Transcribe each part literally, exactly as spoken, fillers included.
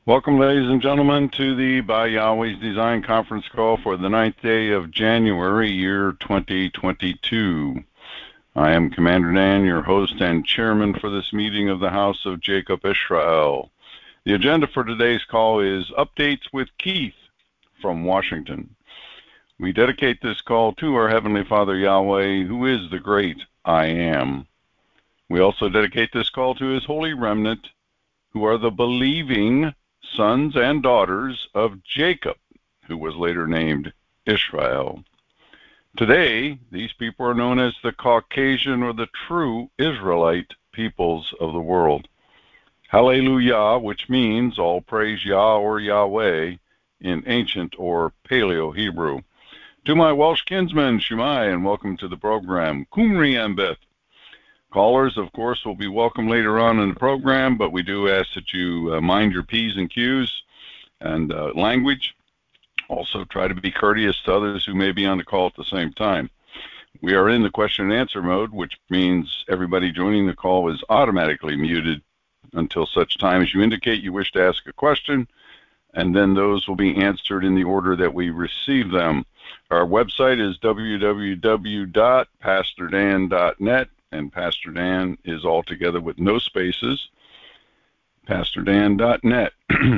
Welcome, ladies and gentlemen, to the By Yahweh's Design conference call for the ninth day of January, year twenty twenty-two. I am Commander Dan, your host and chairman for this meeting of the House of Jacob Israel. The agenda for today's call is Updates with Keith from Washington. We dedicate this call to our Heavenly Father Yahweh, who is the great I Am. We also dedicate this call to His holy remnant, who are the believing sons and daughters of Jacob, who was later named Israel. Today, these people are known as the Caucasian or the true Israelite peoples of the world. Hallelujah, which means all praise Yah or Yahweh in ancient or Paleo-Hebrew. To my Welsh kinsmen, Shemai, and welcome to the program. Kumri and Beth. Callers, of course, will be welcome later on in the program, but we do ask that you uh, mind your P's and Q's and uh, language. Also, try to be courteous to others who may be on the call at the same time. We are in the question and answer mode, which means everybody joining the call is automatically muted until such time as you indicate you wish to ask a question, and then those will be answered in the order that we receive them. Our website is w w w dot pastor dan dot net. And Pastor Dan is all together with no spaces, pastor dan dot net.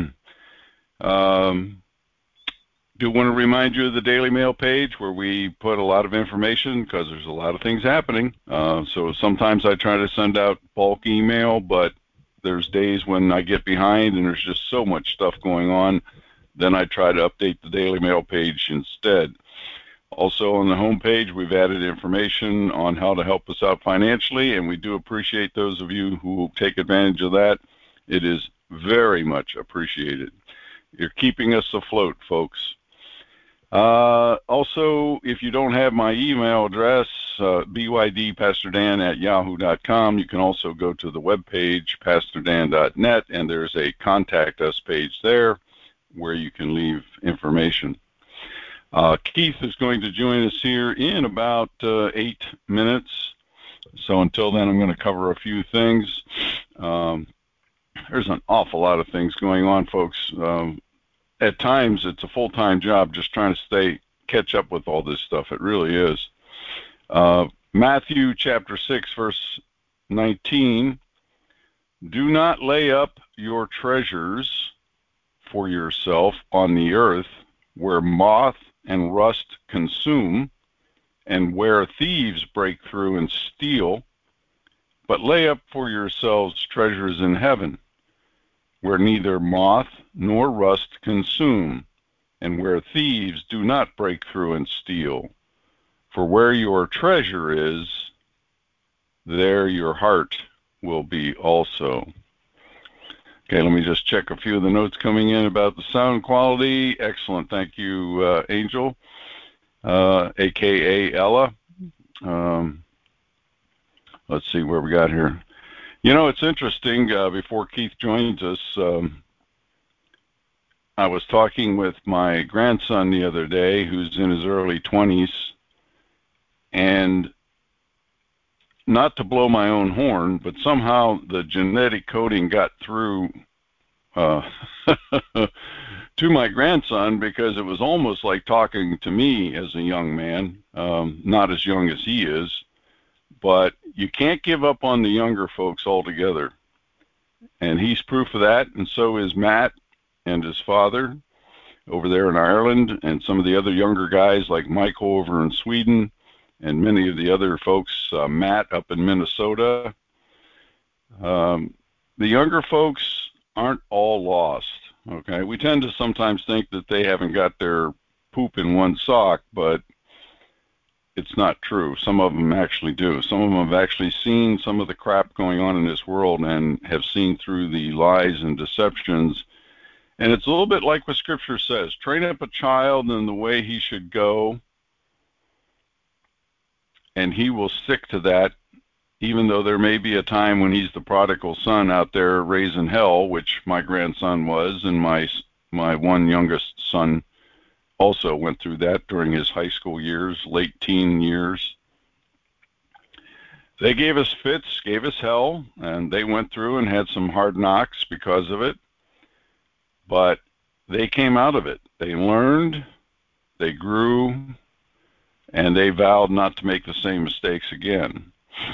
um, do want to remind you of the Daily Mail page where we put a lot of information because there's a lot of things happening. Uh, so sometimes I try to send out bulk email, but there's days when I get behind and there's just so much stuff going on. Then I try to update the Daily Mail page instead. Also on the home page, we've added information on how to help us out financially, and we do appreciate those of you who will take advantage of that. It is very much appreciated. You're keeping us afloat, folks. Uh, also, if you don't have my email address, uh, b y d pastor dan at yahoo dot com, you can also go to the webpage, pastor dan dot net, and there's a Contact Us page there where you can leave information. Uh, Keith is going to join us here in about uh, eight minutes. So until then, I'm going to cover a few things. Um, there's an awful lot of things going on, folks. Um, at times, it's a full-time job just trying to stay, catch up with all this stuff. It really is. Uh, Matthew chapter six, verse nineteen. Do not lay up your treasures for yourself on the earth, where moth and rust consume, and where thieves break through and steal, but lay up for yourselves treasures in heaven, where neither moth nor rust consume, and where thieves do not break through and steal. For where your treasure is, there your heart will be also. Okay, let me just check a few of the notes coming in about the sound quality. Excellent. Thank you, uh, Angel, uh, a k a. Ella. Um, let's see where we got here. You know, it's interesting. Uh, before Keith joins us, um, I was talking with my grandson the other day, who's in his early twenties, and not to blow my own horn, but somehow the genetic coding got through uh, to my grandson, because it was almost like talking to me as a young man, um, not as young as he is, but you can't give up on the younger folks altogether. And he's proof of that, and so is Matt and his father over there in Ireland, and some of the other younger guys like Michael over in Sweden, and many of the other folks, uh, Matt up in Minnesota. Um, the younger folks aren't all lost, okay? We tend to sometimes think that they haven't got their poop in one sock, but it's not true. Some of them actually do. Some of them have actually seen some of the crap going on in this world and have seen through the lies and deceptions. And it's a little bit like what Scripture says. Train up a child in the way he should go, and he will stick to that, even though there may be a time when he's the prodigal son out there raising hell, which my grandson was, and my my one youngest son also went through that during his high school years, late teen years. They gave us fits, gave us hell, and they went through and had some hard knocks because of it. but they came out of it. They learned, they grew, and they vowed not to make the same mistakes again.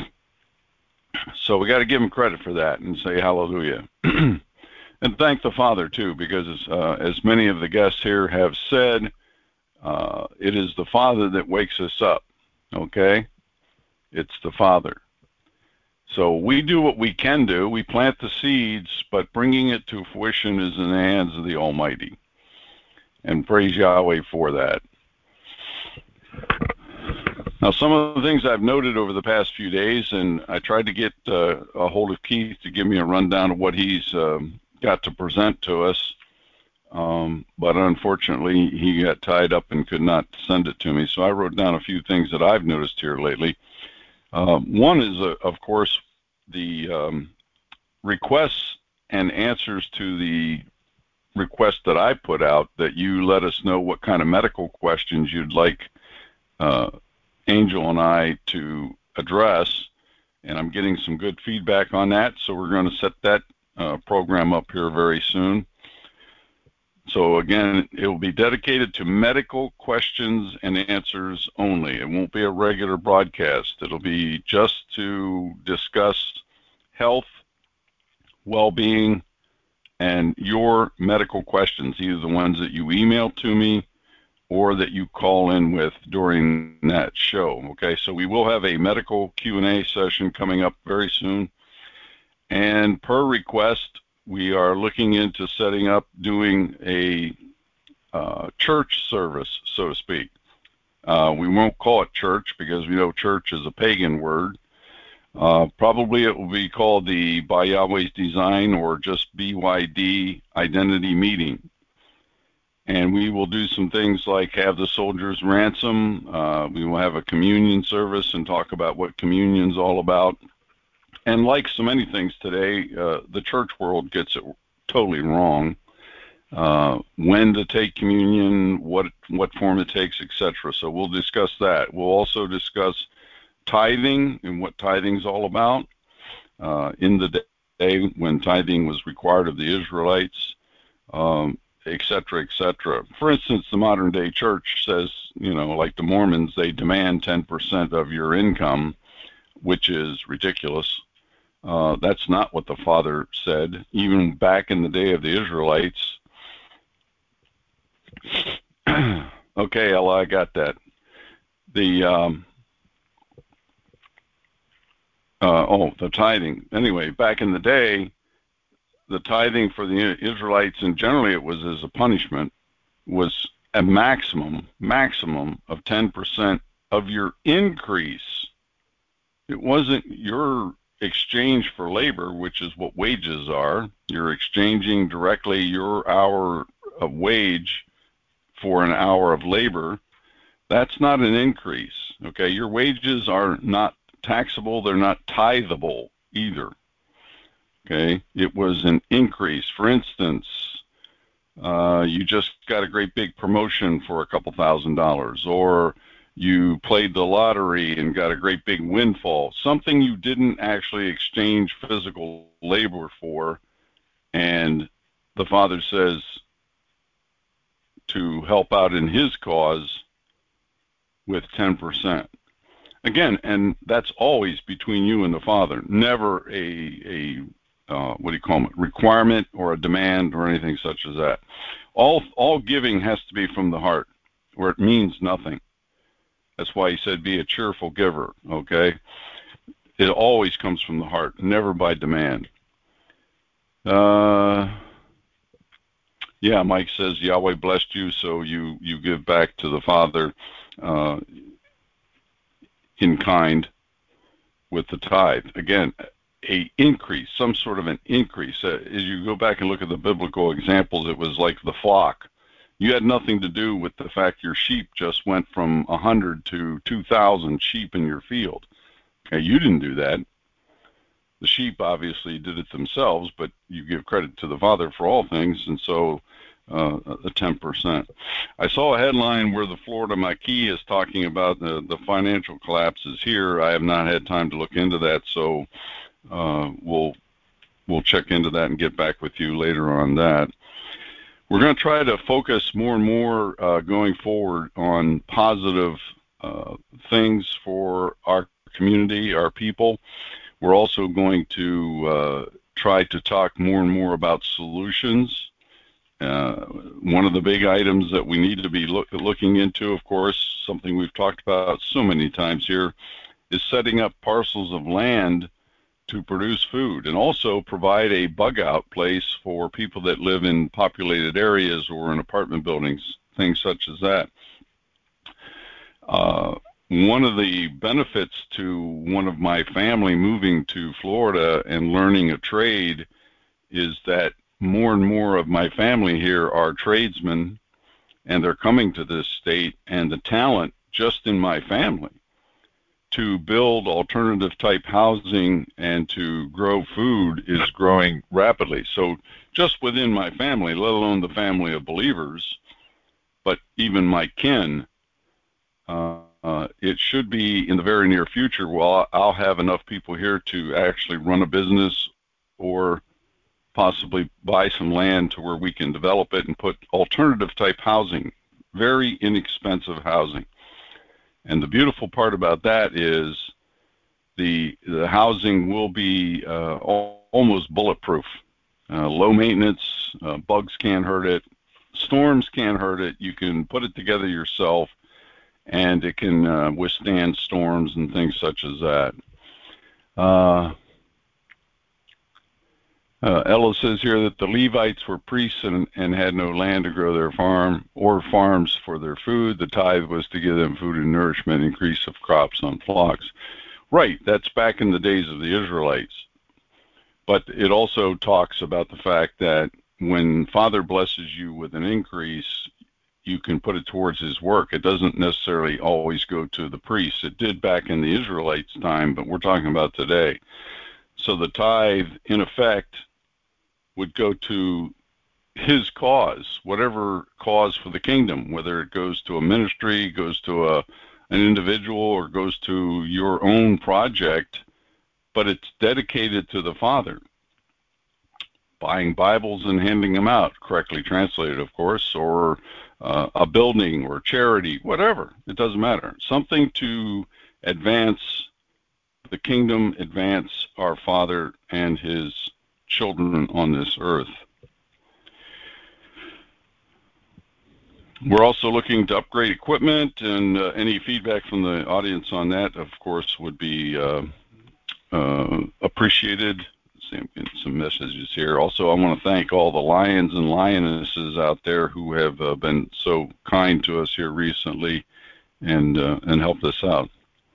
So we got to give them credit for that and say hallelujah. And thank the Father, too, because uh, as many of the guests here have said, uh, it is the Father that wakes us up, okay? It's the Father. So we do what we can do. We plant the seeds, but bringing it to fruition is in the hands of the Almighty. And praise Yahweh for that. Now, some of the things I've noted over the past few days, and I tried to get uh, a hold of Keith to give me a rundown of what he's um, got to present to us, um, but unfortunately he got tied up and could not send it to me. So I wrote down a few things that I've noticed here lately. Um, one is, uh, of course, the um, requests and answers to the request that I put out, that you let us know what kind of medical questions you'd like uh, Angel and I to address, and I'm getting some good feedback on that, so we're going to set that uh, program up here very soon. So again, it will be dedicated to medical questions and answers only. It won't be a regular broadcast. It'll be just to discuss health, well-being, and your medical questions, either the ones that you email to me or that you call in with during that show. Okay, so we will have a medical Q and A session coming up very soon. And per request, we are looking into setting up doing a uh, church service, so to speak. Uh, we won't call it church because we know church is a pagan word. Uh, probably it will be called the By Yahweh's Design or just B Y D Identity Meeting. And we will do some things like have the soldiers ransom. Uh, we will have a communion service and talk about what communion's all about. And like so many things today, uh, the church world gets it totally wrong. Uh, when to take communion, what what form it takes, et cetera. So we'll discuss that. We'll also discuss tithing and what tithing's all about. Uh, in the day when tithing was required of the Israelites, um, et cetera, et cetera. For instance, the modern day church says, you know, like the Mormons, they demand ten percent of your income, which is ridiculous. Uh, that's not what the Father said, even back in the day of the Israelites. Okay, Ella, I got that. The, um, uh, oh, the tithing. Anyway, back in the day, the tithing for the Israelites, and generally it was as a punishment, was a maximum, maximum of ten percent of your increase. It wasn't your exchange for labor, which is what wages are. You're exchanging directly your hour of wage for an hour of labor. That's not an increase, okay? Your wages are not taxable. They're not tithable either. Okay, it was an increase. For instance, uh, you just got a great big promotion for a couple thousand dollars, or you played the lottery and got a great big windfall, something you didn't actually exchange physical labor for, and the Father says to help out in his cause with ten percent. Again, and that's always between you and the Father, never a, a Uh, what do you call it, requirement or a demand or anything such as that. All all giving has to be from the heart, or it means nothing. That's why he said be a cheerful giver, okay? It always comes from the heart, never by demand. Uh, yeah, Mike says Yahweh blessed you, so you, you give back to the Father uh, in kind with the tithe. Again, a increase, some sort of an increase. Uh, as you go back and look at the biblical examples, it was like the flock. You had nothing to do with the fact your sheep just went from one hundred to two thousand sheep in your field. Okay, you didn't do that. The sheep obviously did it themselves, but you give credit to the Father for all things, and so uh, the ten percent. I saw a headline where the Florida Maquis is talking about the, the financial collapses here. I have not had time to look into that, so Uh, we'll we'll check into that and get back with you later on that. We're going to try to focus more and more uh, going forward on positive uh, things for our community, our people. We're also going to uh, try to talk more and more about solutions. Uh, one of the big items that we need to be look, looking into, of course, something we've talked about so many times here, is setting up parcels of land to produce food and also provide a bug out place for people that live in populated areas or in apartment buildings, things such as that. Uh, one of the benefits to one of my family moving to Florida and learning a trade is that more and more of my family here are tradesmen, and they're coming to this state, and the talent just in my family to build alternative type housing and to grow food is growing rapidly. So just within my family, let alone the family of believers, but even my kin, uh, uh, it should be in the very near future, well, I'll have enough people here to actually run a business or possibly buy some land to where we can develop it and put alternative type housing, very inexpensive housing. And the beautiful part about that is the the housing will be uh, almost bulletproof, uh, low maintenance, uh, bugs can't hurt it, storms can't hurt it. You can put it together yourself, and it can uh, withstand storms and things such as that. Uh, Uh, Ella says here that the Levites were priests and, and had no land to grow their farm or farms for their food. The tithe was to give them food and nourishment, increase of crops on flocks. Right, that's back in the days of the Israelites. But it also talks about the fact that when Father blesses you with an increase, you can put it towards his work. It doesn't necessarily always go to the priests. It did back in the Israelites' time, but we're talking about today. So the tithe, in effect, would go to his cause, whatever cause for the kingdom, whether it goes to a ministry, goes to a an individual, or goes to your own project, but it's dedicated to the Father. Buying Bibles and handing them out, correctly translated, of course, or uh, a building or charity, whatever. It doesn't matter. Something to advance the kingdom, advance our Father and his children on this earth. We're also looking to upgrade equipment, and uh, any feedback from the audience on that, of course, would be uh, uh, appreciated. See, I'm getting some messages here. Also, I want to thank all the lions and lionesses out there who have uh, been so kind to us here recently and uh, and helped us out.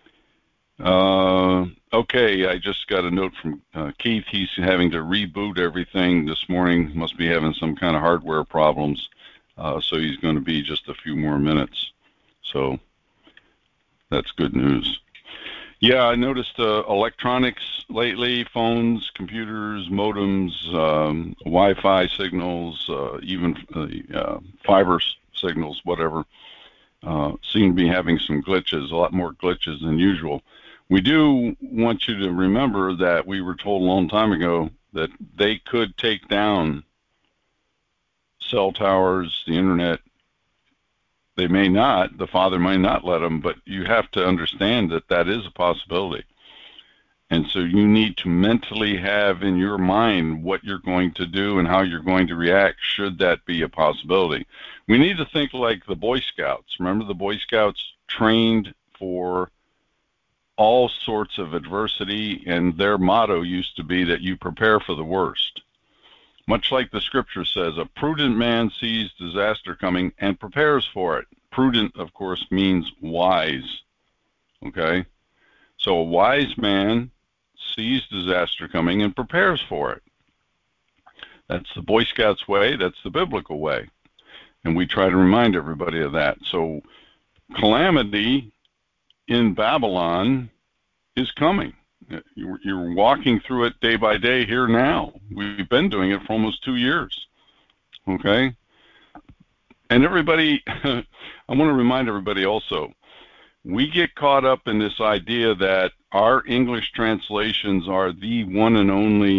Uh, okay, I just got a note from uh, Keith. He's having to reboot everything this morning. Must be having some kind of hardware problems. Uh, so he's going to be just a few more minutes. So that's good news. Yeah, I noticed uh, electronics lately, phones, computers, modems, um, Wi-Fi signals, uh, even uh, uh, fiber signals, whatever, uh, seem to be having some glitches, a lot more glitches than usual. We do want you to remember that we were told a long time ago that they could take down cell towers, the internet. They may not, the Father may not let them, but you have to understand that that is a possibility. And so you need to mentally have in your mind what you're going to do and how you're going to react should that be a possibility. We need to think like the Boy Scouts. Remember, the Boy Scouts trained for all sorts of adversity, and their motto used to be that you prepare for the worst. Much like the scripture says, a prudent man sees disaster coming and prepares for it. Prudent, of course, means wise. Okay? So a wise man sees disaster coming and prepares for it. That's the Boy Scouts way. That's the biblical way. And we try to remind everybody of that. So calamity in Babylon is coming. You're walking through it day by day here now. We've been doing it for almost two years. Okay? And everybody, I want to remind everybody also, we get caught up in this idea that our English translations are the one and only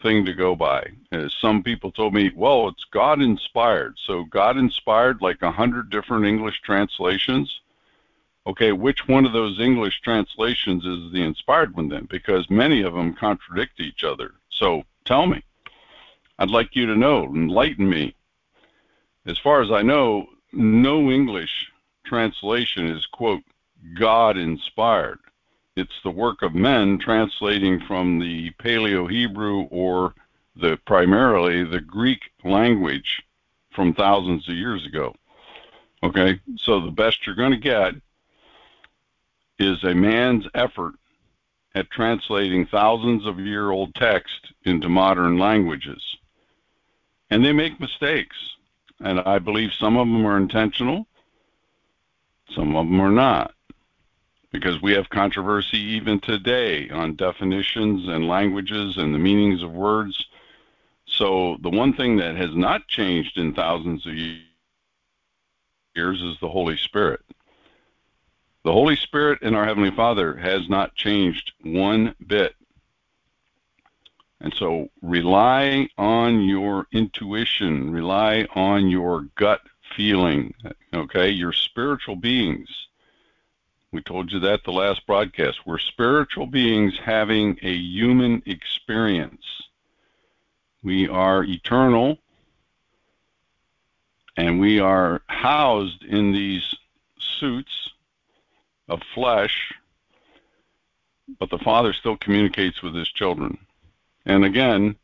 thing to go by. Uh, some people told me, well, it's God inspired. So God inspired like a hundred different English translations. Okay, which one of those English translations is the inspired one then? Because many of them contradict each other. So tell me. I'd like you to know, enlighten me. As far as I know, no English translation is, quote, God inspired. It's the work of men translating from the Paleo-Hebrew or the primarily the Greek language from thousands of years ago. Okay, so the best you're going to get is a man's effort at translating thousands of year old text into modern languages. And they make mistakes. And I believe some of them are intentional, some of them are not. Because we have controversy even today on definitions and languages and the meanings of words. So the one thing that has not changed in thousands of years is the Holy Spirit. The Holy Spirit in our Heavenly Father has not changed one bit. And so rely on your intuition, rely on your gut feeling, okay? You're spiritual beings. We told you that the last broadcast. We're spiritual beings having a human experience. We are eternal, and we are housed in these suits of flesh, but the Father still communicates with his children. And again,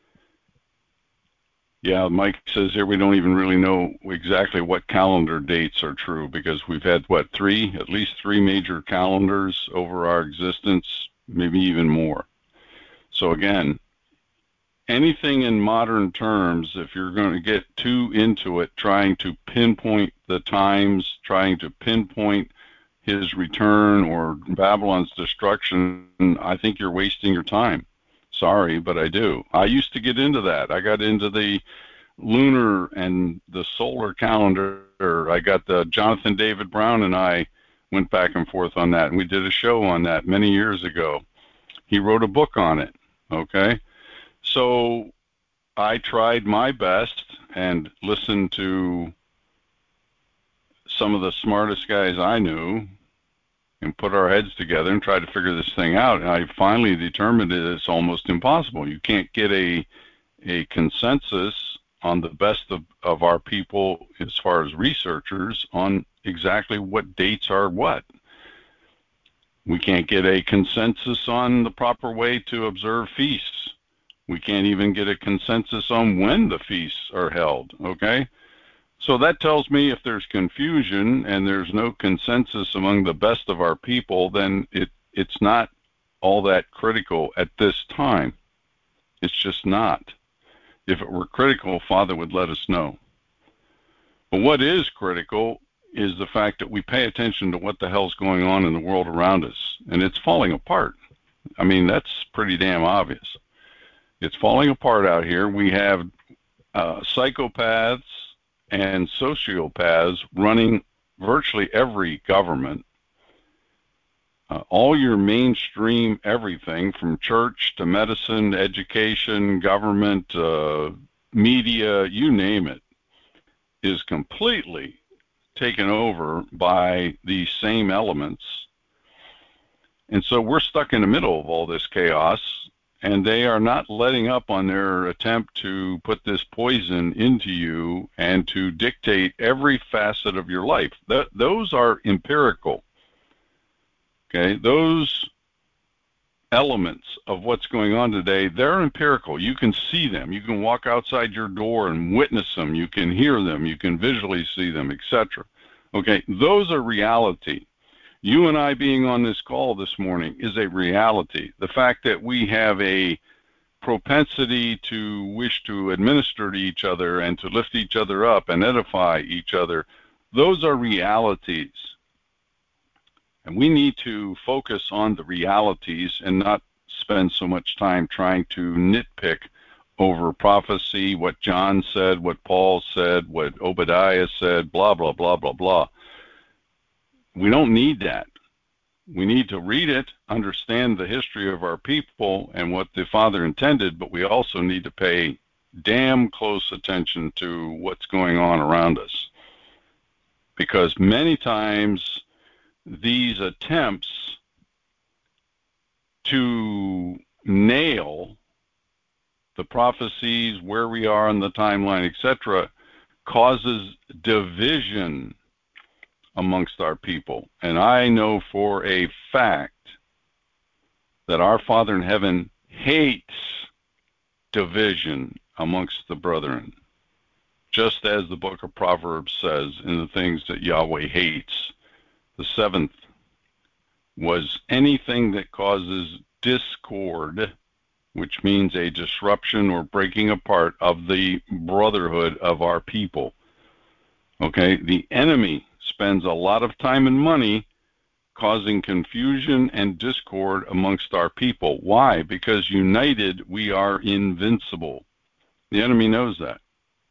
yeah, Mike says here we don't even really know exactly what calendar dates are true because we've had, what, three, at least three major calendars over our existence, maybe even more. So again, anything in modern terms, if you're going to get too into it, trying to pinpoint the times, trying to pinpoint his return or Babylon's destruction, I think you're wasting your time. Sorry, but I do. I used to get into that. I got into the lunar and the solar calendar. I got the Jonathan David Brown and I went back and forth on that, and we did a show on that many years ago. He wrote a book on it, okay? So I tried my best and listened to some of the smartest guys I knew and put our heads together and tried to figure this thing out. And I finally determined that it's almost impossible. You can't get a a consensus on the best of, of our people as far as researchers on exactly what dates are what. We can't get a consensus on the proper way to observe feasts. We can't even get a consensus on when the feasts are held, okay? So that tells me if there's confusion and there's no consensus among the best of our people, then it, it's not all that critical at this time. It's just not. If it were critical, Father would let us know. But what is critical is the fact that we pay attention to what the hell's going on in the world around us. And it's falling apart. I mean, that's pretty damn obvious. It's falling apart out here. We have uh, psychopaths and sociopaths running virtually every government. Uh, all your mainstream everything from church to medicine, education, government, uh, media, you name it, is completely taken over by these same elements. And so we're stuck in the middle of all this chaos, and they are not letting up on their attempt to put this poison into you and to dictate every facet of your life. Th- those are empirical. Okay, those elements of what's going on today, they're empirical. You can see them. You can walk outside your door and witness them. You can hear them. You can visually see them, et cetera. Okay, those are reality. You and I being on this call this morning is a reality. The fact that we have a propensity to wish to administer to each other and to lift each other up and edify each other, those are realities. And we need to focus on the realities and not spend so much time trying to nitpick over prophecy, what John said, what Paul said, what Obadiah said, blah, blah, blah, blah, blah. We don't need that. We need to read it, understand the history of our people and what the Father intended, but we also need to pay damn close attention to what's going on around us. Because many times these attempts to nail the prophecies, where we are in the timeline, et cetera, causes division amongst our people. And I know for a fact that our Father in heaven hates division amongst the brethren, just as the book of Proverbs says in the things that Yahweh hates. The seventh was anything that causes discord, which means a disruption or breaking apart of the brotherhood of our people. Okay, the enemy spends a lot of time and money causing confusion and discord amongst our people. Why? Because united we are invincible. The enemy knows that.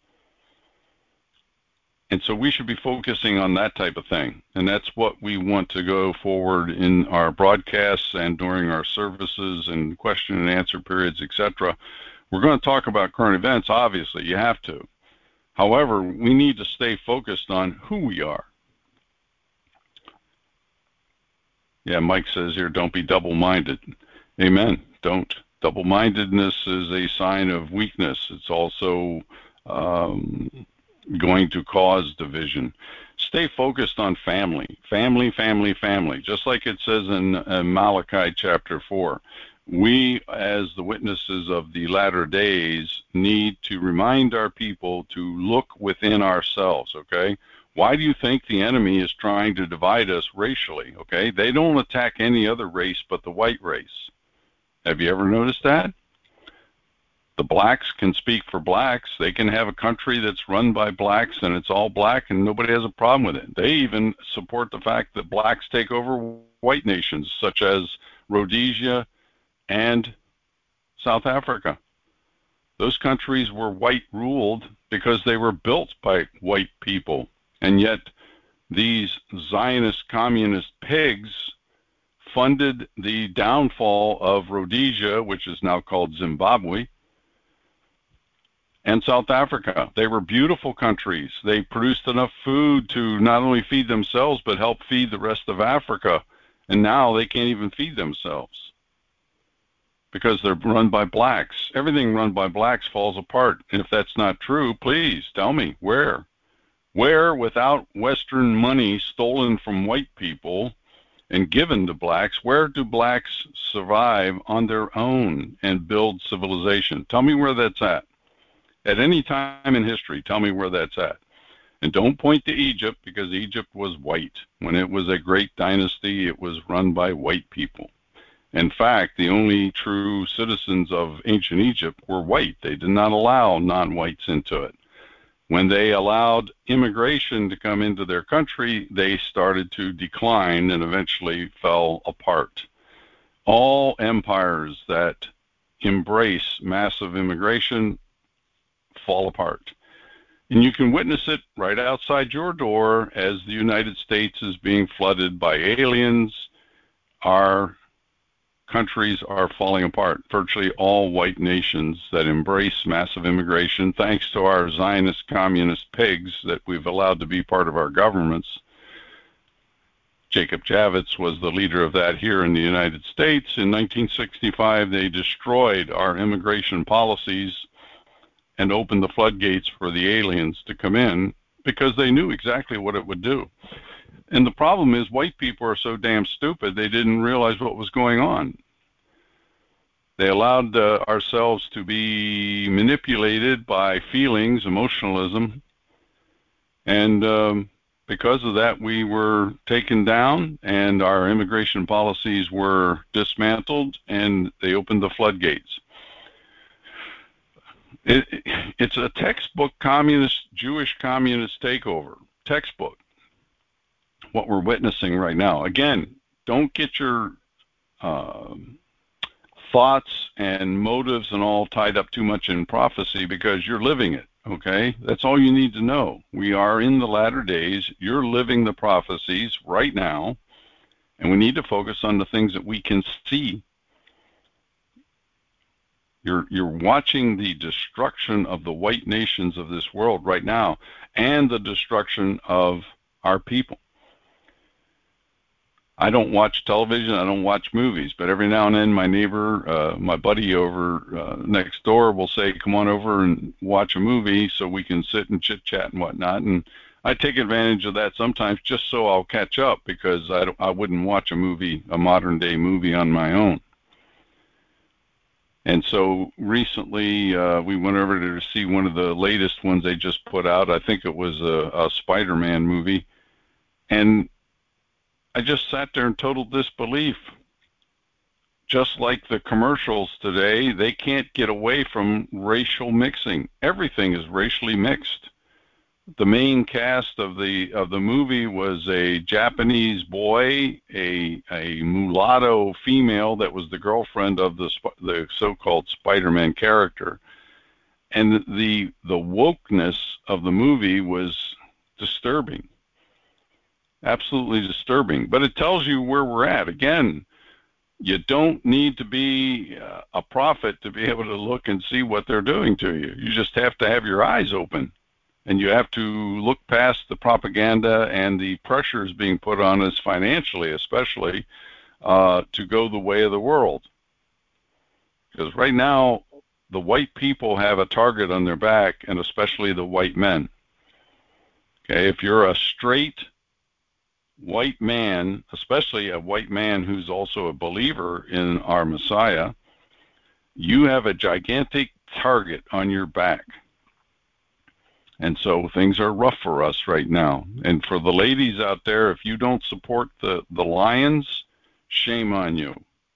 And so we should be focusing on that type of thing. And that's what we want to go forward in our broadcasts and during our services and question and answer periods, et cetera. We're going to talk about current events, obviously. You have to. However, we need to stay focused on who we are. Yeah, Mike says here, don't be double-minded. Amen. Don't. Double-mindedness is a sign of weakness. It's also um, going to cause division. Stay focused on family. Family, family, family. Just like it says in uh, Malachi chapter four. We, as the witnesses of the latter days, need to remind our people to look within ourselves, okay? Why do you think the enemy is trying to divide us racially, okay? They don't attack any other race but the white race. Have you ever noticed that? The blacks can speak for blacks. They can have a country that's run by blacks and it's all black and nobody has a problem with it. They even support the fact that blacks take over white nations such as Rhodesia and South Africa. Those countries were white ruled because they were built by white people. And yet these Zionist communist pigs funded the downfall of Rhodesia, which is now called Zimbabwe, and South Africa. They were beautiful countries. They produced enough food to not only feed themselves, but help feed the rest of Africa. And now they can't even feed themselves because they're run by blacks. Everything run by blacks falls apart. And if that's not true, please tell me where. Where, without Western money stolen from white people and given to blacks, where do blacks survive on their own and build civilization? Tell me where that's at. At any time in history, tell me where that's at. And don't point to Egypt, because Egypt was white. When it was a great dynasty, it was run by white people. In fact, the only true citizens of ancient Egypt were white. They did not allow non-whites into it. When they allowed immigration to come into their country, they started to decline and eventually fell apart. All empires that embrace massive immigration fall apart. And you can witness it right outside your door as the United States is being flooded by aliens. Our countries are falling apart. Virtually all white nations that embrace massive immigration, thanks to our Zionist communist pigs that we've allowed to be part of our governments. Jacob Javits was the leader of that here in the United States. In nineteen sixty-five, they destroyed our immigration policies and opened the floodgates for the aliens to come in because they knew exactly what it would do. And the problem is white people are so damn stupid, they didn't realize what was going on. They allowed uh, ourselves to be manipulated by feelings, emotionalism, and um, because of that, we were taken down and our immigration policies were dismantled and they opened the floodgates. It, it's a textbook communist, Jewish communist takeover, textbook. What we're witnessing right now. Again, don't get your uh, thoughts and motives and all tied up too much in prophecy because you're living it, okay? That's all you need to know. We are in the latter days. You're living the prophecies right now, And we need to focus on the things that we can see. You're, you're watching the destruction of the white nations of this world right now, and the destruction of our people. I don't watch television, I don't watch movies, but every now and then my neighbor, uh, my buddy over uh, next door will say, come on over and watch a movie so we can sit and chit-chat and whatnot. And I take advantage of that sometimes just so I'll catch up, because I, don't, I wouldn't watch a movie, a modern-day movie on my own. And so recently uh, we went over to see one of the latest ones they just put out. I think it was a, a Spider-Man movie. And I just sat there in total disbelief. Just like the commercials today, they can't get away from racial mixing. Everything is racially mixed. The main cast of the of the movie was a Japanese boy, a a mulatto female that was the girlfriend of the the so-called Spider-Man character, and the the wokeness of the movie was disturbing. Absolutely disturbing, but it tells you where we're at. Again, you don't need to be uh, a prophet to be able to look and see what they're doing to you. You just have to have your eyes open, and you have to look past the propaganda and the pressures being put on us financially, especially, uh, to go the way of the world. Because right now, the white people have a target on their back, and especially the white men. Okay, if you're a straight white man, especially a white man who's also a believer in our Messiah, you have a gigantic target on your back. And so things are rough for us right now. And for the ladies out there, if you don't support the, the Lions, shame on you.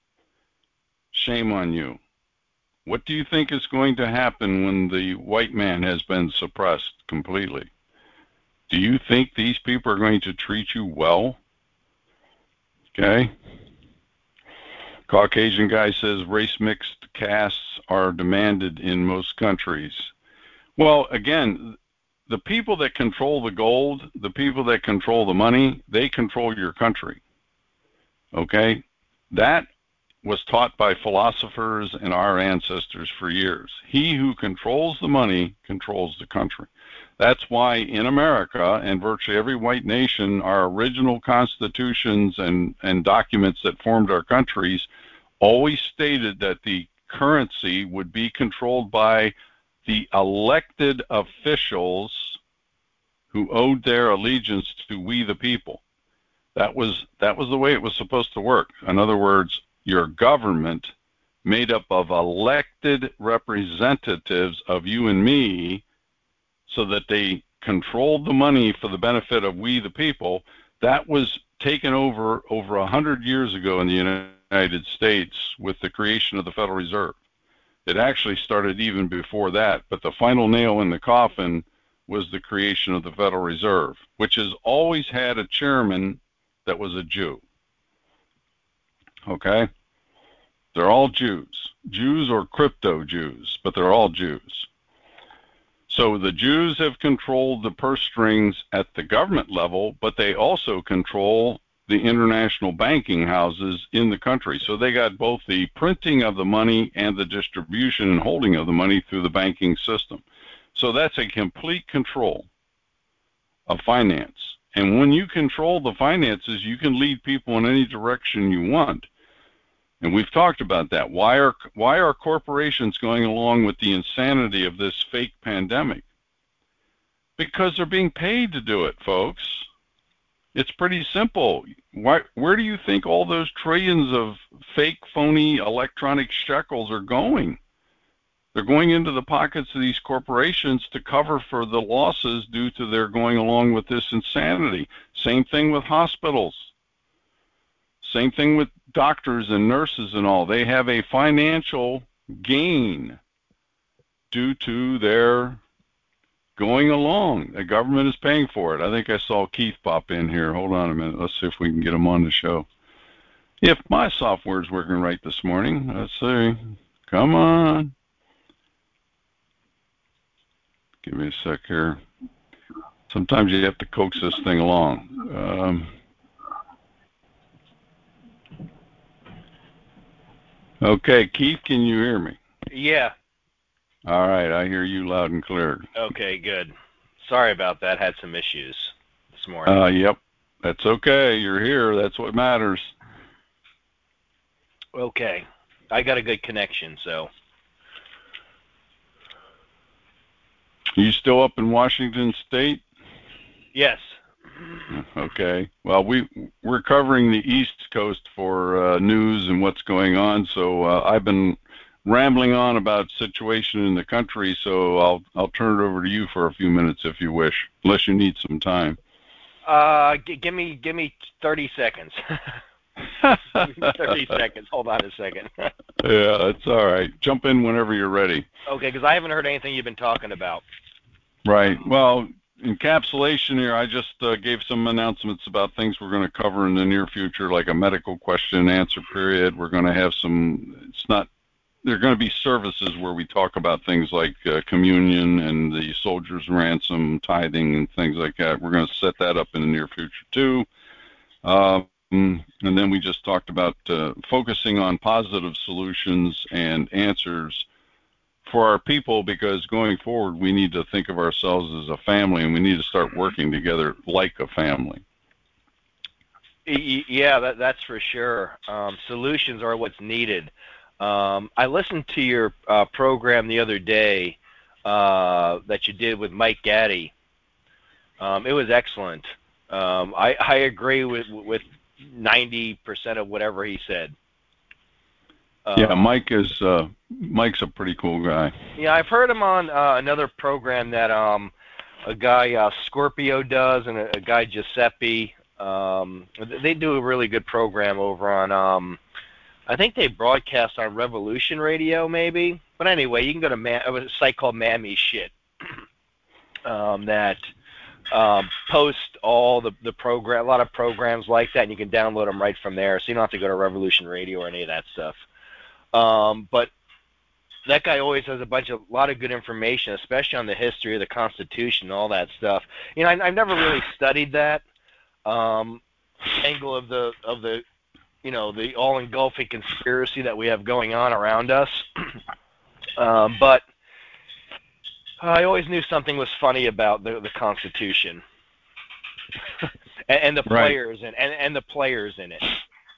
Shame on you. What do you think is going to happen when the white man has been suppressed completely? Do you think these people are going to treat you well? Okay. Caucasian guy says race-mixed castes are demanded in most countries. Well, again, the people that control the gold, the people that control the money, they control your country. Okay? That was taught by philosophers and our ancestors for years. He who controls the money controls the country. That's why in America and virtually every white nation, our original constitutions and, and documents that formed our countries always stated that the currency would be controlled by the elected officials who owed their allegiance to we the people. That was, that was the way it was supposed to work. In other words, your government made up of elected representatives of you and me, so that they controlled the money for the benefit of we the people. That was taken over over a hundred years ago in the United States with the creation of the Federal Reserve. It actually started even before that, but the final nail in the coffin was the creation of the Federal Reserve, which has always had a chairman that was a Jew. Okay? They're all Jews. Jews or crypto Jews, but they're all Jews. So the Jews have controlled the purse strings at the government level, but they also control the international banking houses in the country. So they got both the printing of the money and the distribution and holding of the money through the banking system. So that's a complete control of finance. And when you control the finances, you can lead people in any direction you want. And we've talked about that. Why are why are corporations going along with the insanity of this fake pandemic? Because they're being paid to do it, folks. It's pretty simple. Why, where do you think all those trillions of fake, phony electronic shekels are going? They're going into the pockets of these corporations to cover for the losses due to their going along with this insanity. Same thing with hospitals. Same thing with doctors and nurses and all. They have a financial gain due to their going along. The government is paying for it. I think I saw Keith pop in here. Hold on a minute. Let's see if we can get him on the show. If my software's working right this morning, let's see. Come on. Give me a sec here. Sometimes you have to coax this thing along. Um, Okay, Keith, can you hear me? Yeah. All right, I hear you loud and clear. Okay, good. Sorry about that. Had some issues this morning. Uh, yep, that's okay. You're here. That's what matters. Okay. I got a good connection, so. You still up in Washington State? Yes. Okay. Well, we we're covering the East Coast for uh, news and what's going on. So uh, I've been rambling on about situation in the country. So I'll I'll turn it over to you for a few minutes if you wish, unless you need some time. Uh, g- give me give me thirty seconds. Give me thirty seconds. Hold on a second. Yeah, that's all right. Jump in whenever you're ready. Okay, because I haven't heard anything you've been talking about. Right. Well, encapsulation here, I just uh, gave some announcements about things we're going to cover in the near future, like a medical question and answer period. We're going to have some, it's not, there are going to be services where we talk about things like uh, communion and the soldier's ransom, tithing, and things like that. We're going to set that up in the near future, too. Um, and then we just talked about uh, focusing on positive solutions and answers for our people, because going forward we need to think of ourselves as a family and we need to start working together like a family. Yeah, that, that's for sure. Um, solutions are what's needed. Um, I listened to your uh, program the other day uh, that you did with Mike Gaddy. Um, it was excellent. Um, I, I agree with with ninety percent of whatever he said. Uh, Yeah, Mike is uh, Mike's a pretty cool guy. Yeah, I've heard him on uh, another program that um, a guy uh, Scorpio does, and a, a guy Giuseppe. Um, they do a really good program over on. Um, I think they broadcast on Revolution Radio, maybe. But anyway, you can go to man, a site called Mammy Shit um, that um, post all the the program, a lot of programs like that, and you can download them right from there, so you don't have to go to Revolution Radio or any of that stuff. Um, but that guy always has a bunch of a lot of good information, especially on the history of the Constitution and all that stuff. You know, I, I've never really studied that um, angle of the of the you know the all engulfing conspiracy that we have going on around us. um, but I always knew something was funny about the, the Constitution and, and the Right. players and, and and the players in it,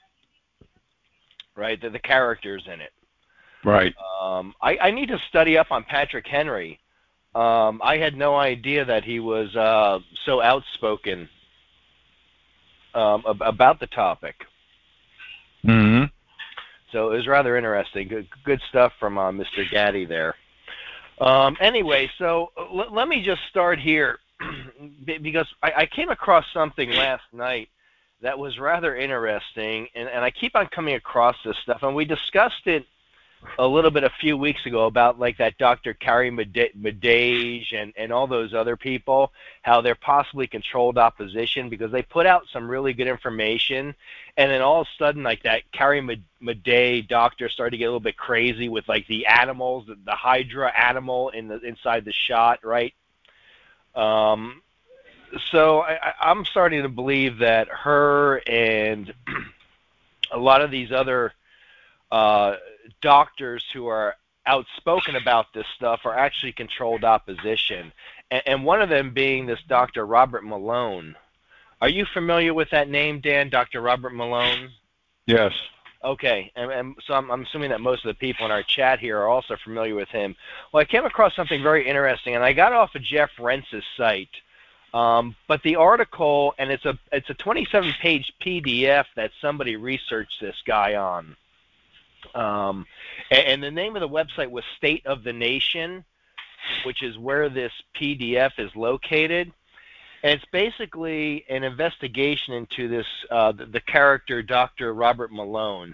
right? The, the characters in it. Right. Um, I, I need to study up on Patrick Henry. Um, I had no idea that he was uh, so outspoken um, ab- about the topic. Mm-hmm. So it was rather interesting. Good, good stuff from uh, Mister Gaddy there. Um, anyway, so l- let me just start here because I-, I came across something last night that was rather interesting, and, and I keep on coming across this stuff, and we discussed it a little bit a few weeks ago about like that Doctor Carrie Madej and, and all those other people, how they're possibly controlled opposition because they put out some really good information, and then all of a sudden like that Carrie Madej doctor started to get a little bit crazy with like the animals, the, the Hydra animal in the inside the shot, right? Um, so I, I'm starting to believe that her and a lot of these other uh, doctors who are outspoken about this stuff are actually controlled opposition, and, and one of them being this Doctor Robert Malone. Are you familiar with that name, Dan? Doctor Robert Malone? Yes. Okay, and, and so I'm, I'm assuming that most of the people in our chat here are also familiar with him. Well, I came across something very interesting, and I got it off of Jeff Rentz's site. Um, but the article, and it's a it's a twenty-seven page P D F that somebody researched this guy on. Um, and, and the name of the website was State of the Nation, which is where this P D F is located. And it's basically an investigation into this uh, the, the character Doctor Robert Malone,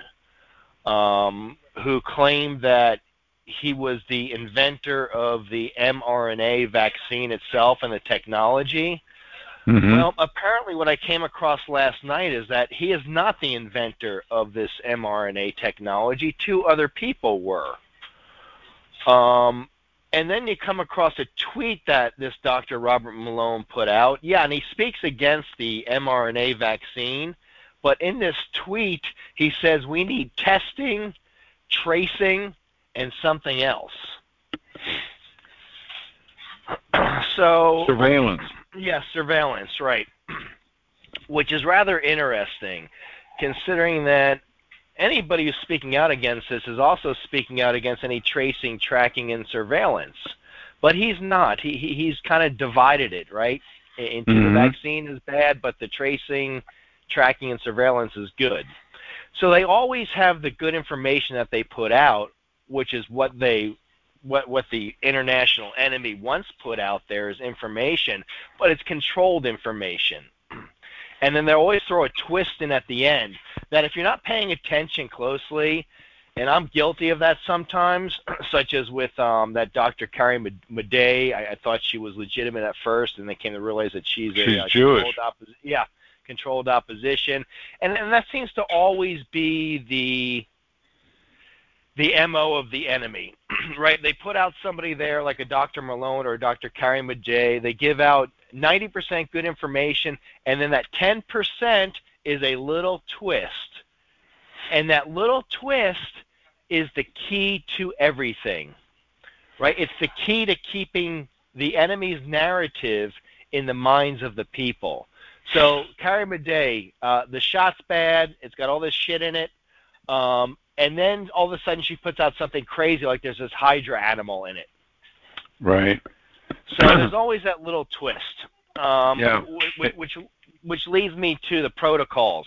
um, who claimed that he was the inventor of the mRNA vaccine itself and the technology. Mm-hmm. Well, apparently what I came across last night is that he is not the inventor of this mRNA technology. Two other people were. Um, and then you come across a tweet that this Doctor Robert Malone put out. Yeah, and he speaks against the mRNA vaccine. But in this tweet, he says we need testing, tracing, and something else. So surveillance. Yes, surveillance, right. Which is rather interesting, considering that anybody who's speaking out against this is also speaking out against any tracing, tracking, and surveillance. But he's not. He, he he's kind of divided it, right? Into mm-hmm. the vaccine is bad, but the tracing, tracking, and surveillance is good. So they always have the good information that they put out, which is what they what what the international enemy once put out there as information, but it's controlled information. And then they always throw a twist in at the end that if you're not paying attention closely, and I'm guilty of that sometimes, such as with um, that Doctor Carrie Madej. I, I thought she was legitimate at first, and they came to realize that she's, she's a uh, Jewish. Controlled oppo- yeah, controlled opposition. And, and that seems to always be the the M O of the enemy, right? They put out somebody there like a Doctor Malone or a Doctor Carrie Madej. They give out ninety percent good information, and then that ten percent is a little twist. And that little twist is the key to everything, right? It's the key to keeping the enemy's narrative in the minds of the people. So, Carrie Madej, uh, the shot's bad. It's got all this shit in it. Um, and then all of a sudden she puts out something crazy like there's this Hydra animal in it. Right. So there's always that little twist, um, yeah. which, which, which leads me to the protocols.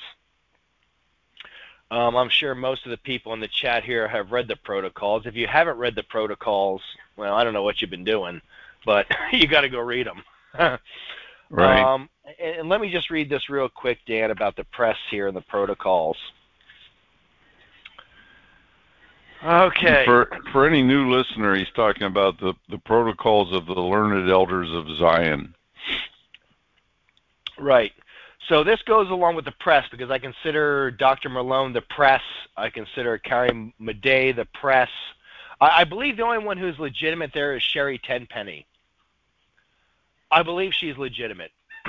Um, I'm sure most of the people in the chat here have read the protocols. If you haven't read the protocols, well, I don't know what you've been doing, but you got to go read them. Right. Um, and, and let me just read this real quick, Dan, about the press here and the protocols. Okay. For for any new listener, he's talking about the, the protocols of the learned elders of Zion. Right. So this goes along with the press because I consider Doctor Malone the press. I consider Carrie Madej the press. I, I believe the only one who's legitimate there is Sherry Tenpenny. I believe she's legitimate.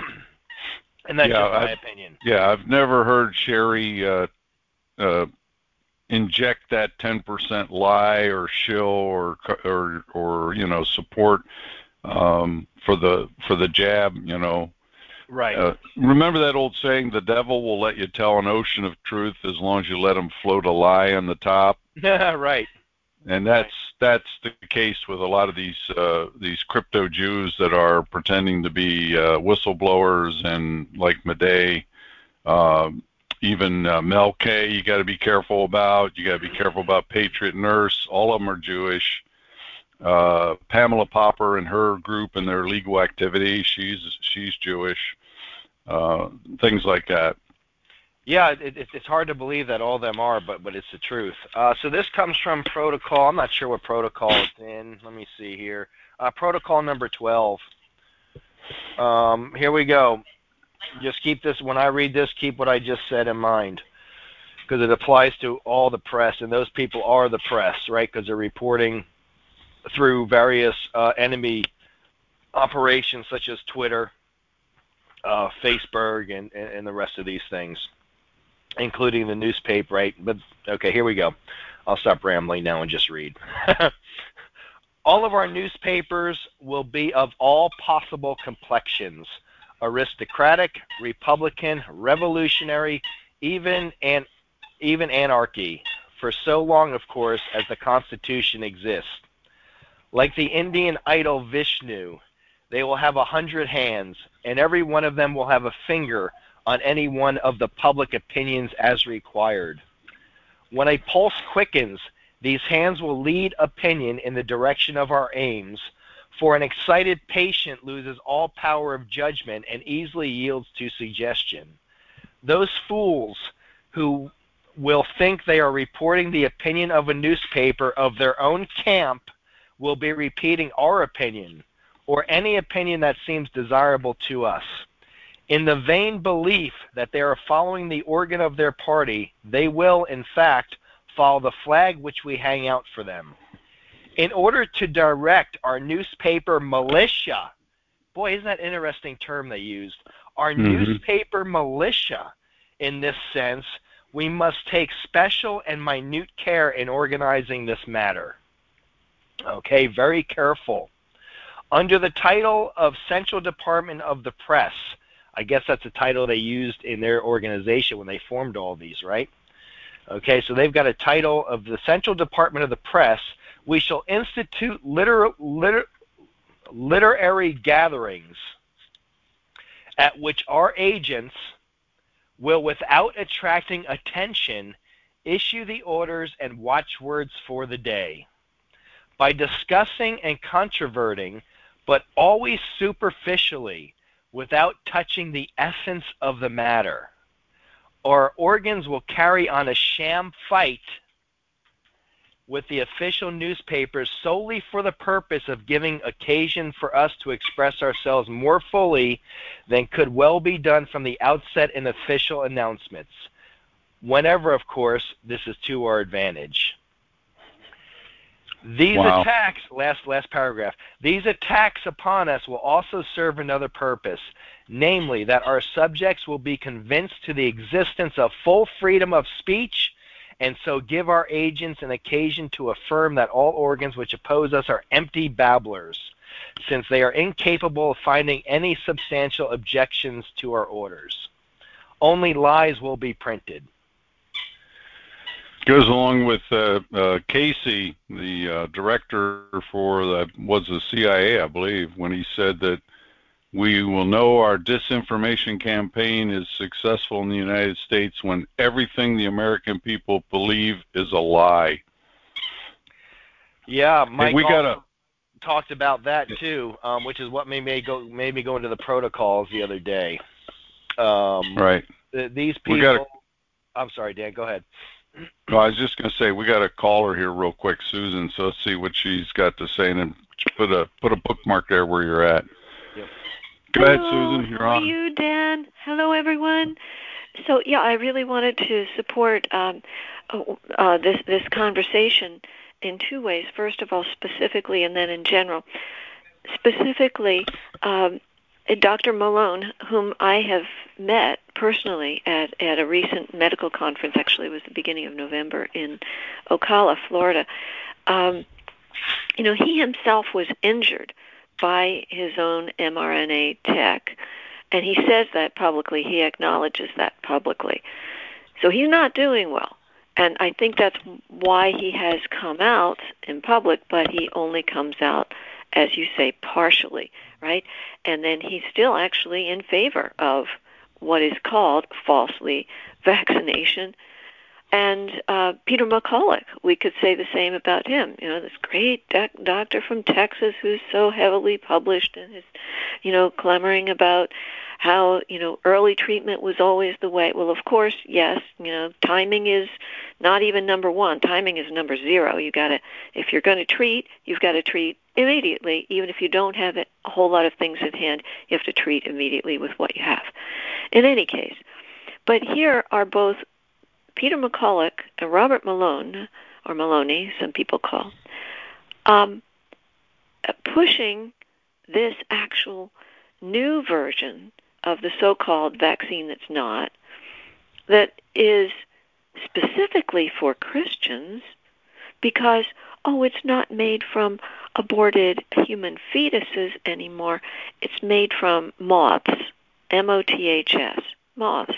And that's yeah, just my I've, opinion. Yeah, I've never heard Sherry uh, uh, inject that ten percent lie or shill or or or you know support um, for the for the jab. You know, right? Uh, remember that old saying: "The devil will let you tell an ocean of truth as long as you let him float a lie on the top." Right. And that's right. that's the case with a lot of these uh, these crypto Jews that are pretending to be uh, whistleblowers and like Madej. Uh, Even uh, Mel K, you got to be careful about. You got to be careful about Patriot Nurse. All of them are Jewish. Uh, Pamela Popper and her group and their legal activity, she's she's Jewish. Uh, things like that. Yeah, it, it, it's hard to believe that all of them are, but but it's the truth. Uh, so this comes from protocol. I'm not sure what protocol it's in. Let me see here. Uh, protocol number twelve. Um, here we go. Just keep this, when I read this, keep what I just said in mind, because it applies to all the press, and those people are the press, right, because they're reporting through various uh, enemy operations such as Twitter, uh, Facebook, and, and, and the rest of these things, including the newspaper, right? But, okay, here we go. I'll stop rambling now and just read. All of our newspapers will be of all possible complexions: aristocratic, Republican, revolutionary, even and even anarchy, for so long, of course, as the Constitution exists. Like the Indian idol Vishnu, they will have a hundred hands, and every one of them will have a finger on any one of the public opinions as required. When a pulse quickens, these hands will lead opinion in the direction of our aims, for an excited patient loses all power of judgment and easily yields to suggestion. Those fools who will think they are reporting the opinion of a newspaper of their own camp will be repeating our opinion, or any opinion that seems desirable to us. In the vain belief that they are following the organ of their party, they will, in fact, follow the flag which we hang out for them. In order to direct our newspaper militia, boy, isn't that an interesting term they used, our mm-hmm. newspaper militia, in this sense, we must take special and minute care in organizing this matter. Okay, very careful. Under the title of Central Department of the Press, I guess that's the title they used in their organization when they formed all these, right? Okay, so they've got a title of the Central Department of the Press. We shall institute liter- liter- literary gatherings at which our agents will, without attracting attention, issue the orders and watchwords for the day. By discussing and controverting, but always superficially, without touching the essence of the matter, our organs will carry on a sham fight with the official newspapers solely for the purpose of giving occasion for us to express ourselves more fully than could well be done from the outset in official announcements, whenever, of course, this is to our advantage. These Wow. attacks, last last paragraph, these attacks upon us will also serve another purpose, namely that our subjects will be convinced to the existence of full freedom of speech, and so give our agents an occasion to affirm that all organs which oppose us are empty babblers, since they are incapable of finding any substantial objections to our orders. Only lies will be printed. Goes along with uh, uh, Casey, the uh, director for the was the C I A, I believe, when he said that we will know our disinformation campaign is successful in the United States when everything the American people believe is a lie. Yeah, Mike hey, we also gotta, talked about that too, um, which is what made me go made me go into the protocols the other day. Um, right. th- these people. We gotta, I'm sorry, Dan. Go ahead. well, I was just going to say we got a caller here real quick, Susan. So let's see what she's got to say, and then put a put a bookmark there where you're at. Yep. Go Hello, ahead, Susan. You're how on. are you, Dan? Hello, everyone. So, yeah, I really wanted to support um, uh, this this conversation in two ways. First of all, specifically, and then in general. Specifically, um, Doctor Malone, whom I have met personally at, at a recent medical conference, actually it was the beginning of November in Ocala, Florida, um, you know, he himself was injured by his own mRNA tech, and he says that publicly. He acknowledges that publicly. So he's not doing well, and I think that's why he has come out in public, but he only comes out, as you say, partially, right? And then he's still actually in favor of what is called falsely vaccination. And uh, Peter McCulloch, we could say the same about him. You know, this great doc- doctor from Texas who's so heavily published and is, you know, clamoring about how, you know, early treatment was always the way. Well, of course, yes, you know, timing is not even number one. Timing is number zero. You got to, if you're going to treat, you've got to treat immediately. Even if you don't have a whole lot of things at hand, you have to treat immediately with what you have. In any case, but here are both Peter McCulloch and Robert Malone, or Maloney, some people call, um, pushing this actual new version of the so-called vaccine that's not, that is specifically for Christians because, oh, it's not made from aborted human fetuses anymore. It's made from moths, M O T H S, moths.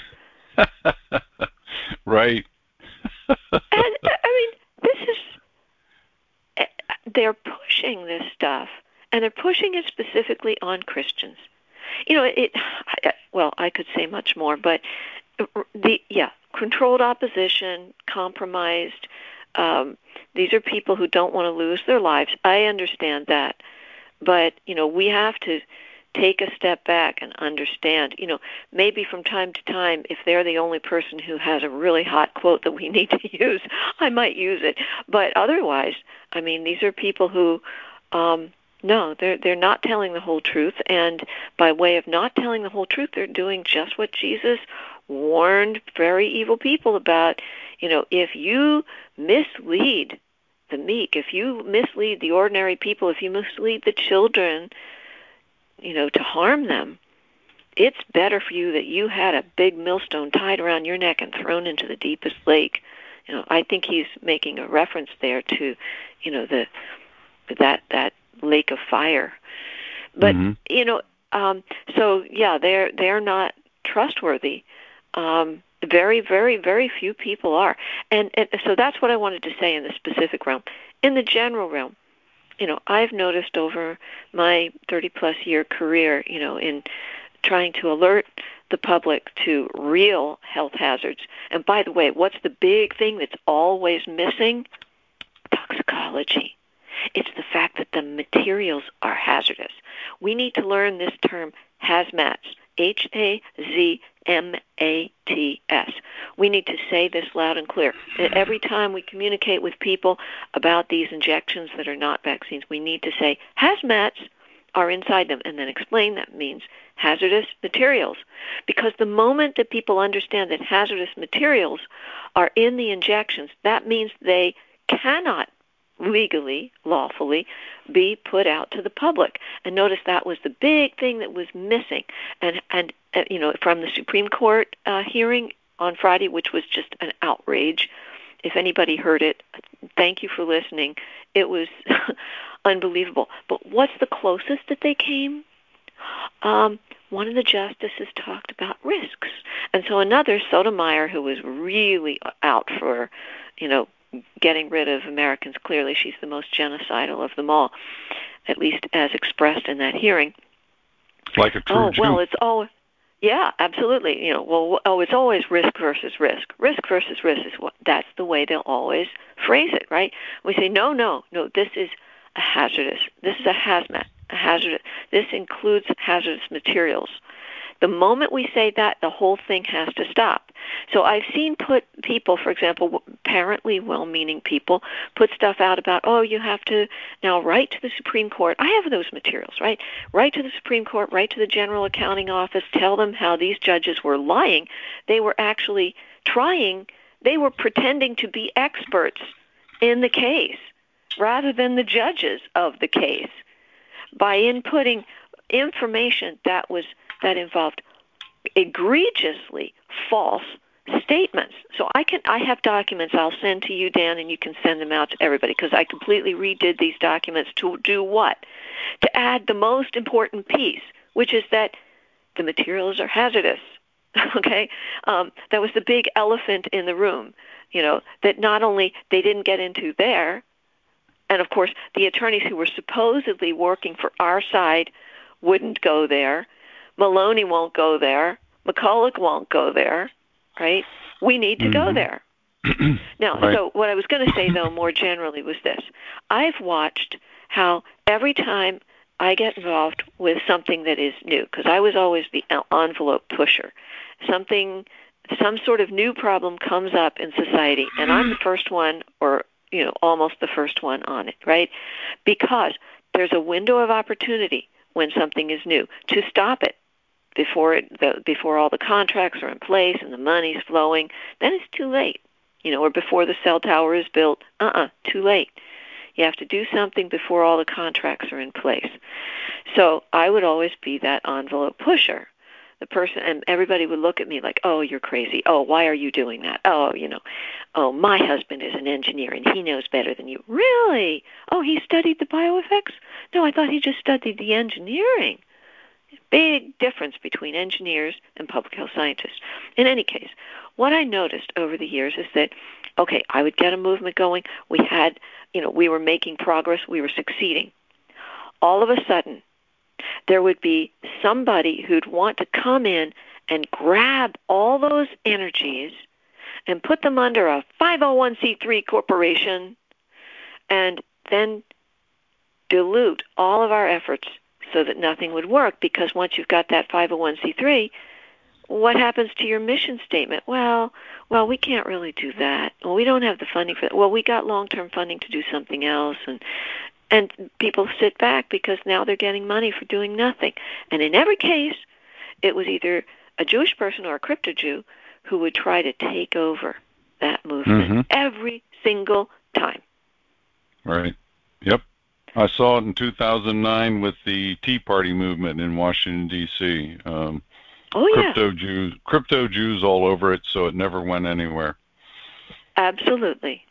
Right. And, I mean, this is, they're pushing this stuff, and they're pushing it specifically on Christians. You know, it, well, I could say much more, but the, yeah, controlled opposition, compromised, um, these are people who don't want to lose their lives. I understand that. But, you know, we have to take a step back and understand, you know, maybe from time to time, if they're the only person who has a really hot quote that we need to use, I might use it. But otherwise, I mean, these are people who, um, no, they're they're not telling the whole truth, and by way of not telling the whole truth, they're doing just what Jesus warned very evil people about. You know, if you mislead the meek, if you mislead the ordinary people, if you mislead the children, you know, to harm them, it's better for you that you had a big millstone tied around your neck and thrown into the deepest lake. You know, I think he's making a reference there to, you know, the that that lake of fire. But mm-hmm. you know, um, so yeah, they're they're not trustworthy. Um, very, very, very few people are, and, and so that's what I wanted to say in the specific realm. In the general realm, you know, I've noticed over my thirty-plus year career, you know, in trying to alert the public to real health hazards. And by the way, what's the big thing that's always missing? Toxicology. It's the fact that the materials are hazardous. We need to learn this term, hazmats, H A Z M A T S. We need to say this loud and clear. Every time we communicate with people about these injections that are not vaccines, we need to say hazmats are inside them, and then explain that means hazardous materials. Because the moment that people understand that hazardous materials are in the injections, that means they cannot legally, lawfully, be put out to the public. And notice that was the big thing that was missing. And, and uh, you know, from the Supreme Court uh, hearing on Friday, which was just an outrage. If anybody heard it, thank you for listening. It was unbelievable. But what's the closest that they came? Um, one of the justices talked about risks. And so another, Sotomayor, who was really out for, you know, getting rid of Americans, clearly she's the most genocidal of them all, at least as expressed in that hearing. Like a true Oh, Jew. well, it's always, yeah, absolutely. You know, well, oh, it's always risk versus risk. Risk versus risk is what, that's the way they'll always phrase it, right? We say, no, no, no, this is a hazardous, this is a hazmat, a hazardous, this includes hazardous materials. The moment we say that, the whole thing has to stop. So I've seen put people, for example, apparently well-meaning people, put stuff out about, oh, you have to now write to the Supreme Court. I have those materials, right? Write to the Supreme Court, write to the General Accounting Office, tell them how these judges were lying. They were actually trying, they were pretending to be experts in the case rather than the judges of the case by inputting information that was that involved egregiously false statements. So I can, I have documents I'll send to you, Dan, and you can send them out to everybody, because I completely redid these documents to do what? To add the most important piece, which is that the materials are hazardous. Okay? Um, that was the big elephant in the room, you know, that not only they didn't get into there, and of course the attorneys who were supposedly working for our side wouldn't go there. Maloney won't go there. McCulloch won't go there, right? We need to mm-hmm. go there. Now, right. So what I was going to say, though, more generally was this. I've watched how every time I get involved with something that is new, because I was always the envelope pusher, something, some sort of new problem comes up in society, and I'm the first one, or, you know, almost the first one on it, right? Because there's a window of opportunity when something is new to stop it. Before it, the, before all the contracts are in place and the money's flowing, then it's too late. You know, or before the cell tower is built, uh-uh, too late. You have to do something before all the contracts are in place. So I would always be that envelope pusher. The person, and everybody would look at me like, oh, you're crazy. Oh, why are you doing that? Oh, you know, oh, my husband is an engineer and he knows better than you. Really? Oh, he studied the bioeffects? No, I thought he just studied the engineering. Big difference between engineers and public health scientists. In any case, what I noticed over the years is that, okay, I would get a movement going. We had, you know, we were making progress. We were succeeding. All of a sudden, there would be somebody who'd want to come in and grab all those energies and put them under a five oh one c three corporation and then dilute all of our efforts so that nothing would work, because once you've got that five oh one c three, what happens to your mission statement? Well, well, we can't really do that. Well, we don't have the funding for that. Well, we got long-term funding to do something else, and and people sit back because now they're getting money for doing nothing. And in every case, it was either a Jewish person or a crypto-Jew who would try to take over that movement mm-hmm. every single time. Right. Yep. I saw it in two thousand nine with the Tea Party movement in Washington, D C Um, Oh, yeah. Crypto Jews, crypto Jews all over it, so it never went anywhere. Absolutely.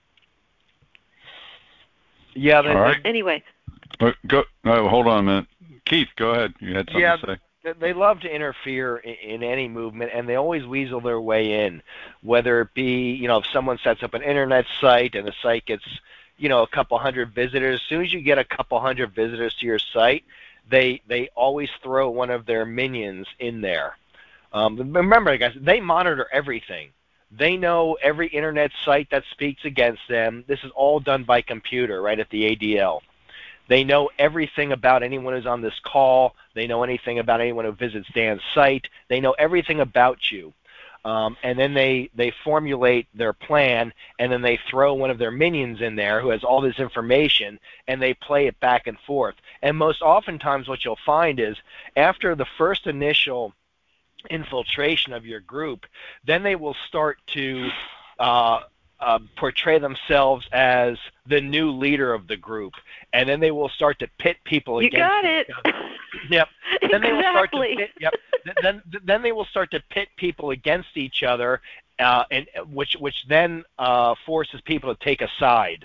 Yeah. They, all right. Anyway. Uh, Go. No, hold on a minute. Keith, go ahead. You had something yeah, to say. they love to interfere in, in any movement, and they always weasel their way in. Whether it be, you know, if someone sets up an internet site and the site gets, you know, a couple hundred visitors, as soon as you get a couple hundred visitors to your site, they they always throw one of their minions in there. Um, remember, guys, they monitor everything. They know every internet site that speaks against them. This is all done by computer, right, at the A D L. They know everything about anyone who's on this call. They know anything about anyone who visits Dan's site. They know everything about you. Um, and then they, they formulate their plan, and then they throw one of their minions in there who has all this information, and they play it back and forth. And most oftentimes what you'll find is after the first initial infiltration of your group, then they will start to uh, uh, portray themselves as the new leader of the group, and then they will start to pit people You against got each it. other. Yep. Then they will start to Exactly. pit, yep. Then then they will start to pit people against each other, uh, and which which then uh, forces people to take a side.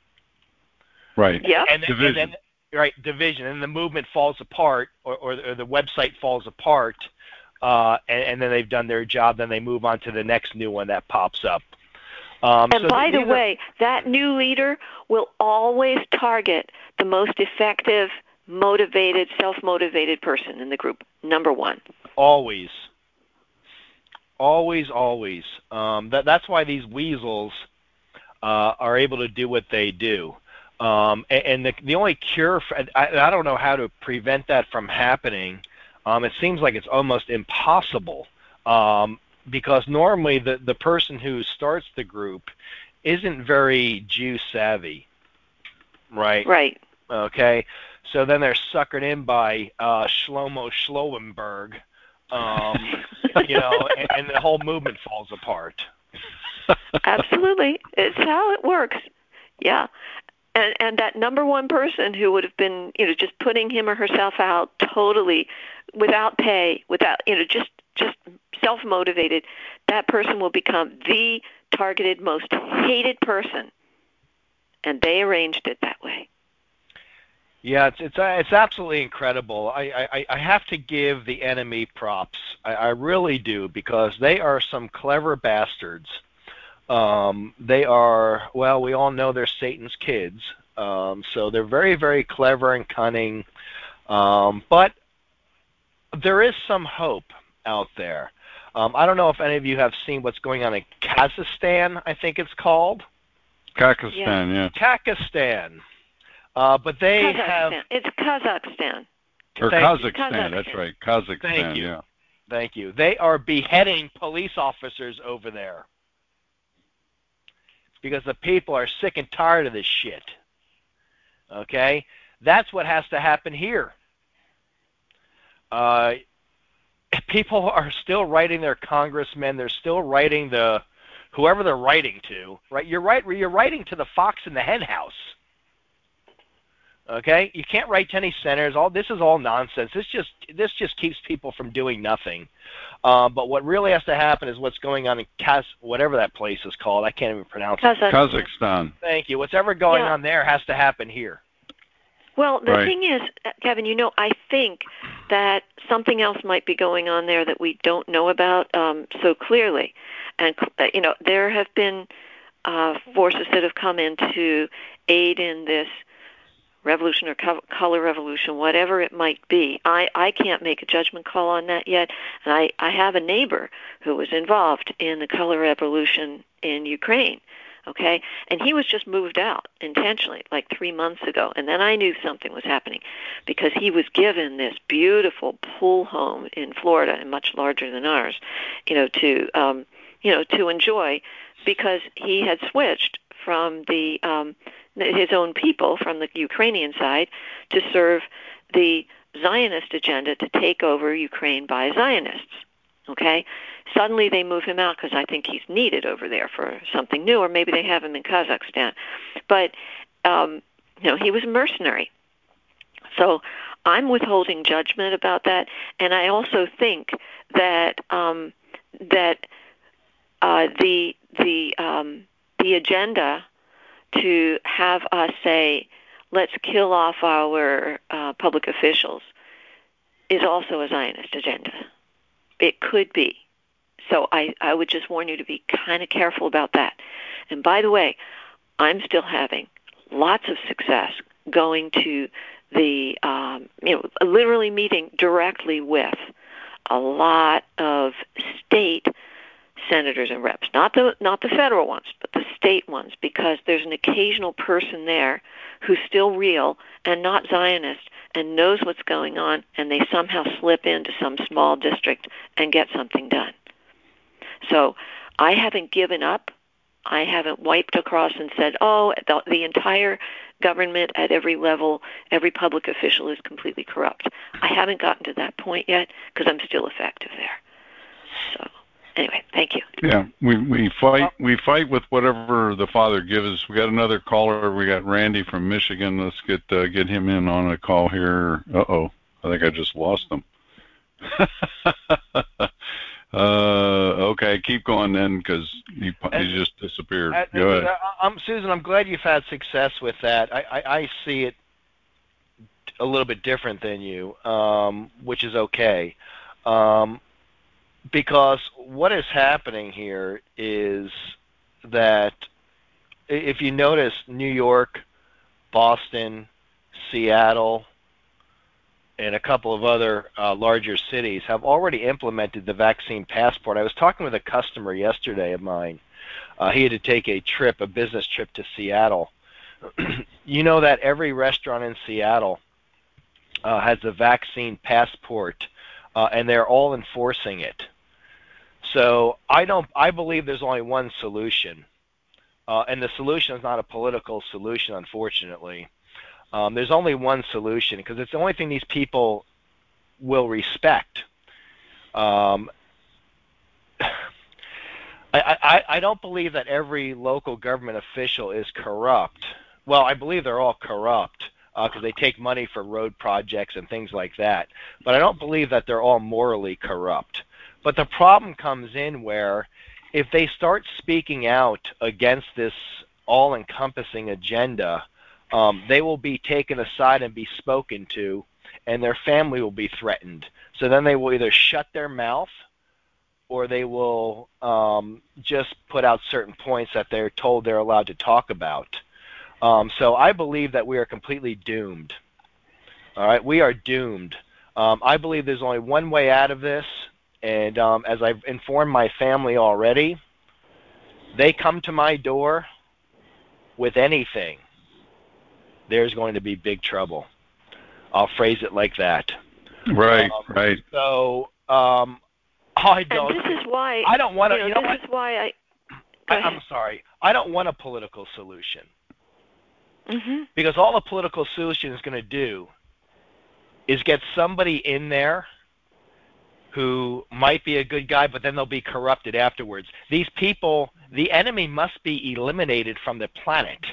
Right. Yep. And then, Division. and then, right, division, and the movement falls apart, or, or, or the website falls apart, uh, and, and then they've done their job. Then they move on to the next new one that pops up. Um, And so by th- the way, are... that new leader will always target the most effective, motivated, self-motivated person in the group, number one. Always. Always, always. Um, that, that's why these weasels uh, are able to do what they do. Um, and and the, the only cure, for, I, I don't know how to prevent that from happening. Um, it seems like it's almost impossible. Um, because normally the, the person who starts the group isn't very Jew savvy, right? Right. Okay, so then they're suckered in by uh, Shlomo Schloenberg, um, you know, and, and the whole movement falls apart. Absolutely. It's how it works. Yeah. And and that number one person who would have been, you know, just putting him or herself out totally without pay, without, you know, just just self-motivated, that person will become the targeted, most hated person. And they arranged it that way. Yeah, it's it's it's absolutely incredible. I I, I have to give the enemy props. I, I really do, because they are some clever bastards. Um, they are, well, we all know they're Satan's kids. Um, so they're very, very clever and cunning. Um, but there is some hope out there. Um, I don't know if any of you have seen what's going on in Kazakhstan, I think it's called. Kazakhstan, yeah. Kazakhstan. Uh, but they Kazakhstan. have... It's Kazakhstan. Or Kazakhstan, Kazakhstan, that's right. Kazakhstan, Thank you. yeah. Thank you. They are beheading police officers over there because the people are sick and tired of this shit. Okay? That's what has to happen here. Uh, people are still writing their congressmen. They're still writing the whoever they're writing to. Right? You're right. You're writing to the fox in the hen house. Okay? You can't write to any senators. All this is all nonsense. This just this just keeps people from doing nothing. Uh, but what really has to happen is what's going on in Kaz, whatever that place is called. I can't even pronounce Kazakhstan. it. Kazakhstan. Thank you. Whatever going Yeah. on there has to happen here. Well, the Right. thing is, Kevin, you know, I think that something else might be going on there that we don't know about um, so clearly. And, you know, there have been uh, forces that have come in to aid in this revolution or co- color revolution, whatever it might be. I, I can't make a judgment call on that yet. And I, I have a neighbor who was involved in the color revolution in Ukraine. Okay, and he was just moved out intentionally like three months ago, and then I knew something was happening because he was given this beautiful pool home in Florida and much larger than ours, you know, to um, you know to enjoy, because he had switched from the um, his own people from the Ukrainian side to serve the Zionist agenda to take over Ukraine by Zionists. Okay, suddenly they move him out because I think he's needed over there for something new, or maybe they have him in Kazakhstan. But um, you know, he was a mercenary. So I'm withholding judgment about that, and I also think that um, that uh, the the um, the agenda to have us say, let's kill off our uh, public officials, is also a Zionist agenda. It could be. So I, I would just warn you to be kind of careful about that. And by the way, I'm still having lots of success going to the, um, you know, literally meeting directly with a lot of state senators and reps, not the not the federal ones, but the state ones, because there's an occasional person there who's still real and not Zionist and knows what's going on, and they somehow slip into some small district and get something done. So I haven't given up. I haven't wiped across and said, oh, the, the entire government at every level, every public official is completely corrupt. I haven't gotten to that point yet because I'm still effective there. So anyway, thank you. Yeah, we we fight we fight with whatever the Father gives us. We got another caller. We got Randy from Michigan. Let's get uh, get him in on a call here. Uh oh, I think I just lost him. Uh, okay, keep going then, because he, he just disappeared. And, Go ahead. I'm, Susan, I'm glad you've had success with that. I, I, I see it a little bit different than you, um, which is okay. Um, because what is happening here is that if you notice, New York, Boston, Seattle, and a couple of other uh, larger cities have already implemented the vaccine passport. I was talking with a customer yesterday of mine. Uh, he had to take a trip, a business trip to Seattle. You know that every restaurant in Seattle uh, has a vaccine passport, uh, and they're all enforcing it. So I don't. I believe there's only one solution, uh, and the solution is not a political solution, unfortunately. Um, there's only one solution because it's the only thing these people will respect. Um, I, I, I don't believe that every local government official is corrupt. Well, I believe they're all corrupt because uh, they take money for road projects and things like that. But I don't believe that they're all morally corrupt. But the problem comes in where if they start speaking out against this all-encompassing agenda, Um, they will be taken aside and be spoken to, and their family will be threatened. So then they will either shut their mouth or they will um, just put out certain points that they're told they're allowed to talk about. Um, so I believe that we are completely doomed. All right, we are doomed. Um, I believe there's only one way out of this, and um, as I've informed my family already, they come to my door with anything, there's going to be big trouble. I'll phrase it like that. Right, um, right. So um, I don't. And this is why I don't want to. You know, you know this what? is why I. I I'm sorry. I don't want a political solution Mm-hmm. because all a political solution is going to do is get somebody in there who might be a good guy, but then they'll be corrupted afterwards. These people, the enemy must be eliminated from the planet.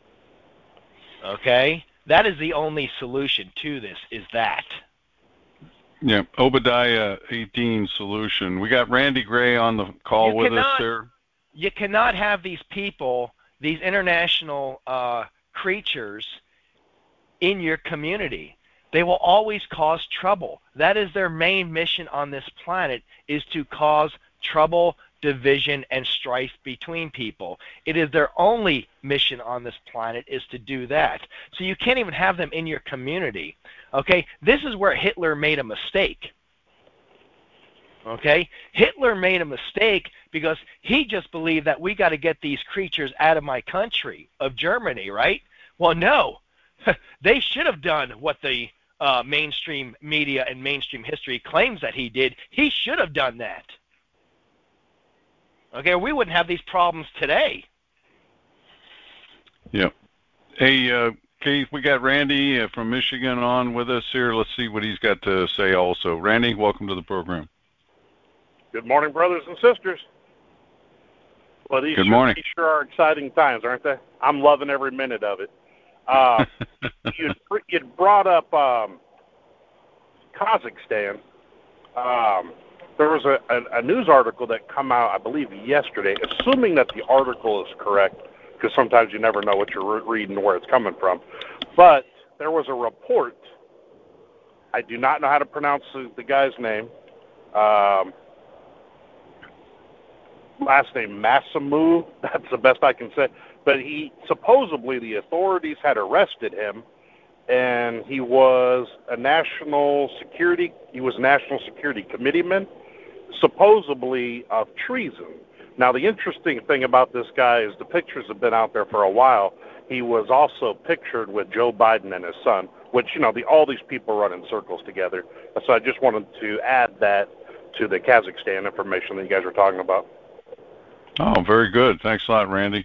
Okay? That is the only solution to this, is that. Yeah, Obadiah eighteen solution. We got Randy Gray on the call You with cannot- us there. You cannot have these people, these international uh, creatures, in your community. They will always cause trouble. That is their main mission on this planet, is to cause trouble, division, and strife between people. It is their only mission on this planet, is to do that. So you can't even have them in your community. Okay? This is where Hitler made a mistake. Okay? Hitler made a mistake because he just believed that we got to get these creatures out of my country, of Germany, right? Well, no. They should have done what the uh, mainstream media and mainstream history claims that he did. He should have done that. Okay, we wouldn't have these problems today. Yeah. Hey, uh, Keith, we got Randy uh, from Michigan on with us here. Let's see what he's got to say also. Randy, welcome to the program. Good morning, brothers and sisters. Well, these Good sure, morning. These sure are exciting times, aren't they? I'm loving every minute of it. Uh, you'd, you'd brought up um, Kazakhstan. Um, there was a, a, a news article that come out, I believe, yesterday, assuming that the article is correct, because sometimes you never know what you're re- reading and where it's coming from. But there was a report. I do not know how to pronounce the, the guy's name. Um, last name Masamu. That's the best I can say. But he supposedly the authorities had arrested him, and he was a national security. He was a national security committeeman, supposedly of treason. Now, the interesting thing about this guy is the pictures have been out there for a while. He was also pictured with Joe Biden and his son, which, you know, the, all these people run in circles together. So I just wanted to add that to the Kazakhstan information that you guys were talking about. Oh, very good. Thanks a lot, Randy.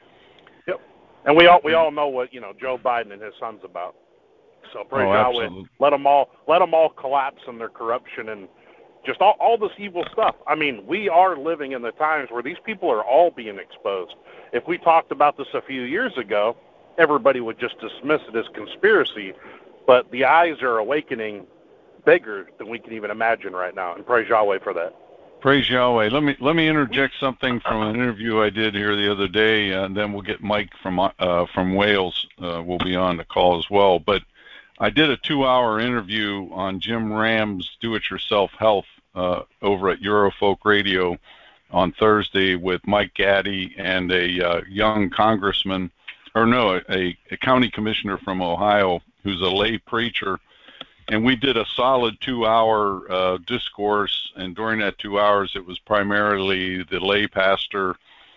Yep. And we all we all know what, you know, Joe Biden and his son's about. So praise oh, Yahweh. Absolutely. Let them all let them all collapse in their corruption and just all, all this evil stuff. I mean, we are living in the times where these people are all being exposed. If we talked about this a few years ago, everybody would just dismiss it as conspiracy. But the eyes are awakening bigger than we can even imagine right now. And praise Yahweh for that. Praise Yahweh. Let me let me interject something from an interview I did here the other day, and then we'll get Mike from uh, from Wales. Uh, will be on the call as well. But I did a two-hour interview on Jim Ram's Do-It-Yourself Health uh, over at Eurofolk Radio on Thursday with Mike Gaddy and a uh, young congressman, or no, a, a county commissioner from Ohio who's a lay preacher. And we did a solid two-hour uh, discourse, and during that two hours, it was primarily the lay pastor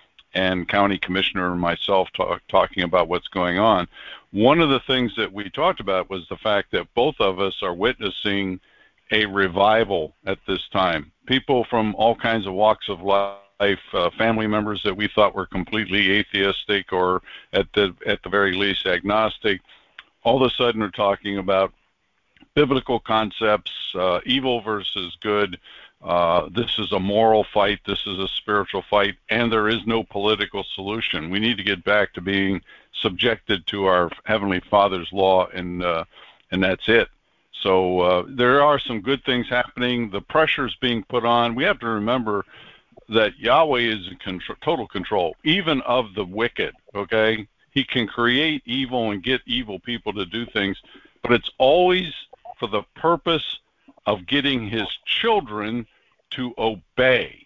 and county commissioner and myself talk, talking about what's going on. One of the things that we talked about was the fact that both of us are witnessing a revival at this time. People from all kinds of walks of life, uh, family members that we thought were completely atheistic or at the at the very least agnostic, all of a sudden are talking about biblical concepts, uh, evil versus good. Uh, this is a moral fight. This is a spiritual fight, and there is no political solution. We need to get back to being subjected to our Heavenly Father's law, and uh, and that's it. So uh, there are some good things happening. The pressure's being put on. We have to remember that Yahweh is in control, total control, even of the wicked, okay? He can create evil and get evil people to do things, but it's always for the purpose of getting his children to obey.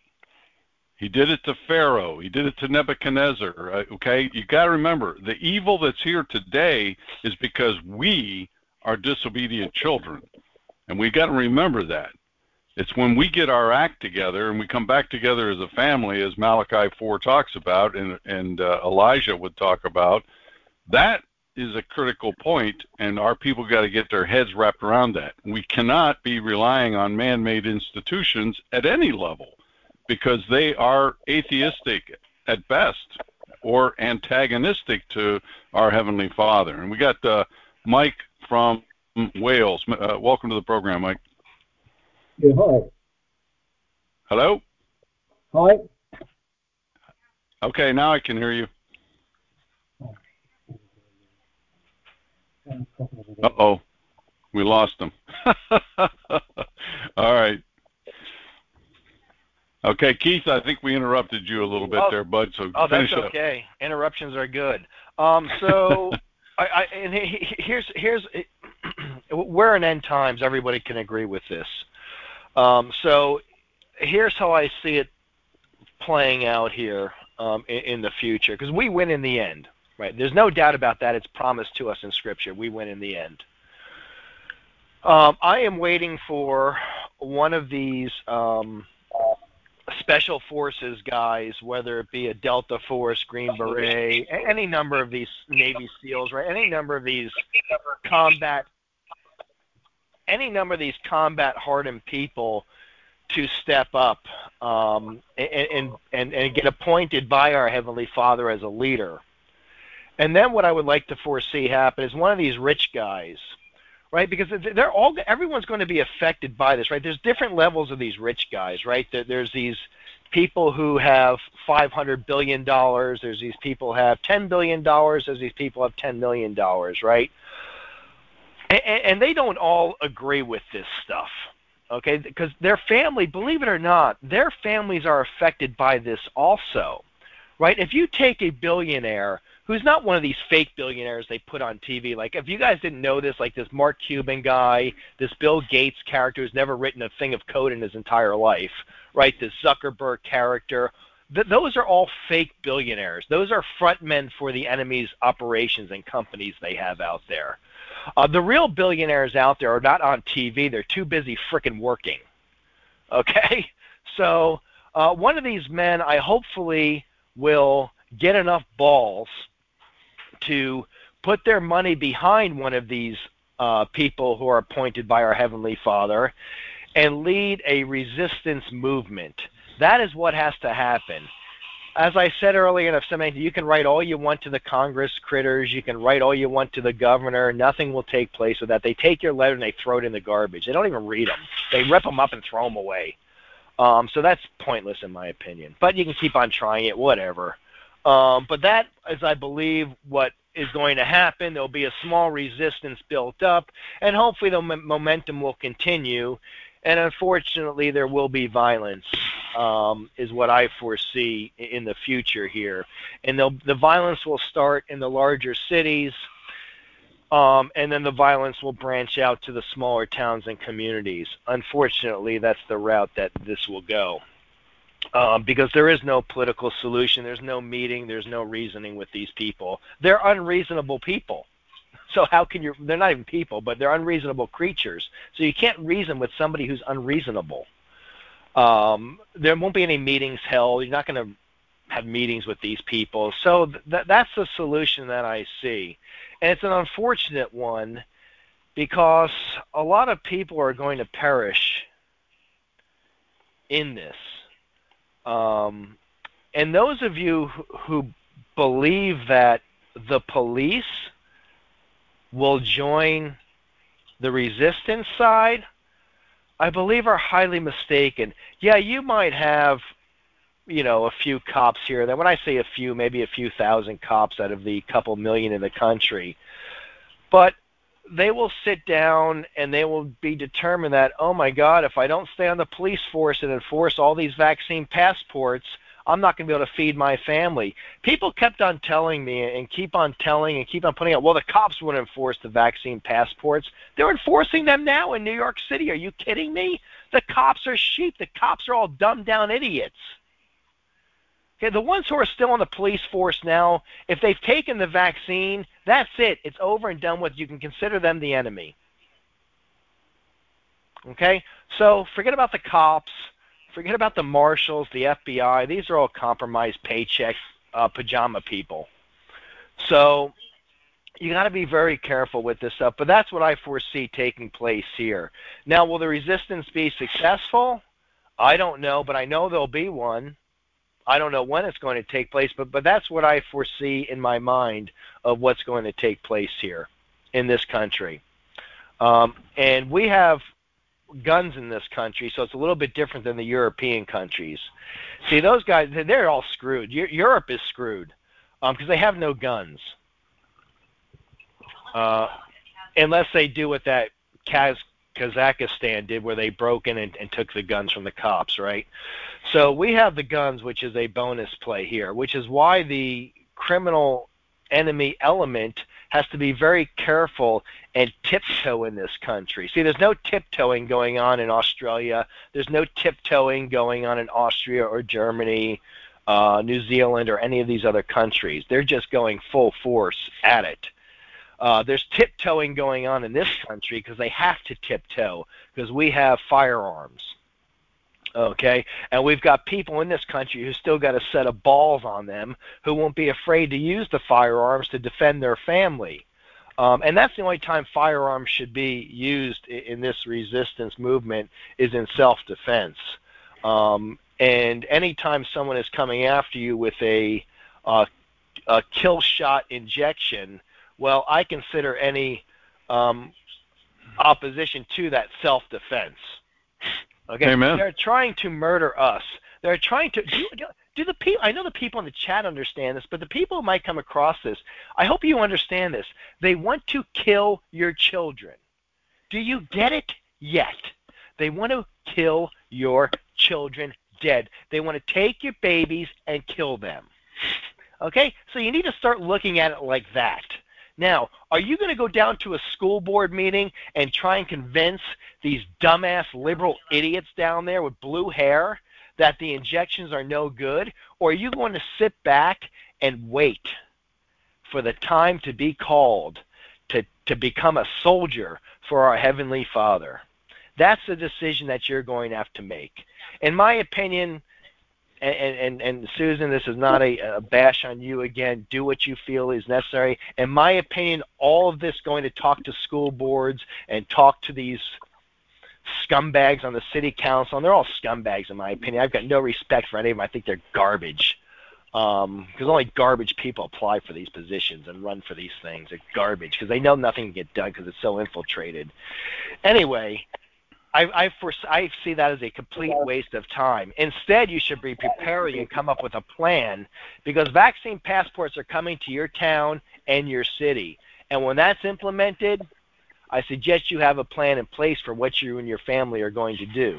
He did it to Pharaoh. He did it to Nebuchadnezzar. Uh, okay, you got to remember, the evil that's here today is because we are disobedient children, and we got to remember that. It's when we get our act together and we come back together as a family, as Malachi four talks about, and and uh, Elijah would talk about. That is a critical point, and our people got to get their heads wrapped around that. We cannot be relying on man-made institutions at any level, because they are atheistic at best or antagonistic to our Heavenly Father. And we got uh, Mike from Wales. Uh, welcome to the program, Mike. Yeah, hi. Hello? Hi. Okay, now I can hear you. Uh-oh, we lost him. All right. Okay, Keith, I think we interrupted you a little bit oh, there, bud, so oh, finish that's up. okay. Interruptions are good. Um, so, I, I, and here's, here's, we're in end times. Everybody can agree with this. Um, so, here's how I see it playing out here um, in, in the future, because we win in the end. Right, there's no doubt about that. It's promised to us in Scripture. We win in the end. Um, I am waiting for one of these um, special forces guys, whether it be a Delta Force, Green Beret, any number of these Navy SEALs, right? Any number of these combat, any number of these combat-hardened people to step up um, and, and and and get appointed by our Heavenly Father as a leader. And then what I would like to foresee happen is one of these rich guys, right? Because they're all, everyone's going to be affected by this, right? There's different levels of these rich guys, right? There's these people who have five hundred billion dollars. There's these people who have ten billion dollars. There's these people who have ten million dollars, right? and, and they don't all agree with this stuff. Okay, because their family, believe it or not, their families are affected by this also, right? If you take a billionaire who's not one of these fake billionaires they put on T V, like if you guys didn't know this, like this Mark Cuban guy, this Bill Gates character who's never written a thing of code in his entire life, right? This Zuckerberg character, th- those are all fake billionaires. Those are front men for the enemy's operations and companies they have out there. Uh, the real billionaires out there are not on T V. They're too busy frickin' working. Okay? So uh, one of these men, I hopefully will get enough balls to put their money behind one of these uh, people who are appointed by our Heavenly Father and lead a resistance movement. That is what has to happen. As I said earlier, and if somebody, you can write all you want to the Congress critters, you can write all you want to the governor, nothing will take place with that. They take your letter and they throw it in the garbage. They don't even read them. They rip them up and throw them away. Um, so that's pointless in my opinion. But you can keep on trying it, whatever. Um, but that is, I believe, what is going to happen. There'll be a small resistance built up, and hopefully the m- momentum will continue. And unfortunately, there will be violence, um, is what I foresee in the future here. And the violence will start in the larger cities, um, and then the violence will branch out to the smaller towns and communities. Unfortunately, that's the route that this will go. Um, because there is no political solution, there's no meeting, there's no reasoning with these people. They're unreasonable people. So how can you, they're not even people, but they're unreasonable creatures. So you can't reason with somebody who's unreasonable. Um, there won't be any meetings held. You're not going to have meetings with these people. So th- that's the solution that I see. And it's an unfortunate one because a lot of people are going to perish in this. Um, and those of you who, who believe that the police will join the resistance side, I believe are highly mistaken. Yeah, you might have, you know, a few cops here. Then when I say a few, maybe a few thousand cops out of the couple million in the country. But they will sit down and they will be determined that, oh my God, if I don't stay on the police force and enforce all these vaccine passports, I'm not going to be able to feed my family. People kept on telling me and keep on telling and keep on putting out, well, the cops wouldn't enforce the vaccine passports. They're enforcing them now in New York City. Are you kidding me? The cops are sheep. The cops are all dumbed down idiots. Okay, the ones who are still in the police force now, if they've taken the vaccine, that's it. It's over and done with. You can consider them the enemy. Okay? So forget about the cops. Forget about the marshals, the F B I. These are all compromised paycheck uh, pajama people. So you got to be very careful with this stuff. But that's what I foresee taking place here. Now, will the resistance be successful? I don't know, but I know there'll be one. I don't know when it's going to take place, but, but that's what I foresee in my mind of what's going to take place here in this country. Um, and we have guns in this country, so it's a little bit different than the European countries. See, those guys, they're all screwed. Europe is screwed because um, they have no guns. Uh, unless they do what that Kaz, Kazakhstan did where they broke in and, and took the guns from the cops, right? So we have the guns, which is a bonus play here, which is why the criminal enemy element has to be very careful and tiptoe in this country. See, there's no tiptoeing going on in Australia. There's no tiptoeing going on in Austria or Germany, uh, New Zealand, or any of these other countries. They're just going full force at it. Uh, there's tiptoeing going on in this country because they have to tiptoe because we have firearms. Okay, and we've got people in this country who still got a set of balls on them who won't be afraid to use the firearms to defend their family. Um, and that's the only time firearms should be used in this resistance movement is in self-defense. Um, and anytime someone is coming after you with a, uh, a kill shot injection, well, I consider any um, opposition to that self-defense. Okay, Amen. They're trying to murder us. They're trying to. Do you, do the people, I know the people in the chat understand this, but the people who might come across this, I hope you understand this. They want to kill your children. Do you get it yet? They want to kill your children dead. They want to take your babies and kill them. Okay? So you need to start looking at it like that. Now, are you going to go down to a school board meeting and try and convince these dumbass liberal idiots down there with blue hair that the injections are no good? Or are you going to sit back and wait for the time to be called to, to become a soldier for our Heavenly Father? That's the decision that you're going to have to make. In my opinion, and, and, and Susan, this is not a, a bash on you again. Do what you feel is necessary. In my opinion, all of this going to talk to school boards and talk to these scumbags on the city council, and they're all scumbags in my opinion. I've got no respect for any of them. I think they're garbage. Um, because only garbage people apply for these positions and run for these things. They're garbage because they know nothing can get done because it's so infiltrated. Anyway, I, I, foresee, I see that as a complete waste of time. Instead, you should be preparing and come up with a plan because vaccine passports are coming to your town and your city. And when that's implemented, I suggest you have a plan in place for what you and your family are going to do.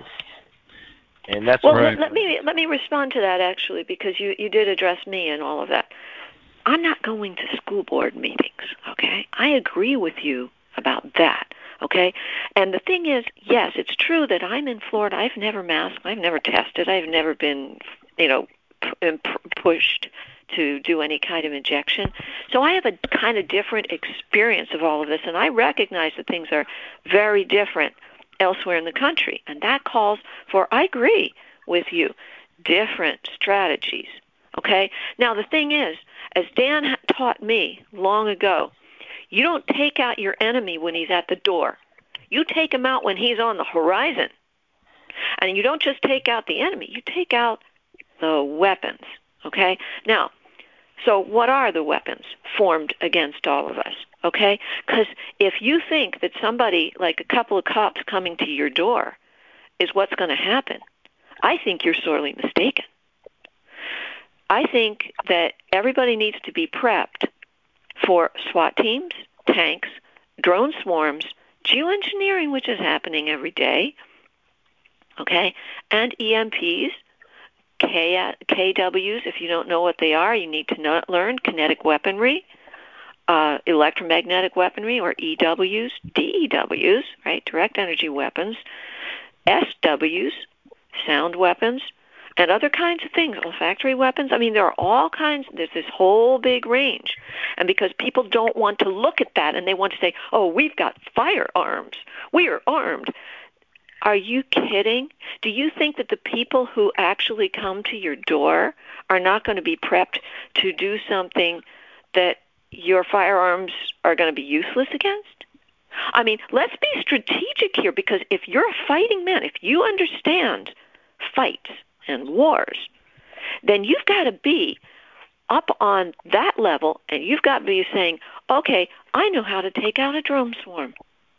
And that's well, right. let me let me respond to that actually, because you, you did address me and all of that. I'm not going to school board meetings, okay? I agree with you about that, okay? And the thing is, yes, it's true that I'm in Florida. I've never masked. I've never tested. I've never been, you know, p- pushed to do any kind of injection. So I have a kind of different experience of all of this, and I recognize that things are very different elsewhere in the country, and that calls for, I agree with you, different strategies, okay? Now, the thing is, as Dan taught me long ago, you don't take out your enemy when he's at the door. You take him out when he's on the horizon. And you don't just take out the enemy, you take out the weapons, okay? Now, so what are the weapons formed against all of us, okay? Because if you think that somebody, like a couple of cops coming to your door, is what's going to happen, I think you're sorely mistaken. I think that everybody needs to be prepped for SWAT teams, tanks, drone swarms, geoengineering, which is happening every day, okay, and E M Ps, K, KWs. If you don't know what they are, you need to know, learn kinetic weaponry, uh, electromagnetic weaponry, or E Ws, D E Ws, right, direct energy weapons, S Ws, sound weapons, and other kinds of things, olfactory weapons. I mean, there are all kinds. There's this whole big range. And because people don't want to look at that and they want to say, oh, we've got firearms, we are armed. Are you kidding? Do you think that the people who actually come to your door are not going to be prepped to do something that your firearms are going to be useless against? I mean, let's be strategic here, because if you're a fighting man, if you understand fights and wars, then you've got to be up on that level, and you've got to be saying, okay, I know how to take out a drone swarm.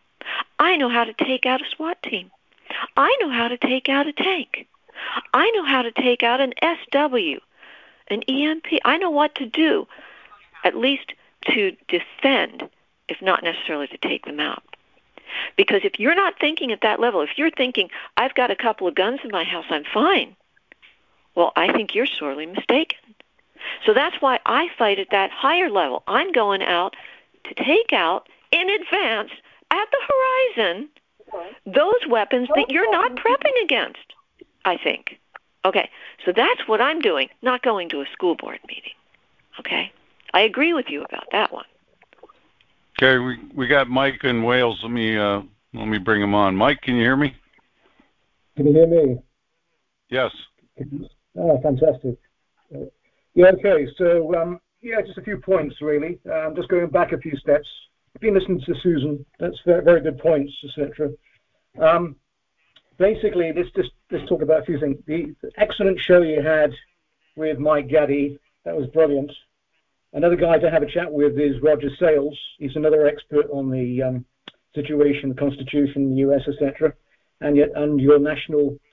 I know how to take out a SWAT team. I know how to take out a tank. I know how to take out an S W, an E M P. I know what to do, at least to defend, if not necessarily to take them out. Because if you're not thinking at that level, if you're thinking, I've got a couple of guns in my house, I'm fine, well, I think you're sorely mistaken. So that's why I fight at that higher level. I'm going out to take out, in advance, at the horizon, those weapons that you're not prepping against, I think. Okay, so that's what I'm doing, not going to a school board meeting. Okay? I agree with you about that one. Okay, we we got Mike in Wales. Let me uh, let me bring him on. Mike, can you hear me? Can you hear me? Yes. Oh, fantastic. Uh, yeah, okay, so, um, yeah, just a few points, really. Um, just going back a few steps. I've been listening to Susan. That's very, very good points, et cetera. Um, basically, let's just let's talk about a few things. The excellent show you had with Mike Gaddy, that was brilliant. Another guy to have a chat with is Roger Sales. He's another expert on the um, situation, the Constitution, the U S, et cetera. And yet, and your national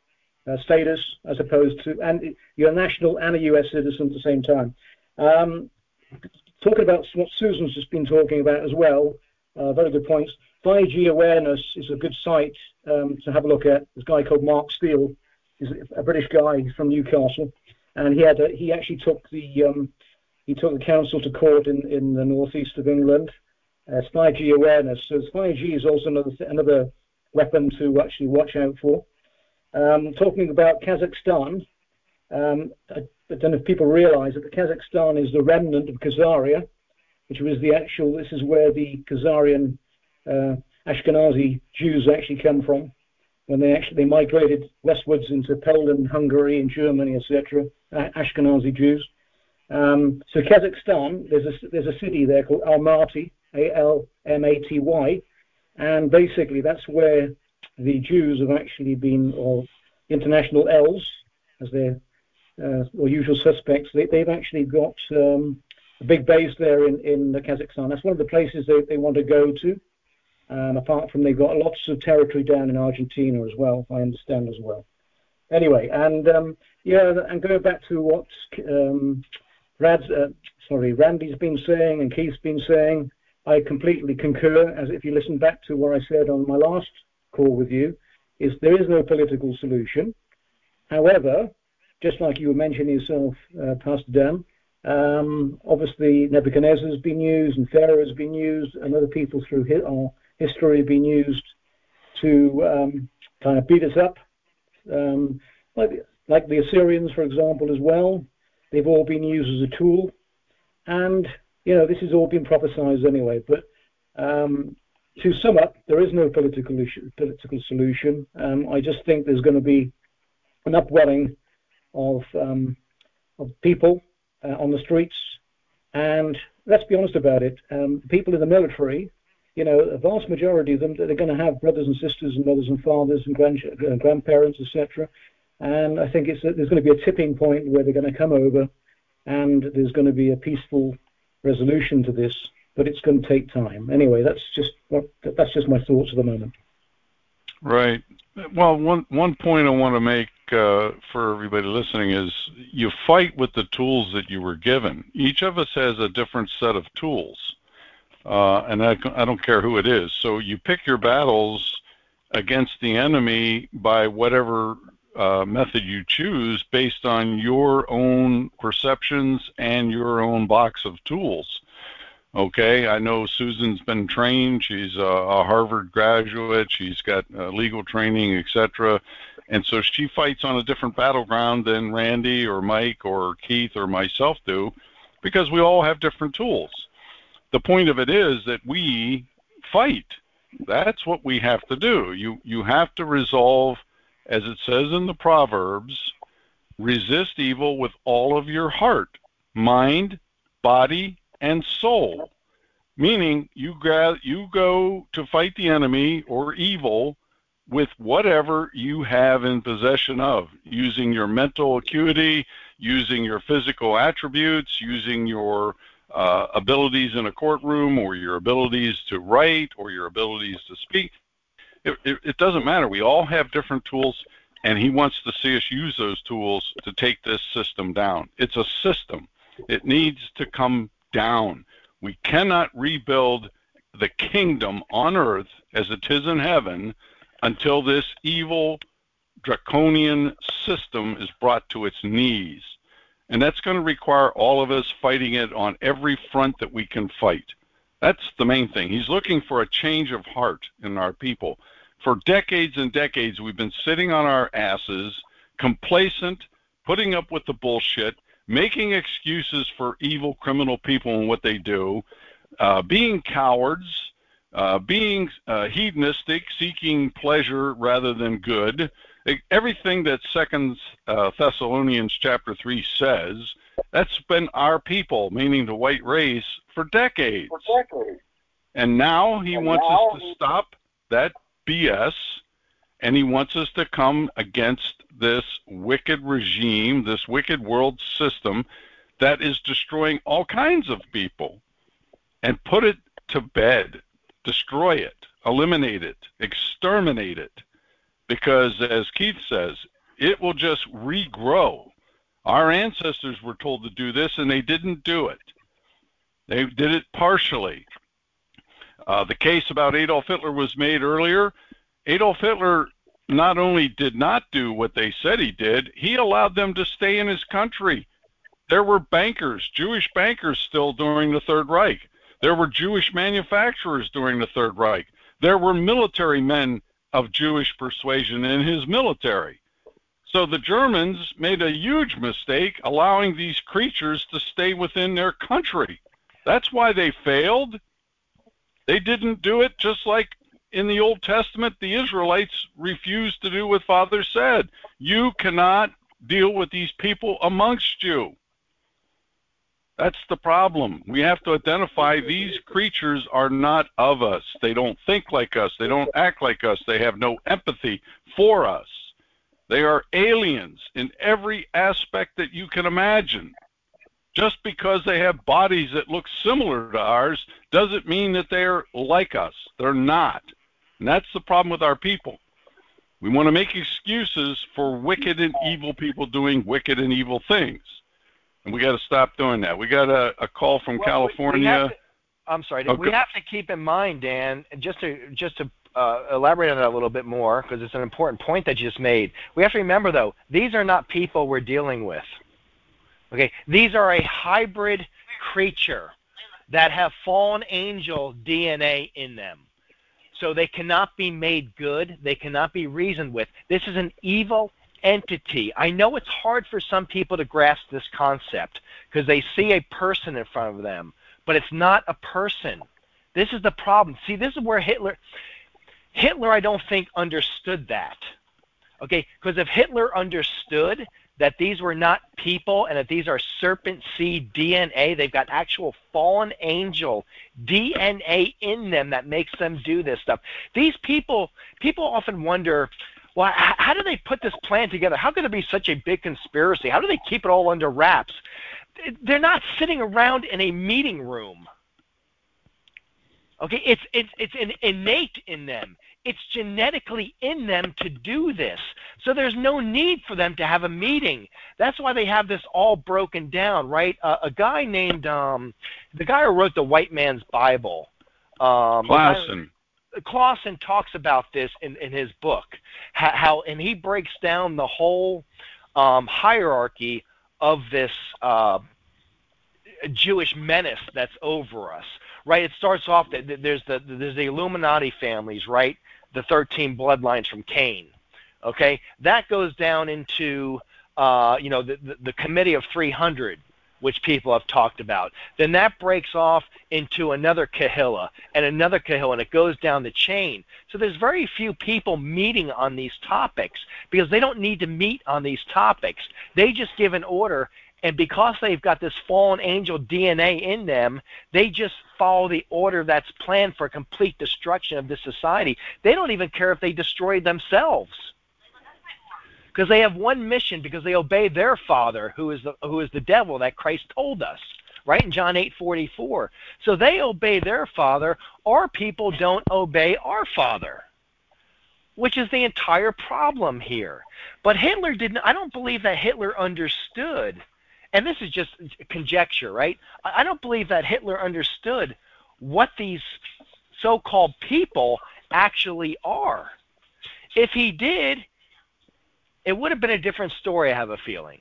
uh, status as opposed to, and you're a national and a U S citizen at the same time. Um, talking about what Susan's just been talking about as well, uh, very good points. five G Awareness is a good site um, to have a look at. This guy called Mark Steele, he's a British guy, he's from Newcastle, and he had a, he actually took the um, he took the council to court in, in the northeast of England. Uh, it's five G Awareness, so five G is also another another weapon to actually watch out for. Um, talking about Kazakhstan, um, I, I don't know if people realise that the Kazakhstan is the remnant of Khazaria, which was the actual. This is where the Khazarian uh, Ashkenazi Jews actually come from when they actually they migrated westwards into Poland, Hungary, and Germany, et cetera. Ashkenazi Jews. Um, so Kazakhstan, there's a there's a city there called Almaty, A L M A T Y, and basically that's where the Jews have actually been, or international elves, as they're uh, or usual suspects. They, they've actually got um, a big base there in in Kazakhstan. That's one of the places they, they want to go to. Um, apart from they've got lots of territory down in Argentina as well, I understand as well. Anyway, and um, yeah, and going back to what um, Rad's, uh, sorry, Randy's been saying and Keith's been saying, I completely concur. As if you listen back to what I said on my last call with you, is there is no political solution. However, just like you were mentioning yourself, uh, Pastor Dan, um, obviously Nebuchadnezzar has been used and Pharaoh has been used, and other people through hi- our history have been used to um, kind of beat us up. Um, like, like the Assyrians, for example, as well. They've all been used as a tool. And, you know, this has all been prophesied anyway. But um, to sum up, there is no political issue, political solution. Um, I just think there's going to be an upwelling of, um, of people uh, on the streets. And let's be honest about it. Um, people in the military, you know, a vast majority of them, they're going to have brothers and sisters and mothers and fathers and grand, uh, grandparents, et cetera. And I think it's a, there's going to be a tipping point where they're going to come over, and there's going to be a peaceful resolution to this. But it's going to take time. Anyway, that's just that's just my thoughts at the moment. Right. Well, one one point I want to make uh, for everybody listening is you fight with the tools that you were given. Each of us has a different set of tools. Uh, and I, I don't care who it is. So you pick your battles against the enemy by whatever uh, method you choose based on your own perceptions and your own box of tools. Okay, I know Susan's been trained. She's a, a Harvard graduate. She's got uh, legal training, et cetera. And so she fights on a different battleground than Randy or Mike or Keith or myself do, because we all have different tools. The point of it is that we fight. That's what we have to do. You you have to resolve, as it says in the Proverbs, resist evil with all of your heart, mind, body, and soul. Meaning you gra- you go to fight the enemy or evil with whatever you have in possession of, using your mental acuity, using your physical attributes, using your Uh, abilities in a courtroom, or your abilities to write, or your abilities to speak. It, it, it doesn't matter. We all have different tools, and he wants to see us use those tools to take this system down. It's a system. It needs to come down. We cannot rebuild the kingdom on earth as it is in heaven until this evil, draconian system is brought to its knees. And that's going to require all of us fighting it on every front that we can fight. That's the main thing. He's looking for a change of heart in our people. For decades and decades, we've been sitting on our asses, complacent, putting up with the bullshit, making excuses for evil criminal people and what they do, uh, being cowards, uh, being uh, hedonistic, seeking pleasure rather than good. Everything that Second uh, Thessalonians chapter three says, that's been our people, meaning the white race, for decades. For decades. And now he and wants now us to he... stop that B S, and he wants us to come against this wicked regime, this wicked world system that is destroying all kinds of people, and put it to bed, destroy it, eliminate it, exterminate it. Because, as Keith says, it will just regrow. Our ancestors were told to do this, and they didn't do it. They did it partially. Uh, the case about Adolf Hitler was made earlier. Adolf Hitler not only did not do what they said he did, he allowed them to stay in his country. There were bankers, Jewish bankers still during the Third Reich. There were Jewish manufacturers during the Third Reich. There were military men of Jewish persuasion in his military. So the Germans made a huge mistake allowing these creatures to stay within their country. That's why they failed. They didn't do it just like in the Old Testament, the Israelites refused to do what Father said. You cannot deal with these people amongst you. That's the problem. We have to identify these creatures are not of us. They don't think like us. They don't act like us. They have no empathy for us. They are aliens in every aspect that you can imagine. Just because they have bodies that look similar to ours doesn't mean that they're like us. They're not. And that's the problem with our people. We want to make excuses for wicked and evil people doing wicked and evil things. And we got to stop doing that. We got a, a call from well, California. We, we to, I'm sorry. Okay. We have to keep in mind, Dan, just to just to uh, elaborate on that a little bit more, because it's an important point that you just made. We have to remember, though, these are not people we're dealing with. Okay, these are a hybrid creature that have fallen angel D N A in them. So they cannot be made good. They cannot be reasoned with. This is an evil entity. I know it's hard for some people to grasp this concept because they see a person in front of them, but it's not a person. This is the problem. See, this is where Hitler, Hitler, I don't think understood that. Okay, because if Hitler understood that these were not people and that these are serpent seed D N A, they've got actual fallen angel D N A in them that makes them do this stuff. These people, people often wonder, well, how do they put this plan together? How could it be such a big conspiracy? How do they keep it all under wraps? They're not sitting around in a meeting room. Okay, it's it's it's an innate in them. It's genetically in them to do this. So there's no need for them to have a meeting. That's why they have this all broken down, right? Uh, a guy named, um, the guy who wrote the White Man's Bible. Um, Clausen. Clausen talks about this in, in his book, how, how, and he breaks down the whole um, hierarchy of this uh, Jewish menace that's over us, right? It starts off that there's the there's the Illuminati families, right? The thirteen bloodlines from Cain. Okay, that goes down into uh, you know the, the the Committee of three hundred, which people have talked about. Then that breaks off into another Kahilla and another Kahilla, and it goes down the chain. So there's very few people meeting on these topics because they don't need to meet on these topics. They just give an order. And because they've got this fallen angel D N A in them, they just follow the order that's planned for complete destruction of this society. They don't even care if they destroy themselves. Because they have one mission, because they obey their father, who is the who is the devil that Christ told us, right, in John eight forty-four. So they obey their father. Our people don't obey our father, which is the entire problem here. But Hitler didn't, I don't believe that Hitler understood, and this is just conjecture, right? I don't believe that Hitler understood what these so-called people actually are. If he did, it would have been a different story, I have a feeling.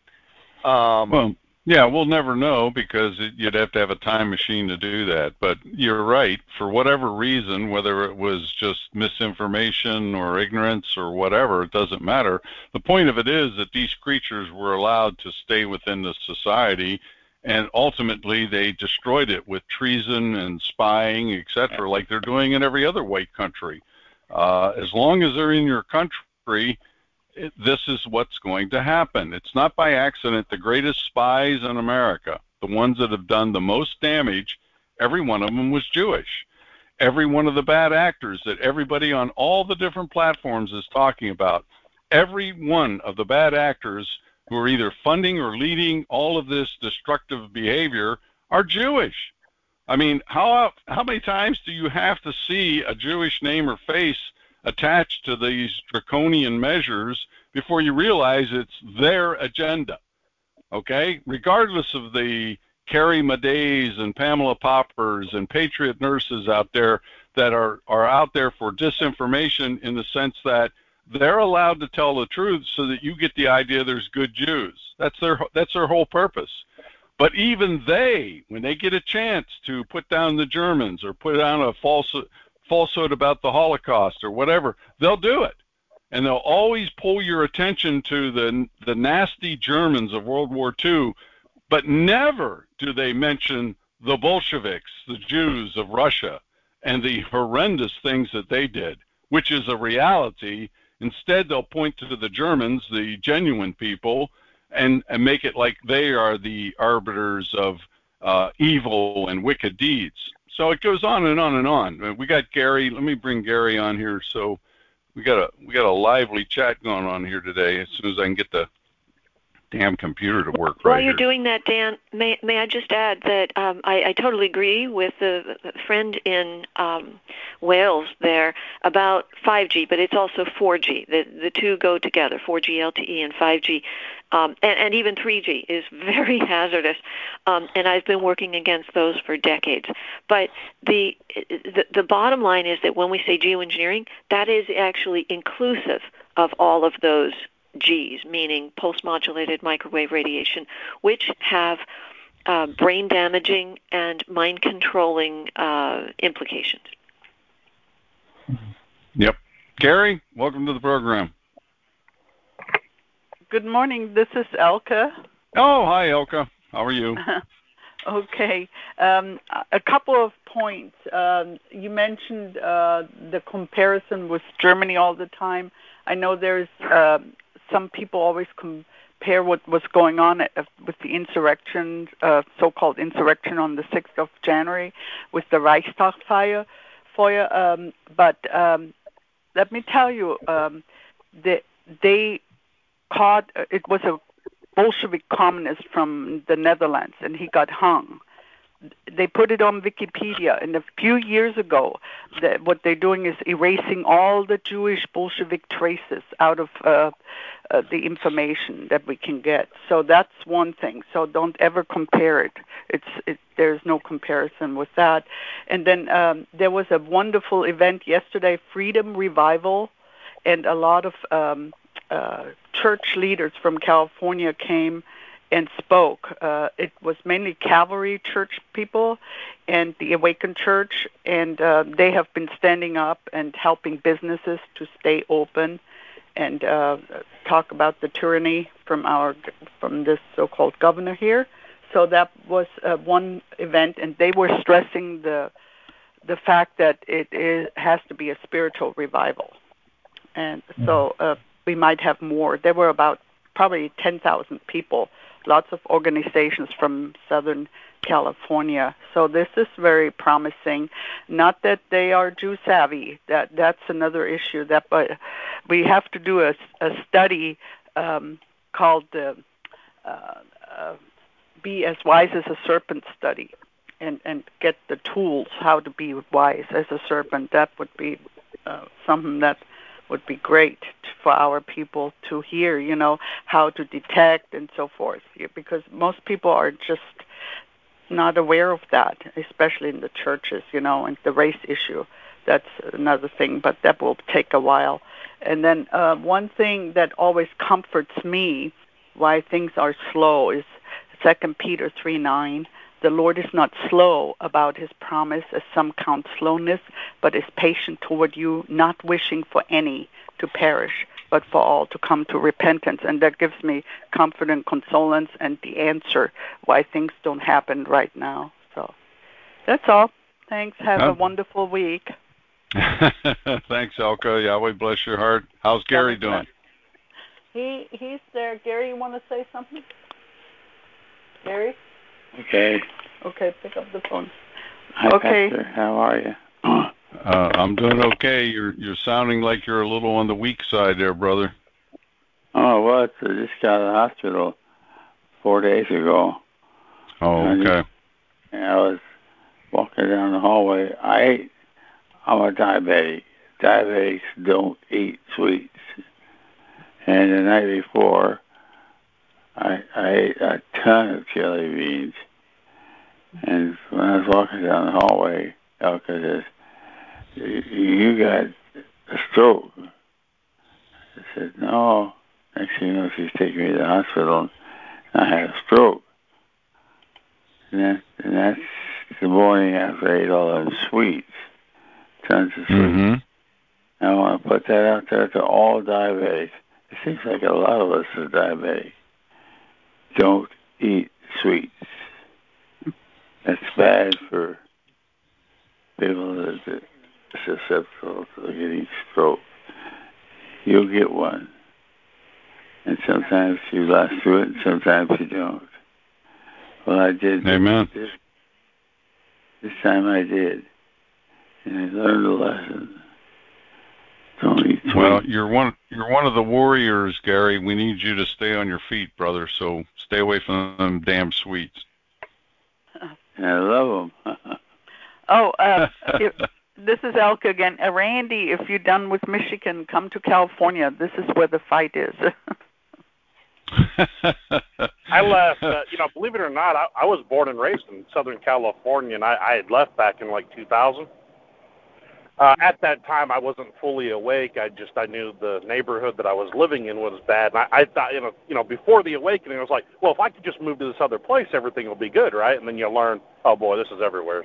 Um, well, yeah, we'll never know because it, you'd have to have a time machine to do that. But you're right. For whatever reason, whether it was just misinformation or ignorance or whatever, it doesn't matter. The point of it is that these creatures were allowed to stay within the society, and ultimately they destroyed it with treason and spying, et cetera, like they're doing in every other white country. Uh, as long as they're in your country, It, this is what's going to happen. It's not by accident. The greatest spies in America, the ones that have done the most damage, every one of them was Jewish. Every one of the bad actors that everybody on all the different platforms is talking about, every one of the bad actors who are either funding or leading all of this destructive behavior are Jewish. I mean, how how many times do you have to see a Jewish name or face attached to these draconian measures before you realize it's their agenda. Okay? Regardless of the Carrie Madays and Pamela Poppers and Patriot nurses out there that are, are out there for disinformation, in the sense that they're allowed to tell the truth so that you get the idea there's good Jews. That's their, that's their whole purpose. But even they, when they get a chance to put down the Germans or put down a false, falsehood about the Holocaust or whatever, they'll do it. And they'll always pull your attention to the, the nasty Germans of World War Two, but never do they mention the Bolsheviks, the Jews of Russia, and the horrendous things that they did, which is a reality. Instead, they'll point to the Germans, the genuine people, and, and make it like they are the arbiters of uh, evil and wicked deeds. So it goes on and on and on. We got Gary. Let me bring Gary on here. So we got a we got a lively chat going on here today. As soon as I can get the damn computer to work While right you're here. doing that, Dan, may may I just add that um, I, I totally agree with the friend in um, Wales there about five G, but it's also four G. The the two go together, four G L T E and five G, um, and, and even three G is very hazardous. Um, and I've been working against those for decades. But the, the the bottom line is that when we say geoengineering, that is actually inclusive of all of those G's, meaning pulse-modulated microwave radiation, which have uh, brain-damaging and mind-controlling uh, implications. Yep. Gary, welcome to the program. Good morning. This is Elka. Oh, hi, Elka. How are you? Okay. Um, a couple of points. Um, you mentioned uh, the comparison with Germany all the time. I know there's uh, some people always compare what was going on with the insurrection, uh, so-called insurrection on the sixth of January with the Reichstag fire. fire um, but um, let me tell you, um, they, they caught, it was a Bolshevik communist from the Netherlands, and he got hung. They put it on Wikipedia, and a few years ago, the, what they're doing is erasing all the Jewish Bolshevik traces out of uh, uh, the information that we can get. So that's one thing. So don't ever compare it. It's it, there's no comparison with that. And then um, there was a wonderful event yesterday, Freedom Revival, and a lot of um, uh, church leaders from California came and spoke. Uh, it was mainly Calvary Church people and the Awakened Church, and uh, they have been standing up and helping businesses to stay open and uh, talk about the tyranny from our from this so-called governor here. So that was uh, one event, and they were stressing the the fact that it is, has to be a spiritual revival. And so uh, we might have more. There were about probably ten thousand people, lots of organizations from Southern California. So this is very promising. Not that they are Jew savvy. That that's another issue. That but we have to do a, a study um, called the uh, uh, "Be as Wise as a Serpent" study, and and get the tools how to be wise as a serpent. That would be uh, something that would be great for our people to hear, you know, how to detect and so forth, because most people are just not aware of that, especially in the churches, you know, and the race issue. That's another thing, but that will take a while. And then uh, one thing that always comforts me why things are slow is Second Peter three nine. The Lord is not slow about his promise, as some count slowness, but is patient toward you, not wishing for any to perish, but for all to come to repentance. And that gives me comfort and consolence and the answer why things don't happen right now. So that's all. Thanks. Have oh. a wonderful week. Thanks, Elka. Yahweh bless your heart. How's Gary doing? He He's there. Gary, you want to say something? Gary? Okay. Okay, pick up the phone. Hi, okay. Pastor. How are you? uh, I'm doing okay. You're you're sounding like you're a little on the weak side there, brother. Oh, well, I just got out of the hospital four days ago. Oh, and okay. I, just, and I was walking down the hallway. I ate. I'm a diabetic. Diabetics don't eat sweets. And the night before, I, I ate a ton of jelly beans. And when I was walking down the hallway, Elka says, "You got a stroke." I said, "No." Next thing you know, she's taking me to the hospital, and I had a stroke. And, that, and that's the morning after I ate all those sweets, tons of sweets. Mm-hmm. I want to put that out there to all diabetics. It seems like a lot of us are diabetic. Don't eat sweets. That's bad for people that are susceptible to getting stroke. You'll get one. And sometimes you last through it, and sometimes you don't. Well, I did. Amen. This, this time I did. And I learned a lesson. Don't eat sweets. Well, you're one, you're one of the warriors, Gary. We need you to stay on your feet, brother, so stay away from them damn sweets. I love them. oh, uh, if, this is Elka again. Uh, Randy, if you're done with Michigan, come to California. This is where the fight is. I left, uh, you know, believe it or not, I, I was born and raised in Southern California, and I, I had left back in like two thousand. Uh, at that time, I wasn't fully awake. I just, I knew the neighborhood that I was living in was bad. And I, I thought, you know, you know, before the awakening, I was like, well, if I could just move to this other place, everything will be good, right? And then you learn, oh, boy, this is everywhere.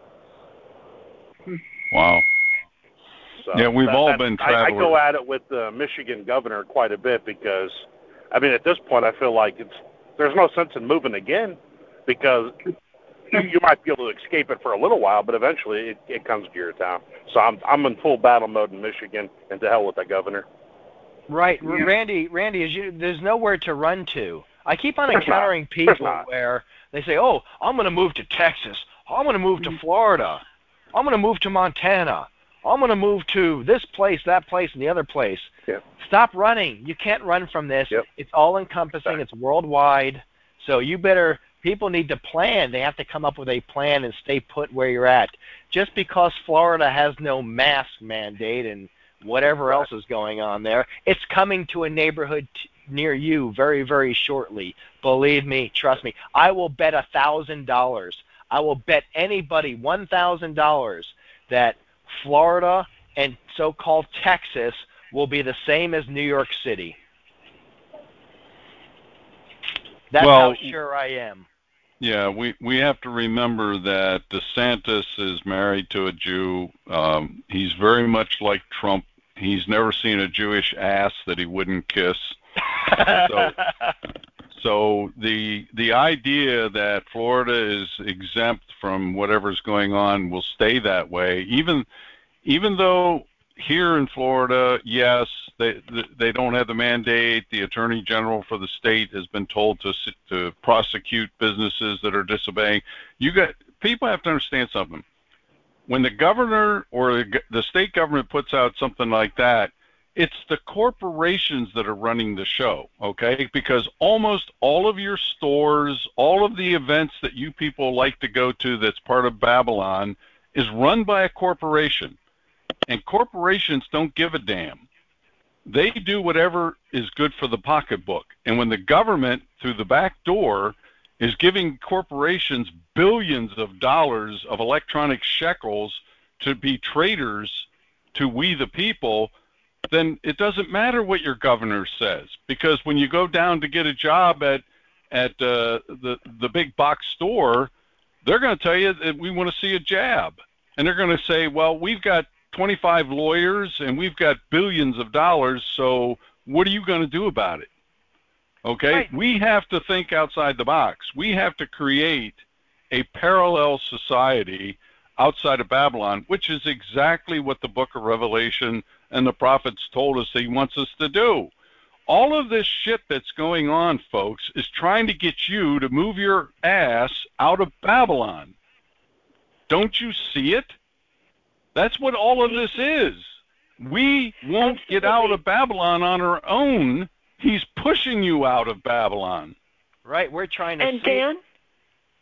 Wow. So yeah, we've that, all that, been I, I travelers. go at it with the Michigan governor quite a bit because, I mean, at this point, I feel like it's there's no sense in moving again because you, you might be able to escape it for a little while, but eventually it, it comes to your town. So I'm I'm in full battle mode in Michigan, and to hell with that governor. Right, Yeah. Randy. Randy, is you, there's nowhere to run to. I keep on encountering people where they say, "Oh, I'm going to move to Texas. I'm going to move to Florida. I'm going to move to Montana. I'm going to move to this place, that place, and the other place." Yep. Stop running. You can't run from this. Yep. It's all-encompassing. It's worldwide. So you better, people need to plan. They have to come up with a plan and stay put where you're at. Just because Florida has no mask mandate and whatever else is going on there, it's coming to a neighborhood t- near you very, very shortly. Believe me, trust me. I will bet a thousand dollars. I will bet anybody one thousand dollars that Florida and so-called Texas will be the same as New York City. That's well, how sure I am. Yeah, we, we have to remember that DeSantis is married to a Jew. Um, he's very much like Trump. He's never seen a Jewish ass that he wouldn't kiss. so, so the the idea that Florida is exempt from whatever's going on will stay that way, even even though here in Florida, yes, they they don't have the mandate. The Attorney General for the state has been told to to prosecute businesses that are disobeying. You got people have to understand something. When the governor or the state government puts out something like that, it's the corporations that are running the show, okay? Because almost all of your stores, all of the events that you people like to go to that's part of Babylon is run by a corporation. And corporations don't give a damn. They do whatever is good for the pocketbook. And when the government, through the back door, is giving corporations billions of dollars of electronic shekels to be traitors to we the people, then it doesn't matter what your governor says. Because when you go down to get a job at at uh, the, the big box store, they're going to tell you that we want to see a jab. And they're going to say, well, we've got twenty-five lawyers and we've got billions of dollars, so what are you going to do about it? Okay? Right. We have to think outside the box. We have to create a parallel society outside of Babylon, which is exactly what the book of Revelation and the prophets told us he wants us to do. All of this shit that's going on, folks, is trying to get you to move your ass out of Babylon. Don't you see it? That's what all of this is. We won't get out of Babylon on our own. He's pushing you out of Babylon. Right, we're trying to And see. Dan?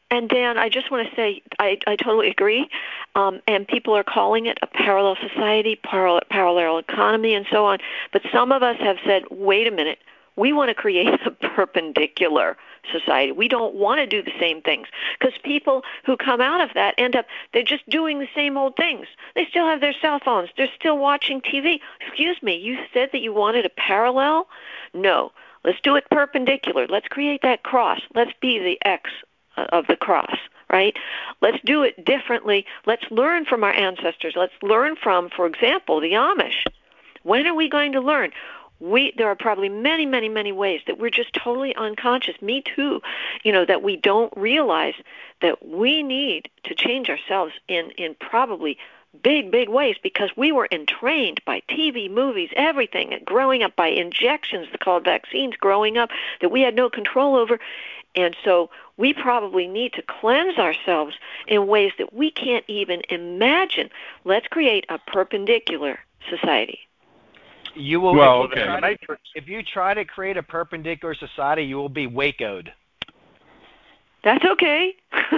And Dan, I just want to say I, I totally agree. Um, and people are calling it a parallel society, parallel, parallel economy, and so on. But some of us have said, wait a minute, we want to create a perpendicular society. We don't want to do the same things, because people who come out of that end up, they're just doing the same old things. They still have their cell phones. They're still watching T V. Excuse me, you said that you wanted a parallel? No. Let's do it perpendicular. Let's create that cross. Let's be the X of the cross, right? Let's do it differently. Let's learn from our ancestors. Let's learn from, for example, the Amish. When are we going to learn? We, there are probably many, many, many ways that we're just totally unconscious. Me too. You know, that we don't realize that we need to change ourselves in, in probably big, big ways, because we were entrained by T V, movies, everything, and growing up by injections called vaccines growing up that we had no control over. And so we probably need to cleanse ourselves in ways that we can't even imagine. Let's create a perpendicular society. You will, well, if, you okay. try to, if you try to create a perpendicular society, you will be Waco'd. That's okay.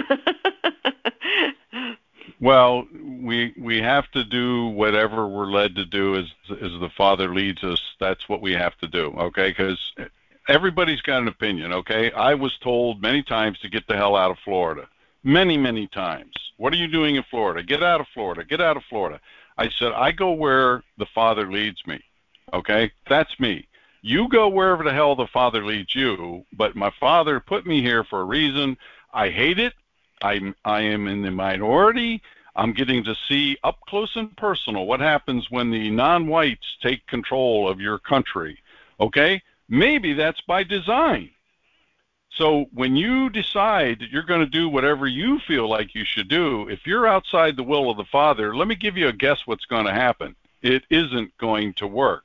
Well, we we have to do whatever we're led to do as as the Father leads us. That's what we have to do, okay? Because everybody's got an opinion, okay? I was told many times to get the hell out of Florida. Many, many times. What are you doing in Florida? Get out of Florida. Get out of Florida. I said, I go where the Father leads me, okay? That's me. You go wherever the hell the Father leads you, but my Father put me here for a reason. I hate it. I'm, I am in the minority. I'm getting to see up close and personal what happens when the non-whites take control of your country, okay? Maybe that's by design. So when you decide that you're going to do whatever you feel like you should do, if you're outside the will of the Father, let me give you a guess what's going to happen. It isn't going to work.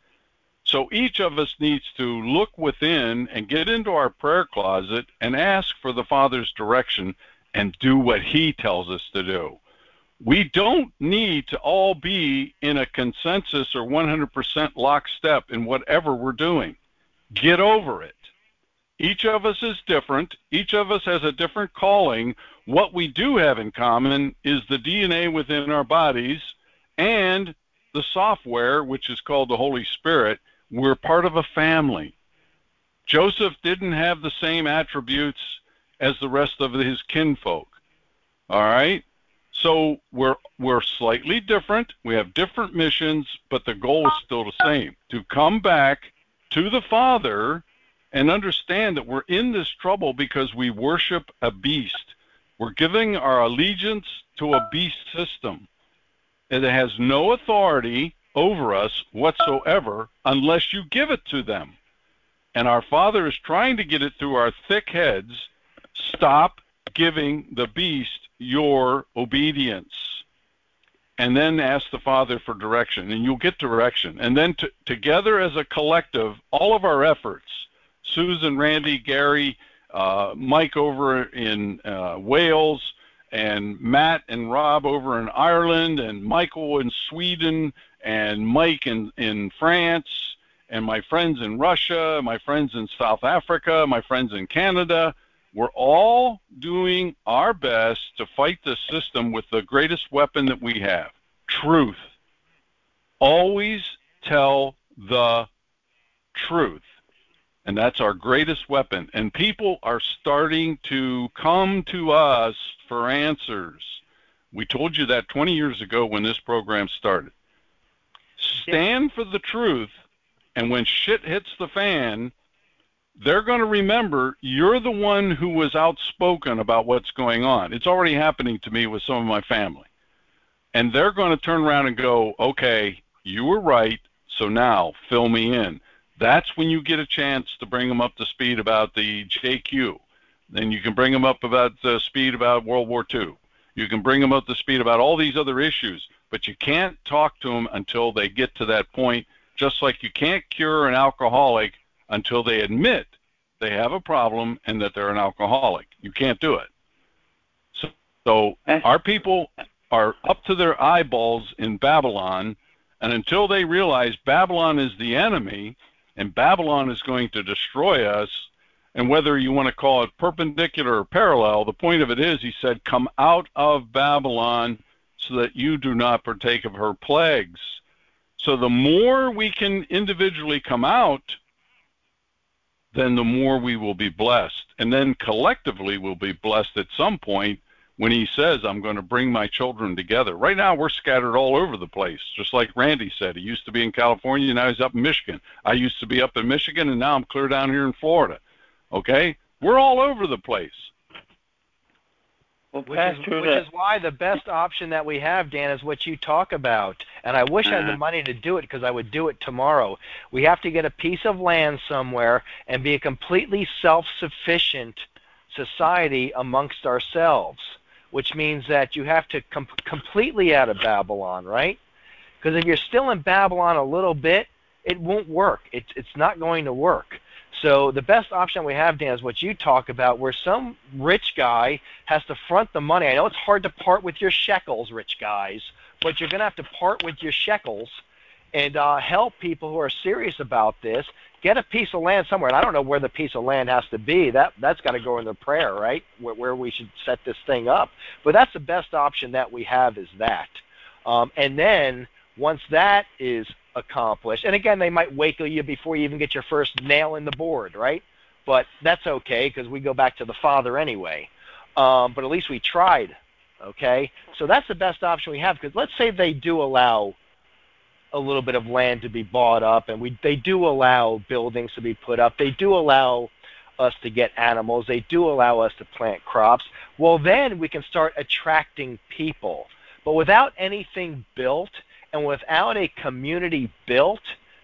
So each of us needs to look within and get into our prayer closet and ask for the Father's direction and do what He tells us to do. We don't need to all be in a consensus or one hundred percent lockstep in whatever we're doing. Get over it. Each of us is different. Each of us has a different calling. What we do have in common is the D N A within our bodies and the software, which is called the Holy Spirit. We're part of a family. Joseph didn't have the same attributes as the rest of his kinfolk. All right? So we're we're slightly different. We have different missions, but the goal is still the same, to come back to the Father and understand that we're in this trouble because we worship a beast. We're giving our allegiance to a beast system, and it has no authority over us whatsoever unless you give it to them. And our Father is trying to get it through our thick heads. Stop giving the beast your obedience. And then ask the Father for direction, and you'll get direction. And then t- together as a collective, all of our efforts, Susan, Randy, Gary, uh, Mike over in uh, Wales, and Matt and Rob over in Ireland, and Michael in Sweden, and Mike in, in France, and my friends in Russia, my friends in South Africa, my friends in Canada. We're all doing our best to fight this system with the greatest weapon that we have, truth. Always tell the truth. And that's our greatest weapon. And people are starting to come to us for answers. We told you that twenty years ago when this program started. Stand for the truth, and when shit hits the fan, they're going to remember you're the one who was outspoken about what's going on. It's already happening to me with some of my family. And they're going to turn around and go, okay, you were right, so now fill me in. That's when you get a chance to bring them up to speed about the J Q. Then you can bring them up about the speed about World War Two. You can bring them up to speed about all these other issues, but you can't talk to them until they get to that point, just like you can't cure an alcoholic until they admit they have a problem and that they're an alcoholic. You can't do it. So, so our people are up to their eyeballs in Babylon, and until they realize Babylon is the enemy and Babylon is going to destroy us, And whether you want to call it perpendicular or parallel, the point of it is, he said, come out of Babylon so that you do not partake of her plagues. So the more we can individually come out, then the more we will be blessed. And then collectively we'll be blessed at some point when he says, I'm going to bring my children together. Right now we're scattered all over the place, just like Randy said. He used to be in California, now he's up in Michigan. I used to be up in Michigan, and now I'm clear down here in Florida. Okay? We're all over the place. Well, which is, which is why the best option that we have, Dan, is what you talk about. And I wish I had the money to do it, because I would do it tomorrow. We have to get a piece of land somewhere and be a completely self-sufficient society amongst ourselves, which means that you have to come completely out of Babylon, right? Because if you're still in Babylon a little bit, it won't work. It's, it's not going to work. So the best option we have, Dan, is what you talk about, where some rich guy has to front the money. I know it's hard to part with your shekels, rich guys, but you're going to have to part with your shekels and uh, help people who are serious about this. Get a piece of land somewhere. And I don't know where the piece of land has to be. That, that's got to go in the prayer, right, where, where we should set this thing up. But that's the best option that we have, is that. Um, and then once that is accomplished, and again, they might wake you before you even get your first nail in the board, right? But that's okay, because we go back to the Father anyway. Um, but at least we tried, okay? So that's the best option we have, because let's say they do allow a little bit of land to be bought up, and we they do allow buildings to be put up. They do allow us to get animals. They do allow us to plant crops. Well, then we can start attracting people. But without anything built, and without a community built,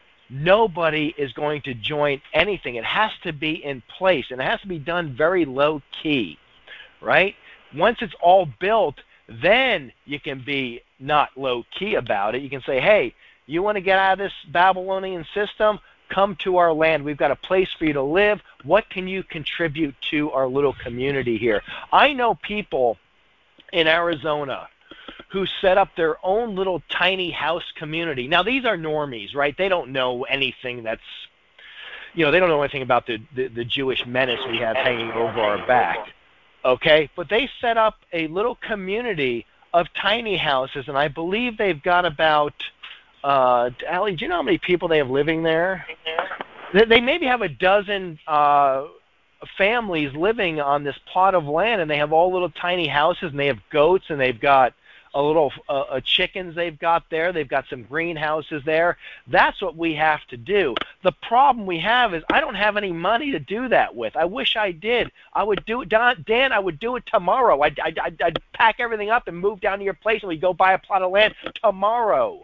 nobody is going to join anything. It has to be in place, and it has to be done very low key, right? Once it's all built, then you can be not low key about it. You can say, hey, you want to get out of this Babylonian system? Come to our land. We've got a place for you to live. What can you contribute to our little community here? I know people in Arizona who set up their own little tiny house community. Now, these are normies, right? They don't know anything that's, you know, they don't know anything about the, the, the Jewish menace we have hanging over our back, okay? But they set up a little community of tiny houses, and I believe they've got about, uh, Allie, do you know how many people they have living there? They, they maybe have a dozen uh, families living on this plot of land, and they have all little tiny houses, and they have goats, and they've got a little uh, uh, chickens they've got there. They've got some greenhouses there. That's what we have to do. The problem we have is I don't have any money to do that with. I wish I did. I would do it, Dan, Dan I would do it tomorrow. I'd, I'd, I'd, I'd pack everything up and move down to your place, and we'd go buy a plot of land tomorrow.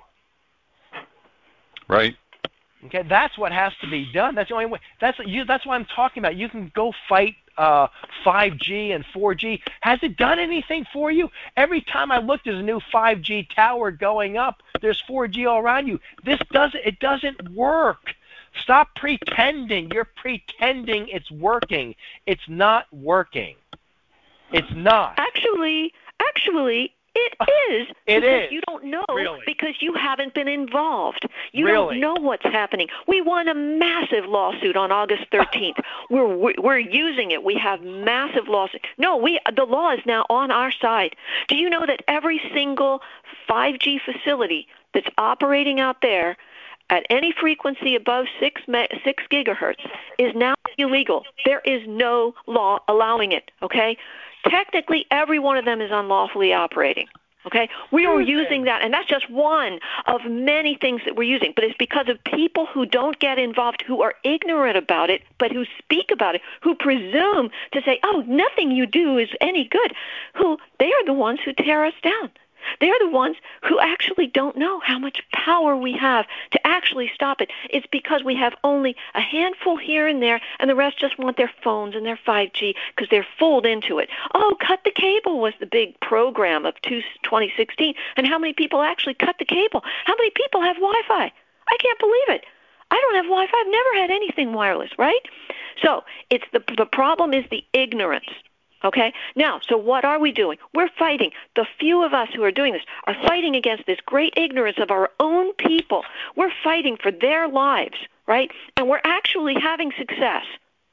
Right. Okay, that's what has to be done. That's the only way. That's you. That's what I'm talking about. You can go fight uh, five G and four G. Has it done anything for you? Every time I look, there's a new five G tower going up. There's four G all around you. This doesn't. It doesn't work. Stop pretending. You're pretending it's working. It's not working. It's not. Actually, actually. It is. It because is. You don't know Really? because you haven't been involved. You Really? don't know what's happening. We won a massive lawsuit on August thirteenth. we're we're using it. We have massive lawsuit. No, we the law is now on our side. Do you know that every single five G facility that's operating out there at any frequency above six six gigahertz is now illegal? There is no law allowing it. Okay. Technically, every one of them is unlawfully operating, okay? We are using that, and that's just one of many things that we're using, but it's because of people who don't get involved, who are ignorant about it, but who speak about it, who presume to say, oh, nothing you do is any good, who they are the ones who tear us down. They're the ones who actually don't know how much power we have to actually stop it. It's because we have only a handful here and there, and the rest just want their phones and their five G because they're fooled into it. Oh, cut the cable was the big program of twenty sixteen, and how many people actually cut the cable? How many people have Wi-Fi? I can't believe it. I don't have Wi-Fi. I've never had anything wireless, right? So it's the the problem is the ignorance. Okay? Now, so what are we doing? We're fighting. The few of us who are doing this are fighting against this great ignorance of our own people. We're fighting for their lives, right? And we're actually having success.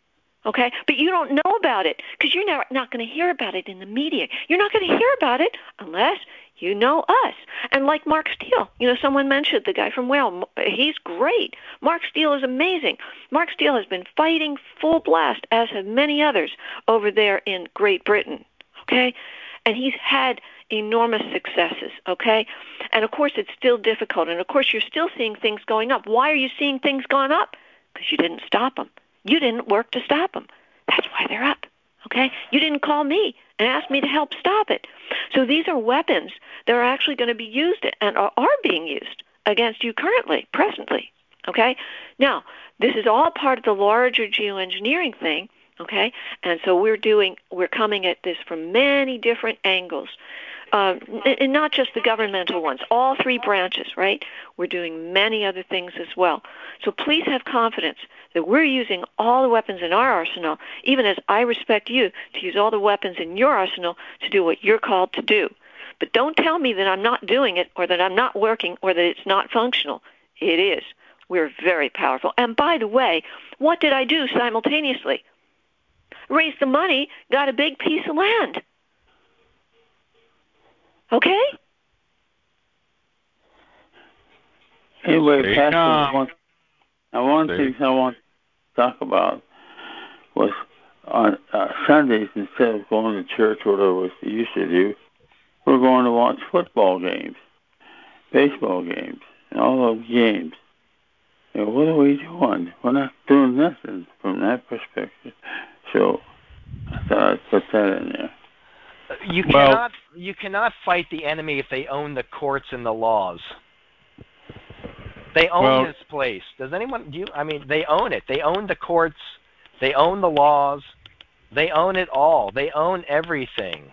Okay, but you don't know about it because you're not, not going to hear about it in the media. You're not going to hear about it unless you know us. And like Mark Steele, you know, someone mentioned the guy from Wales. He's great. Mark Steele is amazing. Mark Steele has been fighting full blast, as have many others over there in Great Britain. Okay, and he's had enormous successes. Okay, and of course it's still difficult. And of course you're still seeing things going up. Why are you seeing things going up? Because you didn't stop them. You didn't work to stop them. That's why they're up, okay? You didn't call me and ask me to help stop it. So these are weapons that are actually going to be used and are, are being used against you currently, presently, okay? Now, this is all part of the larger geoengineering thing, okay? And so we're doing, we're coming at this from many different angles. Uh, and not just the governmental ones, all three branches, right? We're doing many other things as well. So please have confidence that we're using all the weapons in our arsenal, even as I respect you to use all the weapons in your arsenal to do what you're called to do. But don't tell me that I'm not doing it or that I'm not working or that it's not functional. It is. We're very powerful. And by the way, what did I do simultaneously? Raised the money, got a big piece of land. Okay? Anyway, Stay Pastor, calm. one, uh, one Stay. thing I want to talk about was on uh, Sundays, instead of going to church or whatever we used to do, we're going to watch football games, baseball games, and all those games. And what are we doing? We're not doing nothing from that perspective. So I thought I'd put that in there. You Well- cannot you cannot fight the enemy if they own the courts and the laws. They own Well- this place. Does anyone do you I mean they own it. They own the courts, they own the laws, they own it all. They own everything.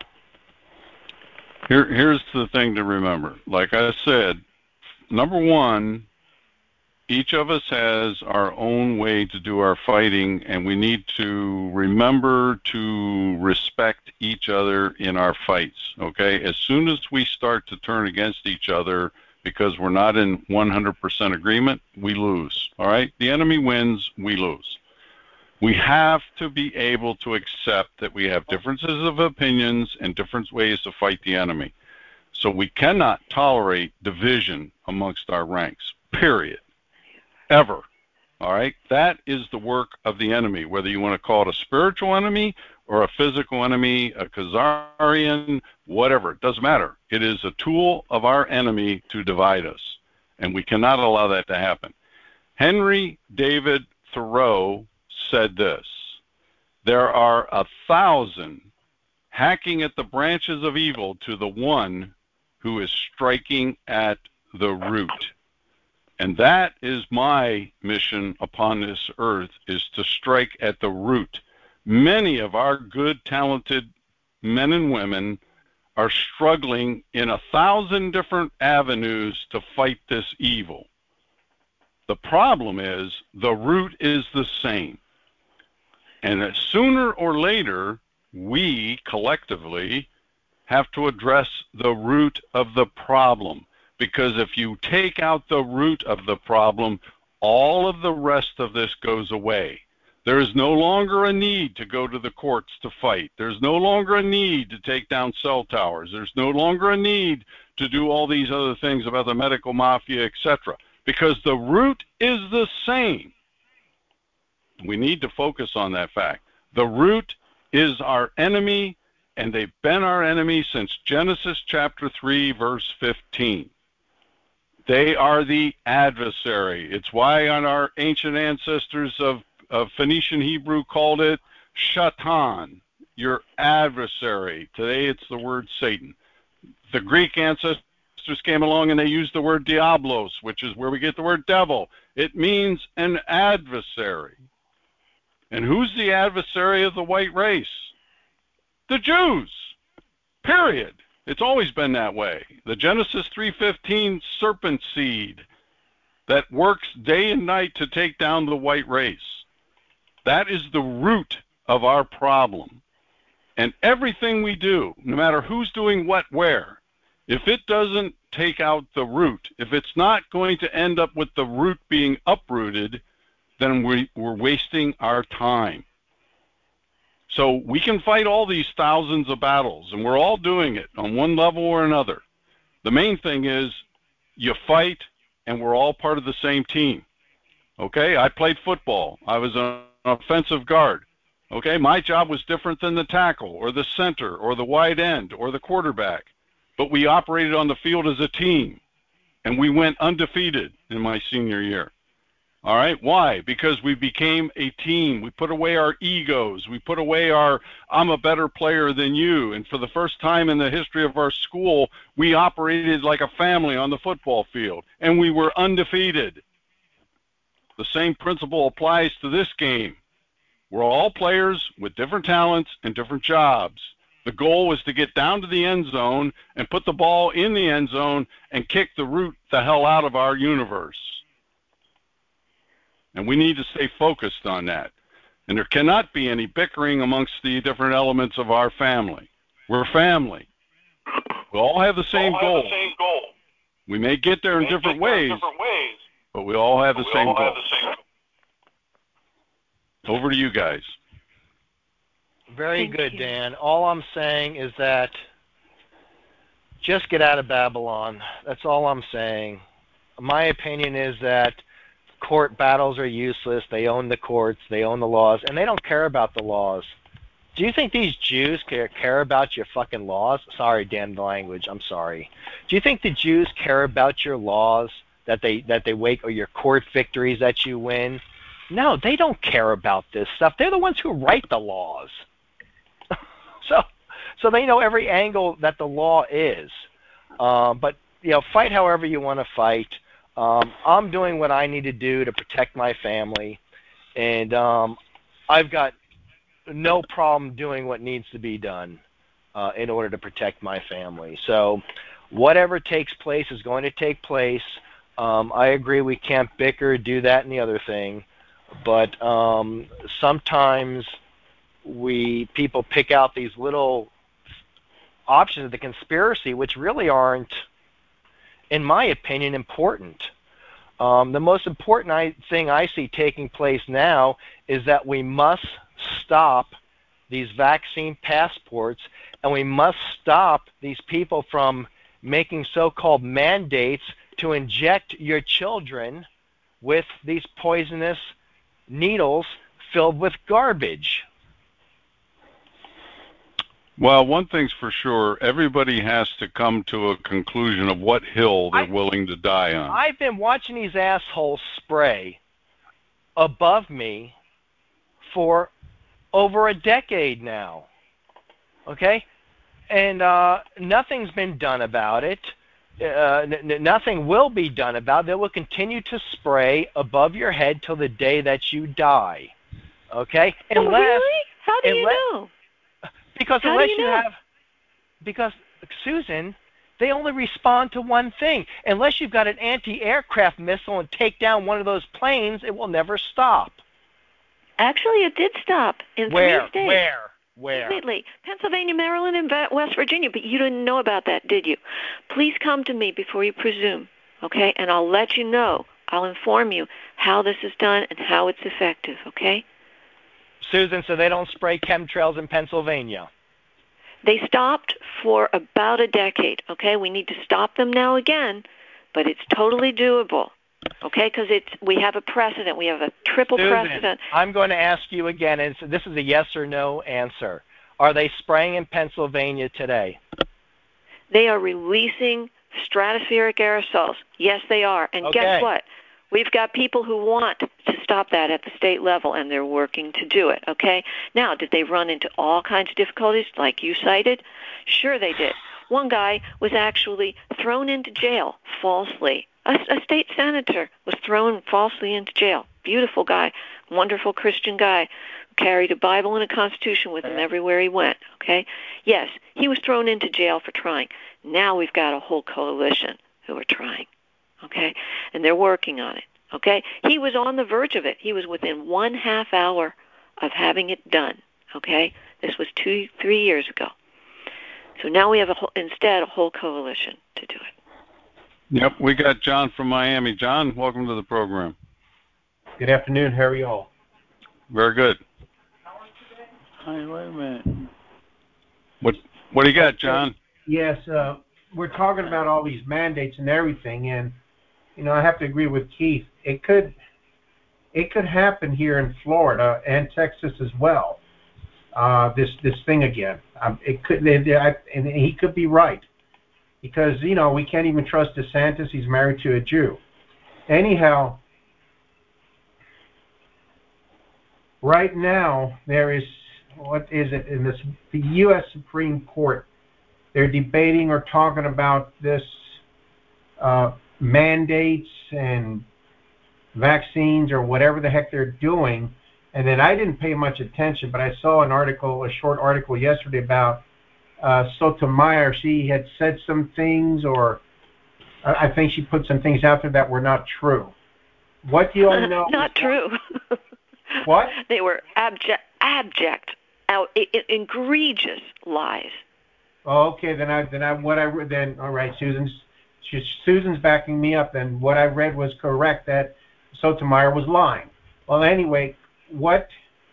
Here, here's the thing to remember. Like I said, number one, each of us has our own way to do our fighting, and we need to remember to respect each other in our fights, okay? As soon as we start to turn against each other because we're not in one hundred percent agreement, we lose, all right? The enemy wins, we lose. We have to be able to accept that we have differences of opinions and different ways to fight the enemy. So we cannot tolerate division amongst our ranks, period. Ever. All right? That is the work of the enemy, whether you want to call it a spiritual enemy or a physical enemy, a Khazarian, whatever. It doesn't matter. It is a tool of our enemy to divide us, and we cannot allow that to happen. Henry David Thoreau said this: there are a thousand hacking at the branches of evil to the one who is striking at the root. And that is my mission upon this earth, is to strike at the root. Many of our good, talented men and women are struggling in a thousand different avenues to fight this evil. The problem is the root is the same. And sooner or later, we collectively have to address the root of the problem. Because if you take out the root of the problem, all of the rest of this goes away. There is no longer a need to go to the courts to fight. There's no longer a need to take down cell towers. There's no longer a need to do all these other things about the medical mafia, et cetera. Because the root is the same. We need to focus on that fact. The root is our enemy, and they've been our enemy since Genesis chapter three, verse fifteen. They are the adversary. It's why on our ancient ancestors of, of Phoenician Hebrew called it Shatan, your adversary. Today it's the word Satan. The Greek ancestors came along and they used the word diablos, which is where we get the word devil. It means an adversary. And who's the adversary of the white race? The Jews, period. It's always been that way. The Genesis three fifteen serpent seed that works day and night to take down the white race. That is the root of our problem. And everything we do, no matter who's doing what where, if it doesn't take out the root, if it's not going to end up with the root being uprooted, then we, we're wasting our time. So we can fight all these thousands of battles, and we're all doing it on one level or another. The main thing is you fight, and we're all part of the same team. Okay? I played football. I was an offensive guard. Okay? My job was different than the tackle or the center or the wide end or the quarterback. But we operated on the field as a team, and we went undefeated in my senior year. All right? Why? Because we became a team. We put away our egos. We put away our, I'm a better player than you. And for the first time in the history of our school, we operated like a family on the football field, and we were undefeated. The same principle applies to this game. We're all players with different talents and different jobs. The goal was to get down to the end zone and put the ball in the end zone and kick the root the hell out of our universe. And we need to stay focused on that. And there cannot be any bickering amongst the different elements of our family. We're family. We all have the same, all goal. Have the same goal. We may get there, in different, there ways, in different ways, but we all have the we same all goal. Have the same goal. Over to you guys. Very Thank good, you. Dan. All I'm saying is that just get out of Babylon. That's all I'm saying. My opinion is that court battles are useless. They own the courts. They own the laws, and they don't care about the laws. Do you think these Jews care, care about your fucking laws? Sorry, damn the language. I'm sorry. Do you think the Jews care about your laws that they that they wake, or your court victories that you win? No, they don't care about this stuff. They're the ones who write the laws. so, so they know every angle that the law is. Uh, but you know, fight however you want to fight. Um, I'm doing what I need to do to protect my family, and um, I've got no problem doing what needs to be done uh, in order to protect my family. So whatever takes place is going to take place. Um, I agree we can't bicker, do that and the other thing, but um, sometimes we people pick out these little options of the conspiracy which really aren't, in my opinion, important. Um, the most important I, thing I see taking place now is that we must stop these vaccine passports, and we must stop these people from making so-called mandates to inject your children with these poisonous needles filled with garbage. Well, one thing's for sure, everybody has to come to a conclusion of what hill they're I, willing to die on. I've been watching these assholes spray above me for over a decade now, okay? And uh, nothing's been done about it. Uh, n- nothing will be done about it. They will continue to spray above your head till the day that you die, okay? Oh, Unless, really? How do you unless, know? Because How unless do you you know? have, because, Susan, they only respond to one thing. Unless you've got an anti-aircraft missile and take down one of those planes, it will never stop. Actually, it did stop in Where? three states. Where? Where? Completely. Pennsylvania, Maryland, and Va- West Virginia. But you didn't know about that, did you? Please come to me before you presume, okay? And I'll let you know. I'll inform you how this is done and how it's effective, okay? Susan, so they don't spray chemtrails in Pennsylvania. They stopped for about a decade, okay? We need to stop them now again, but it's totally doable, okay? Because it's we have a precedent. We have a triple Susan, precedent. I'm going to ask you again, and so this is a yes or no answer. Are they spraying in Pennsylvania today? They are releasing stratospheric aerosols. Yes, they are. And Okay. guess what? We've got people who want to stop that at the state level, and they're working to do it, okay? Now, did they run into all kinds of difficulties like you cited? Sure they did. One guy was actually thrown into jail falsely. A, a state senator was thrown falsely into jail. Beautiful guy, wonderful Christian guy, who carried a Bible and a Constitution with him everywhere he went, okay? Yes, he was thrown into jail for trying. Now we've got a whole coalition who are trying. Okay, and they're working on it. Okay, he was on the verge of it. He was within one half hour of having it done. Okay, this was two, three years ago. So now we have a whole, instead a whole coalition to do it. Yep, we got John from Miami. John, welcome to the program. Good afternoon. How are you all? Very good. Hey, wait a minute. What What do you got, John? Yes, uh, we're talking about all these mandates and everything, and you know I have to agree with Keith. It could it could happen here in Florida and Texas as well. Uh, this this thing again. Um, it could, they, they, I, and he could be right, because you know we can't even trust DeSantis. He's married to a Jew. Anyhow, right now there is, what is it in this the U S Supreme Court? They're debating or talking about this uh, mandates and vaccines or whatever the heck they're doing. And then I didn't pay much attention, but I saw an article, a short article yesterday about uh, Sotomayor. She had said some things, or I think she put some things out there that were not true. What do you all know? Not true. What? They were abject, abject, out, egregious lies. Oh, okay, then I then I what I read then all right, Susan's she, Susan's backing me up. Then what I read was correct, that Sotomayor was lying. Well, anyway, what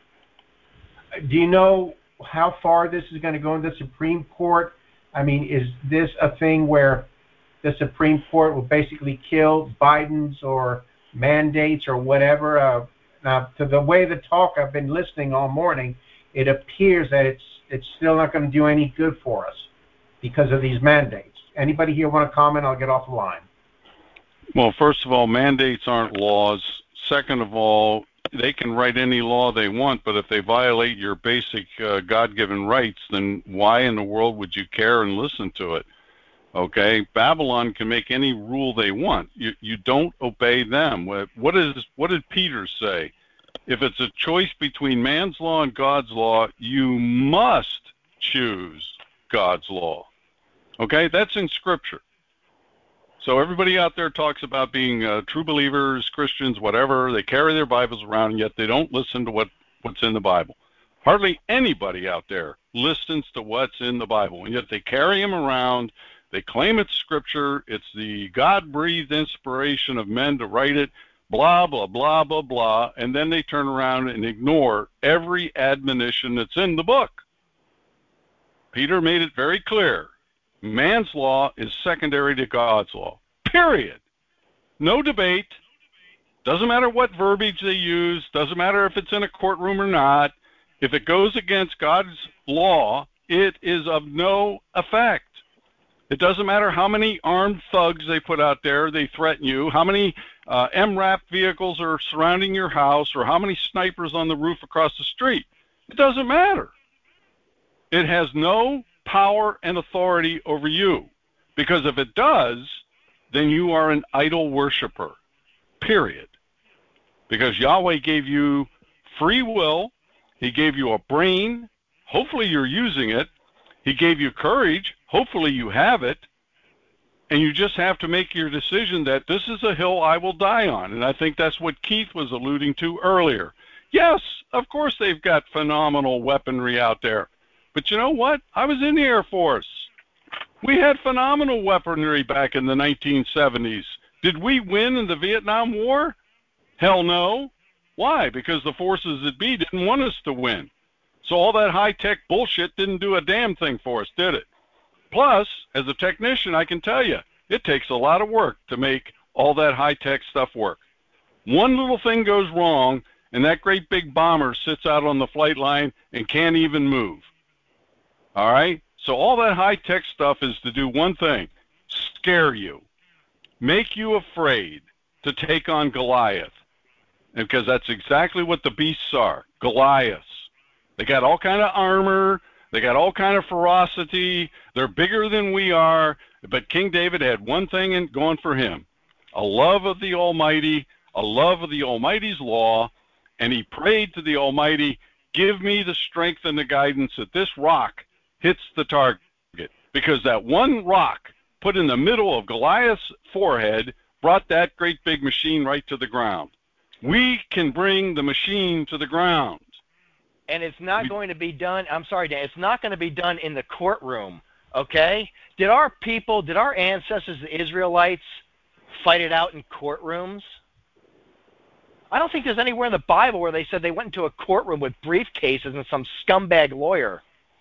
do you know how far this is going to go in the Supreme Court? I mean, is this a thing where the Supreme Court will basically kill Biden's or mandates or whatever? Uh, now, to the way the talk I've been listening all morning, it appears that it's it's still not going to do any good for us because of these mandates. Anybody here want to comment? I'll get off the line. Well, first of all, mandates aren't laws. Second of all, they can write any law they want, but if they violate your basic uh, God-given rights, then why in the world would you care and listen to it? Okay, Babylon can make any rule they want. You you don't obey them. What what is what did Peter say? If it's a choice between man's law and God's law, you must choose God's law. Okay, that's in Scripture. So everybody out there talks about being uh, true believers, Christians, whatever. They carry their Bibles around, and yet they don't listen to what, what's in the Bible. Hardly anybody out there listens to what's in the Bible, and yet they carry them around. They claim it's Scripture. It's the God-breathed inspiration of men to write it, blah, blah, blah, blah, blah, and then they turn around and ignore every admonition that's in the book. Peter made it very clear. Man's law is secondary to God's law, period. No debate. Doesn't matter what verbiage they use. Doesn't matter if it's in a courtroom or not. If it goes against God's law, it is of no effect. It doesn't matter how many armed thugs they put out there, they threaten you, how many uh, M RAP vehicles are surrounding your house, or how many snipers on the roof across the street. It doesn't matter. It has no power and authority over you, because if it does, then you are an idol worshiper, period. Because Yahweh gave you free will, He gave you a brain, hopefully you're using it, He gave you courage, hopefully you have it, and you just have to make your decision that this is a hill I will die on. And I think that's what Keith was alluding to earlier. Yes, of course they've got phenomenal weaponry out there. But you know what? I was in the Air Force. We had phenomenal weaponry back in the nineteen seventies. Did we win in the Vietnam War? Hell no. Why? Because the forces that be didn't want us to win. So all that high-tech bullshit didn't do a damn thing for us, did it? Plus, as a technician, I can tell you, it takes a lot of work to make all that high-tech stuff work. One little thing goes wrong, and that great big bomber sits out on the flight line and can't even move. All right? So all that high-tech stuff is to do one thing, scare you, make you afraid to take on Goliath. And because that's exactly what the beasts are, Goliaths. They got all kind of armor. They got all kind of ferocity. They're bigger than we are. But King David had one thing in, going for him, a love of the Almighty, a love of the Almighty's law, and he prayed to the Almighty, give me the strength and the guidance that this rock hits the target. Because that one rock put in the middle of Goliath's forehead brought that great big machine right to the ground. We can bring the machine to the ground. And it's not going to be done, I'm sorry, Dan, it's not going to be done in the courtroom, okay? Did our people, did our ancestors, the Israelites, fight it out in courtrooms? I don't think there's anywhere in the Bible where they said they went into a courtroom with briefcases and some scumbag lawyer.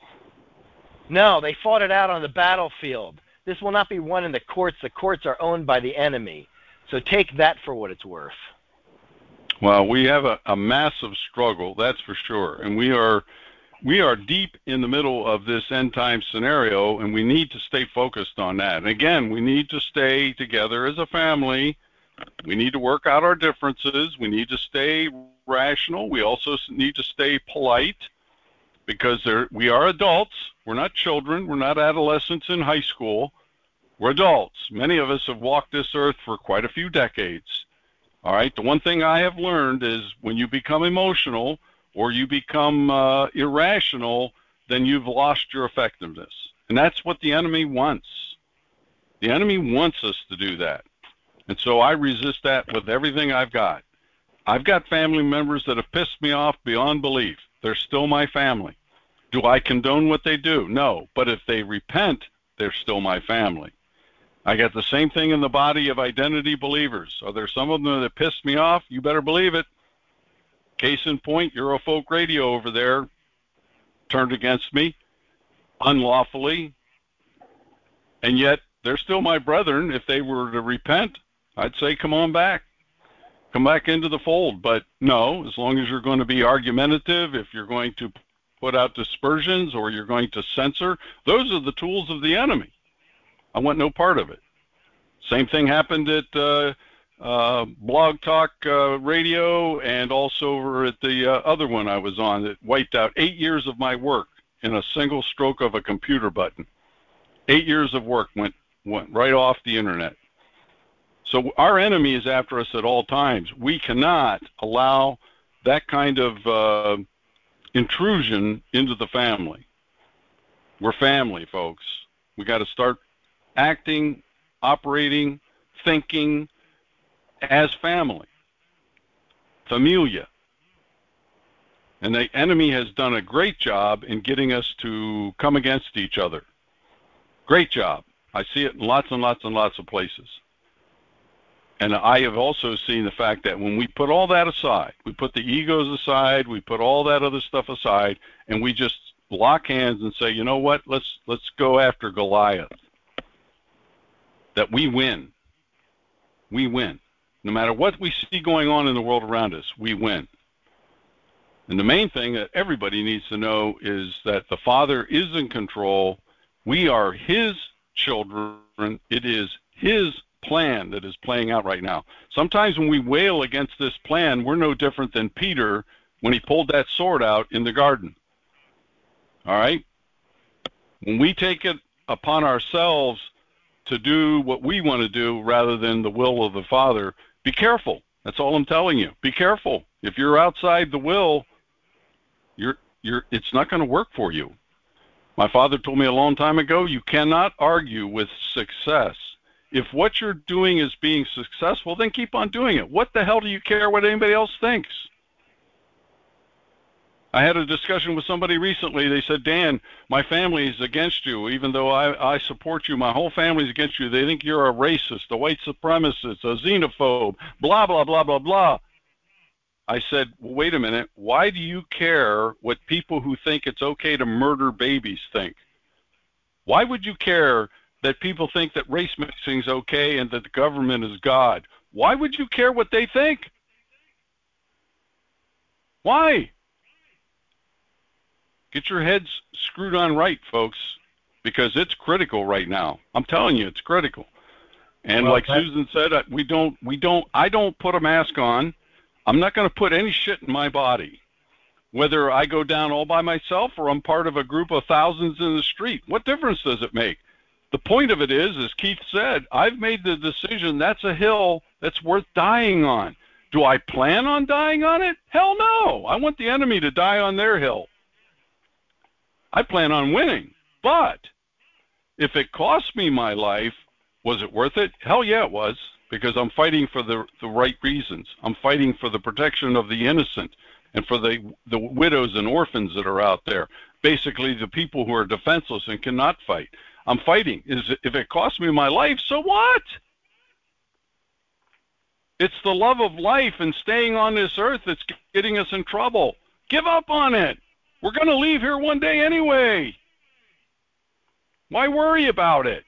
No, they fought it out on the battlefield. This will not be won in the courts. The courts are owned by the enemy. So take that for what it's worth. Well, we have a, a massive struggle, that's for sure. And we are we are deep in the middle of this end time scenario, and we need to stay focused on that. And again, we need to stay together as a family. We need to work out our differences. We need to stay rational. We also need to stay polite, because there, we are adults. We're not children. We're not adolescents in high school. We're adults. Many of us have walked this earth for quite a few decades. All right, the one thing I have learned is when you become emotional or you become uh, irrational, then you've lost your effectiveness. And that's what the enemy wants. The enemy wants us to do that. And so I resist that with everything I've got. I've got family members that have pissed me off beyond belief. They're still my family. Do I condone what they do? No. But if they repent, they're still my family. I got the same thing in the body of identity believers. Are there some of them that piss me off? You better believe it. Case in point, Eurofolk Radio over there turned against me unlawfully, and yet they're still my brethren. If they were to repent, I'd say come on back. Come back into the fold. But no, as long as you're going to be argumentative, if you're going to put out dispersions or you're going to censor, those are the tools of the enemy. I want no part of it. Same thing happened at uh, uh, Blog Talk uh, Radio, and also over at the uh, other one I was on that wiped out eight years of my work in a single stroke of a computer button. Eight years of work went went right off the internet. So our enemy is after us at all times. We cannot allow that kind of uh, intrusion into the family. We're family, folks. We got to start acting, operating, thinking as family, familia. And the enemy has done a great job in getting us to come against each other. Great job. I see it in lots and lots and lots of places. And I have also seen the fact that when we put all that aside, we put the egos aside, we put all that other stuff aside, and we just lock hands and say, you know what, let's let's go after Goliath. That we win. We win. No matter what we see going on in the world around us, we win. And the main thing that everybody needs to know is that the Father is in control. We are His children. It is His plan that is playing out right now. Sometimes when we wail against this plan, we're no different than Peter when he pulled that sword out in the garden. All right? When we take it upon ourselves to do what we want to do rather than the will of the Father, be careful. That's all I'm telling you. Be careful. If you're outside the will, you're you're it's not going to work for you. My father told me a long time ago, you cannot argue with success. If what you're doing is being successful, then keep on doing it. What the hell do you care what anybody else thinks? I had a discussion with somebody recently. They said, Dan, my family is against you. Even though I, I support you, my whole family is against you. They think you're a racist, a white supremacist, a xenophobe, blah, blah, blah, blah, blah. I said, well, wait a minute. Why do you care what people who think it's okay to murder babies think? Why would you care that people think that race mixing is okay and that the government is God? Why would you care what they think? Why? Get your heads screwed on right, folks, because it's critical right now. I'm telling you, it's critical. And well, like Susan said, we don't, we don't, I don't put a mask on. I'm not going to put any shit in my body, whether I go down all by myself or I'm part of a group of thousands in the street. What difference does it make? The point of it is, as Keith said, I've made the decision that's a hill that's worth dying on. Do I plan on dying on it? Hell no. I want the enemy to die on their hill. I plan on winning. But if it cost me my life, was it worth it? Hell yeah, it was, because I'm fighting for the, the right reasons. I'm fighting for the protection of the innocent and for the, the widows and orphans that are out there, basically the people who are defenseless and cannot fight. I'm fighting. Is If it costs me my life, so what? It's the love of life and staying on this earth that's getting us in trouble. Give up on it. We're going to leave here one day anyway. Why worry about it?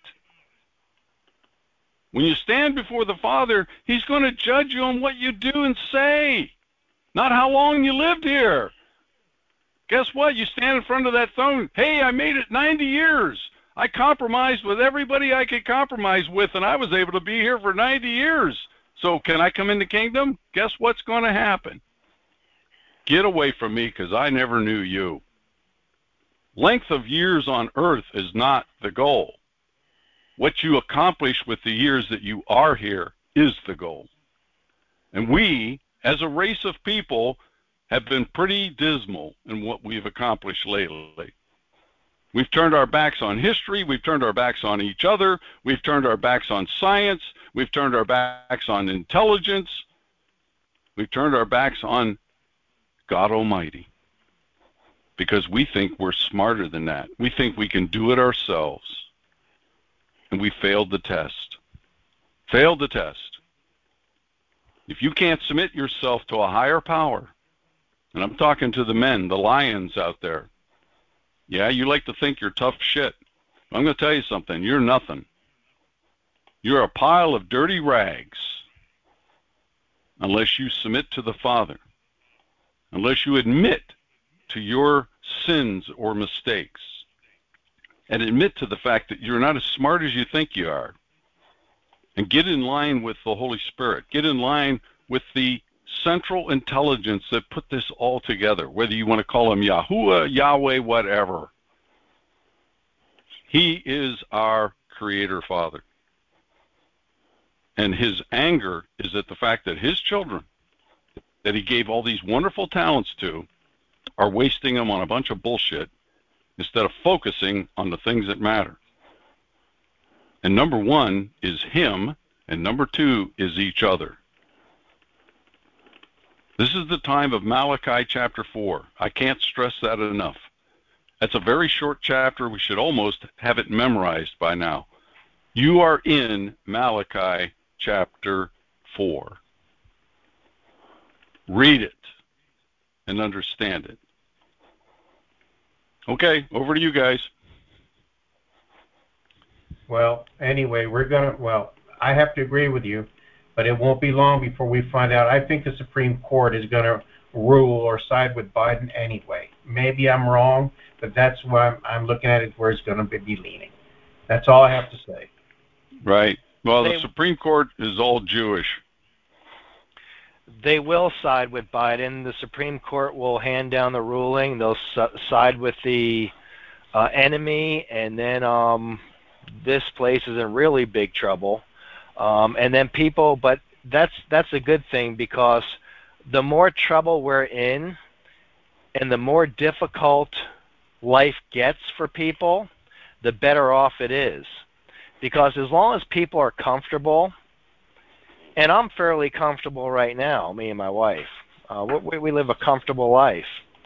When you stand before the Father, He's going to judge you on what you do and say, not how long you lived here. Guess what? You stand in front of that throne. Hey, I made it ninety years. I compromised with everybody I could compromise with, and I was able to be here for ninety years. So can I come in the kingdom? Guess what's going to happen? Get away from me, because I never knew you. Length of years on earth is not the goal. What you accomplish with the years that you are here is the goal. And we, as a race of people, have been pretty dismal in what we've accomplished lately. We've turned our backs on history. We've turned our backs on each other. We've turned our backs on science. We've turned our backs on intelligence. We've turned our backs on God Almighty, because we think we're smarter than that. We think we can do it ourselves. And we failed the test. Failed the test. If you can't submit yourself to a higher power, and I'm talking to the men, the lions out there, yeah, you like to think you're tough shit. I'm going to tell you something. You're nothing. You're a pile of dirty rags unless you submit to the Father, unless you admit to your sins or mistakes, and admit to the fact that you're not as smart as you think you are, and get in line with the Holy Spirit. Get in line with the central intelligence that put this all together, whether you want to call him Yahuwah, Yahweh, whatever. He is our Creator Father. And His anger is at the fact that His children, that He gave all these wonderful talents to, are wasting them on a bunch of bullshit instead of focusing on the things that matter. And number one is Him, and number two is each other. This is the time of Malachi chapter four. I can't stress that enough. That's a very short chapter. We should almost have it memorized by now. You are in Malachi chapter four. Read it and understand it. Okay, over to you guys. Well, anyway, we're going to, well, I have to agree with you, but it won't be long before we find out. I think the Supreme Court is going to rule or side with Biden anyway. Maybe I'm wrong, but that's why I'm, I'm looking at it where it's going to be leaning. That's all I have to say. Right. Well, They- the Supreme Court is all Jewish. They will side with Biden. The Supreme Court will hand down the ruling. They'll s- side with the uh, enemy, and then um, this place is in really big trouble. Um, and then people, but that's that's a good thing, because the more trouble we're in, and the more difficult life gets for people, the better off it is. Because as long as people are comfortable, and I'm fairly comfortable right now, me and my wife. Uh, we, we live a comfortable life.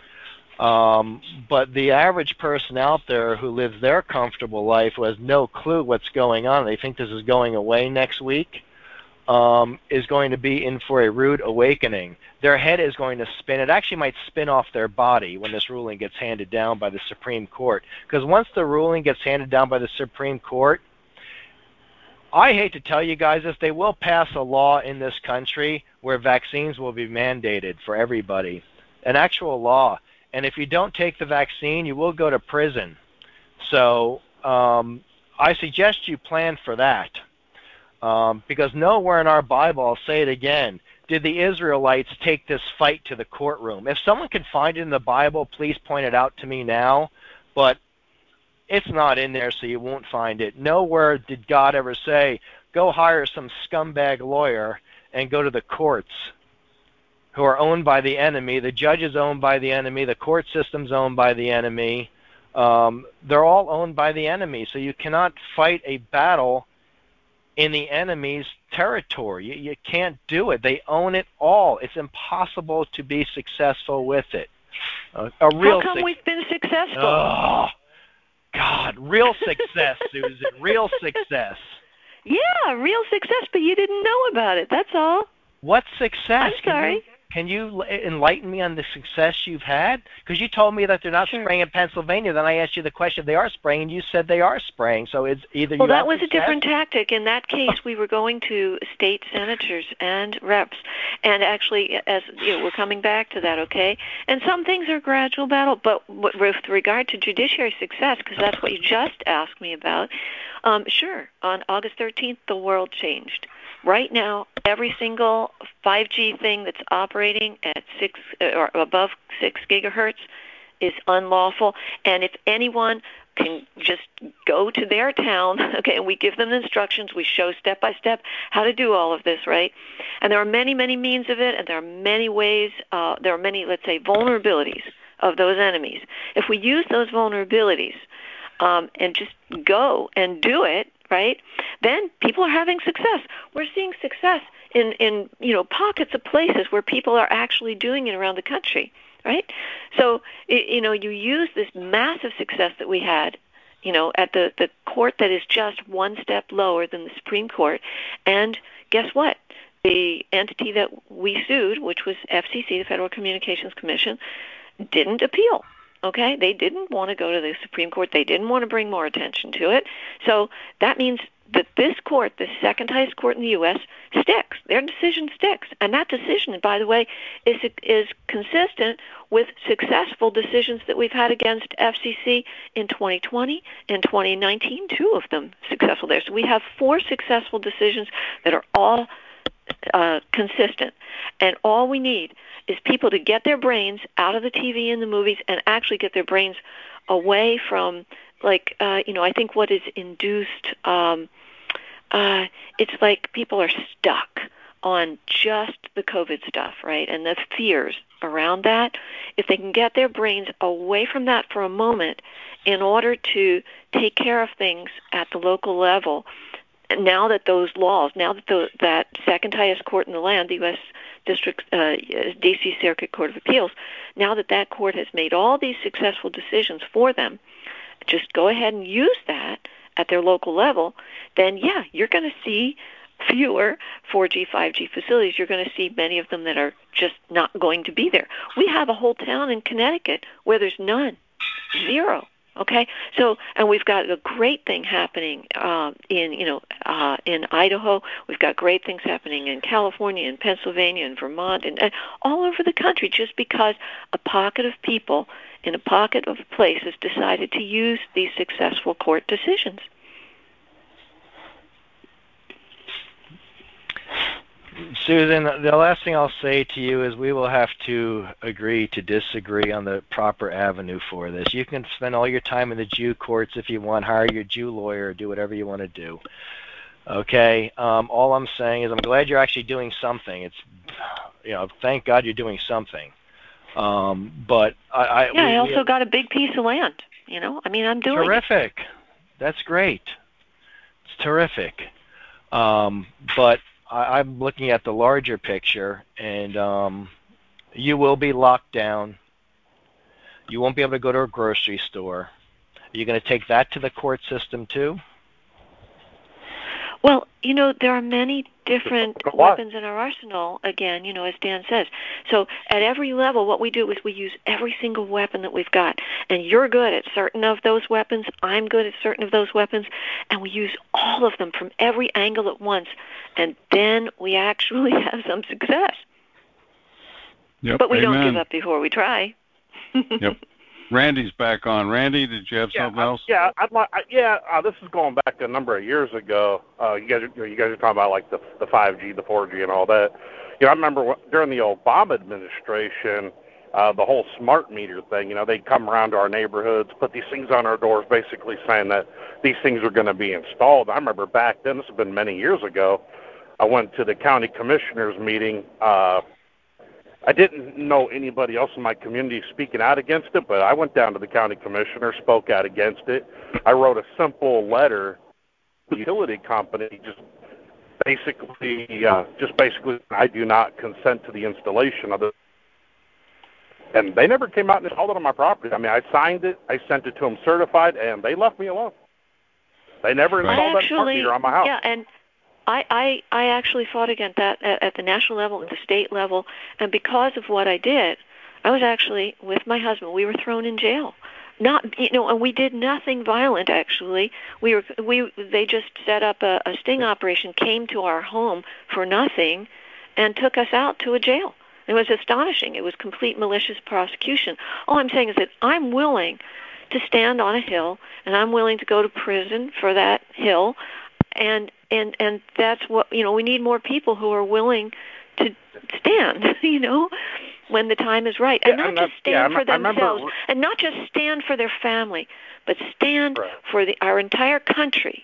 Um, but the average person out there who lives their comfortable life, who has no clue what's going on, they think this is going away next week, um, is going to be in for a rude awakening. Their head is going to spin. It actually might spin off their body when this ruling gets handed down by the Supreme Court. Because once the ruling gets handed down by the Supreme Court, I hate to tell you guys this, they will pass a law in this country where vaccines will be mandated for everybody, an actual law. And if you don't take the vaccine, you will go to prison. So um, I suggest you plan for that, um, because nowhere in our Bible, I'll say it again, did the Israelites take this fight to the courtroom. If someone can find it in the Bible, please point it out to me now. But it's not in there, so you won't find it. Nowhere did God ever say, go hire some scumbag lawyer and go to the courts, who are owned by the enemy. The judge is owned by the enemy. The court system's owned by the enemy. Um, they're all owned by the enemy, so you cannot fight a battle in the enemy's territory. You, you can't do it. They own it all. It's impossible to be successful with it. Uh, a real How come suc- we've been successful? Oh, God, real success, Susan, real success. Yeah, real success, but you didn't know about it. That's all. What success? I'm sorry. Can you, can you enlighten me on the success you've had? Because you told me that they're not Sure. spraying in Pennsylvania. Then I asked you the question if they are spraying, and you said they are spraying. So it's either Well, you that have was a success- different tactic. In that case, we were going to state senators and reps, and actually, as you know, we're coming back to that, okay? And some things are gradual battle, but with regard to judiciary success, because that's what you just asked me about, um, sure, on August thirteenth, the world changed. Right now, every single five G thing that's operating at six or above six gigahertz is unlawful. And if anyone can just go to their town, okay, and we give them instructions, we show step by step how to do all of this, right? And there are many, many means of it, and there are many ways, uh, there are many, let's say, vulnerabilities of those enemies. If we use those vulnerabilities um, and just go and do it, right, then people are having success. We're seeing success in, in, you know, pockets of places where people are actually doing it around the country, right? So, you know, you use this massive success that we had, you know, at the, the court that is just one step lower than the Supreme Court. And guess what? The entity that we sued, which was F C C, the Federal Communications Commission, didn't appeal. Okay, they didn't want to go to the Supreme Court. They didn't want to bring more attention to it. So that means that this court, the second highest court in the U S, sticks. Their decision sticks. And that decision, by the way, is is consistent with successful decisions that we've had against F C C in twenty twenty and twenty nineteen, two of them successful there. So we have four successful decisions that are all uh, consistent. And all we need is people to get their brains out of the T V and the movies and actually get their brains away from, like, uh, you know, I think what is induced, um, uh, it's like people are stuck on just the COVID stuff, right, and the fears around that. If they can get their brains away from that for a moment in order to take care of things at the local level, now that those laws, now that the, that second highest court in the land, the U S District, uh, D C Circuit Court of Appeals, now that that court has made all these successful decisions for them, just go ahead and use that at their local level, then yeah, you're going to see fewer four G, five G facilities. You're going to see many of them that are just not going to be there. We have a whole town in Connecticut where there's none, zero. Okay, so and we've got a great thing happening um, in you know uh, in Idaho. We've got great things happening in California, in Pennsylvania, in Vermont, and, and all over the country. Just because a pocket of people in a pocket of a place has decided to use these successful court decisions. Susan, the last thing I'll say to you is we will have to agree to disagree on the proper avenue for this. You can spend all your time in the Jew courts if you want, hire your Jew lawyer, do whatever you want to do. Okay? Um, all I'm saying is I'm glad you're actually doing something. It's, you know, thank God you're doing something. Um, but I... I yeah, we, I also we, got a big piece of land, you know? I mean, I'm doing terrific. it. That's great. It's terrific. Um, but... I'm looking at the larger picture, and um, you will be locked down. You won't be able to go to a grocery store. Are you going to take that to the court system too? Well, you know, there are many different weapons in our arsenal, again, you know, as Dan says. So at every level, what we do is we use every single weapon that we've got. And you're good at certain of those weapons. I'm good at certain of those weapons. And we use all of them from every angle at once. And then we actually have some success. Yep, but we amen. don't give up before we try. Yep. Randy's back on. Randy, did you have yeah, something I, else? Yeah, I'd like. Yeah, uh, this is going back a number of years ago. Uh, you guys, are, you guys are talking about like the the five G, the four G, and all that. You know, I remember what, during the Obama administration, uh, the whole smart meter thing. You know, they'd come around to our neighborhoods, put these things on our doors, basically saying that these things were going to be installed. I remember back then. This has been many years ago. I went to the county commissioners meeting. Uh, I didn't know anybody else in my community speaking out against it, but I went down to the county commissioner, spoke out against it. I wrote a simple letter to the utility company, just basically, uh, just basically, I do not consent to the installation of it. And they never came out and installed it on my property. I mean, I signed it, I sent it to them certified, and they left me alone. They never installed Actually, that smart meter on my house. Yeah, and I, I, I actually fought against that at, at the national level, at the state level, and because of what I did, I was actually, with my husband, we were thrown in jail. Not, you know, and we did nothing violent, actually. We were, we, they just set up a, a sting operation, came to our home for nothing, and took us out to a jail. It was astonishing. It was complete malicious prosecution. All I'm saying is that I'm willing to stand on a hill, and I'm willing to go to prison for that hill, and and and that's what, you know, we need more people who are willing to stand, you know, when the time is right, and Yeah, not and just that- stand yeah, for I remember- themselves, and not just stand for their family, but stand Right. for the, our entire country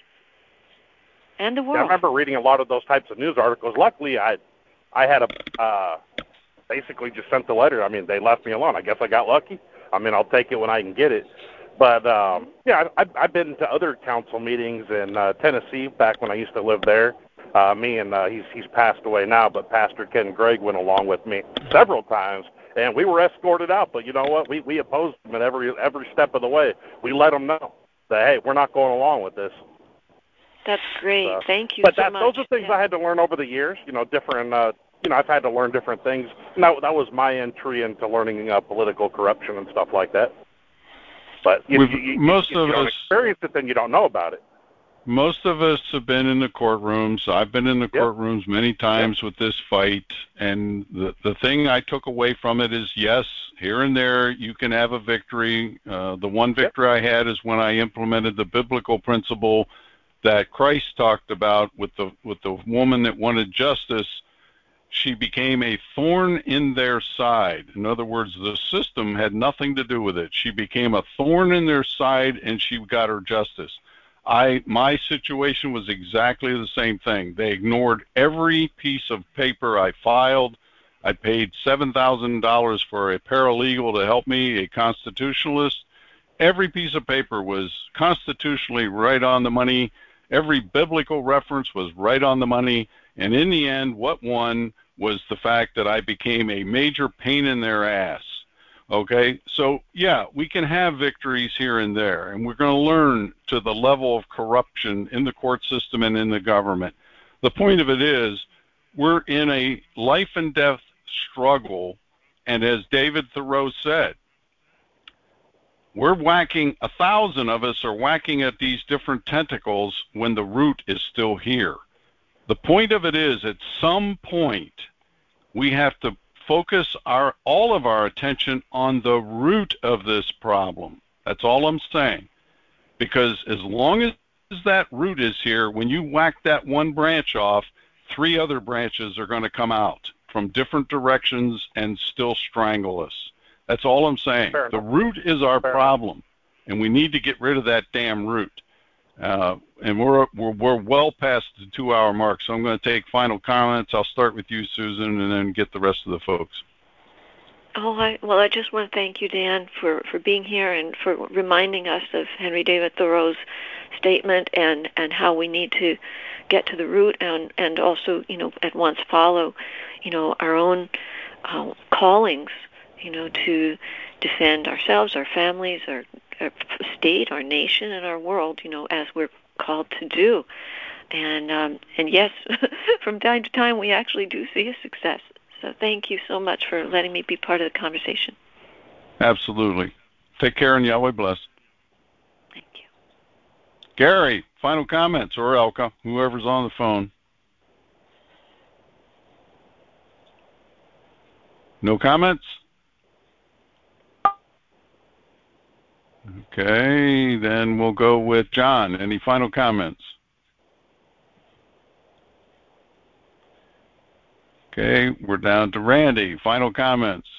and the Yeah, I world. remember reading a lot of those types of news articles. Luckily, I I had a uh, basically just sent the letter. I mean, they left me alone. I guess I got lucky. I mean, I'll take it when I can get it. But um, yeah, I, I've been to other council meetings in uh, Tennessee back when I used to live there. Uh, me and uh, he's he's passed away now, but Pastor Ken Gregg went along with me several times, and we were escorted out. But you know what? We we opposed him at every every step of the way. We let them know that, hey, we're not going along with this. That's great. So, Thank you but so that, much. those are things Yeah. I had to learn over the years. You know, different. Uh, you know, I've had to learn different things. And that, that was my entry into learning uh, political corruption and stuff like that. But you, We've- you, you, most if of you don't us- experience it, then you don't know about it. Most of us have been in the courtrooms. I've been in the Yep. courtrooms many times with this fight, and the the thing I took away from it is, yes, here and there you can have a victory. Uh, the one victory I had is when I implemented the biblical principle that Christ talked about with the with the woman that wanted justice. She became a thorn in their side. In other words, the system had nothing to do with it. She became a thorn in their side, and she got her justice. I my situation was exactly the same thing. They ignored every piece of paper I filed. I paid seven thousand dollars for a paralegal to help me, a constitutionalist. Every piece of paper was constitutionally right on the money. Every biblical reference was right on the money. And in the end, what won was the fact that I became a major pain in their ass. Okay, so yeah, we can have victories here and there, and we're going to learn to the level of corruption in the court system and in the government. The point of it is, we're in a life and death struggle, and as David Thoreau said, we're whacking, a thousand of us are whacking at these different tentacles when the root is still here. The point of it is, at some point, we have to focus our all of our attention on the root of this problem. That's all I'm saying. Because as long as that root is here, when you whack that one branch off, three other branches are going to come out from different directions and still strangle us. That's all I'm saying. Fair The enough. root is our Fair problem, and we need to get rid of that damn root. Uh, and we're, we're we're well past the two-hour mark, so I'm going to take final comments. I'll start with you, Susan, and then get the rest of the folks. Oh, I, well, I just want to thank you, Dan, for, for being here and for reminding us of Henry David Thoreau's statement and, and how we need to get to the root and, and also, you know, at once follow, you know, our own uh, callings, you know, to defend ourselves, our families, our, our state, our nation, and our world, you know, as we're called to do. And um, and yes, from time to time, we actually do see a success. So thank you so much for letting me be part of the conversation. Absolutely. Take care, and Yahweh bless. Thank you. Gary, final comments, or Elka, whoever's on the phone. No comments? Okay, then we'll go with John. Any final comments? Okay, we're down to Randy. Final comments.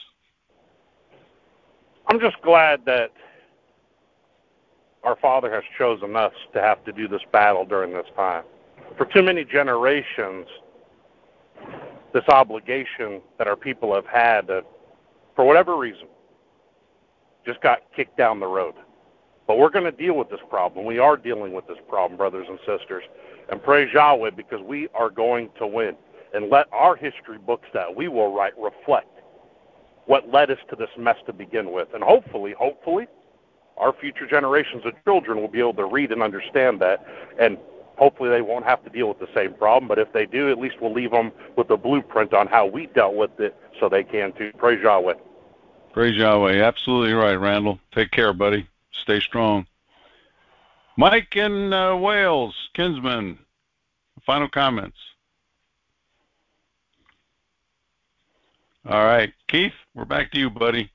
I'm just glad that our Father has chosen us to have to do this battle during this time. For too many generations, this obligation that our people have had, uh, for whatever reason, just got kicked down the road. But we're going to deal with this problem. We are dealing with this problem, brothers and sisters. And praise Yahweh, because we are going to win. And let our history books that we will write reflect what led us to this mess to begin with. And hopefully, hopefully, our future generations of children will be able to read and understand that and hopefully they won't have to deal with the same problem. But if they do, at least we'll leave them with a blueprint on how we dealt with it so they can too. Praise Yahweh. Praise Yahweh. Absolutely right, Randall. Take care, buddy. Stay strong. Mike in uh, Wales, Kinsman, final comments. All right, Keith, we're back to you, buddy.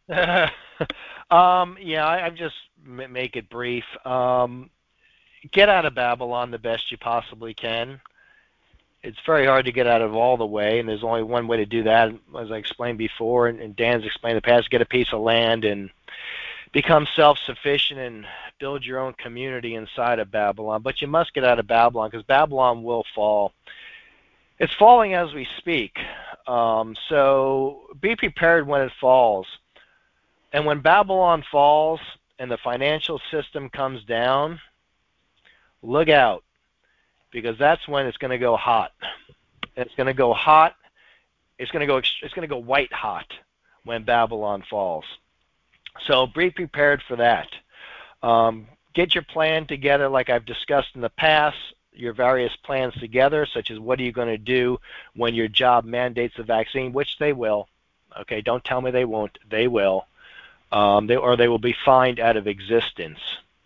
um, yeah, I, I just m- make it brief. Um, get out of Babylon the best you possibly can. It's very hard to get out of all the way, and there's only one way to do that, as I explained before, and, and Dan's explained in the past, get a piece of land and become self-sufficient and build your own community inside of Babylon. But you must get out of Babylon, because Babylon will fall. It's falling as we speak. Um, so be prepared when it falls. And when Babylon falls and the financial system comes down, look out, because that's when it's going to go hot. It's going to go hot. It's going to go. It's going to go white hot when Babylon falls. So be prepared for that. Um, get your plan together, like I've discussed in the past. Your various plans together, such as what are you going to do when your job mandates the vaccine, which they will. Okay, don't tell me they won't. They will, um, they, or they will be fined out of existence,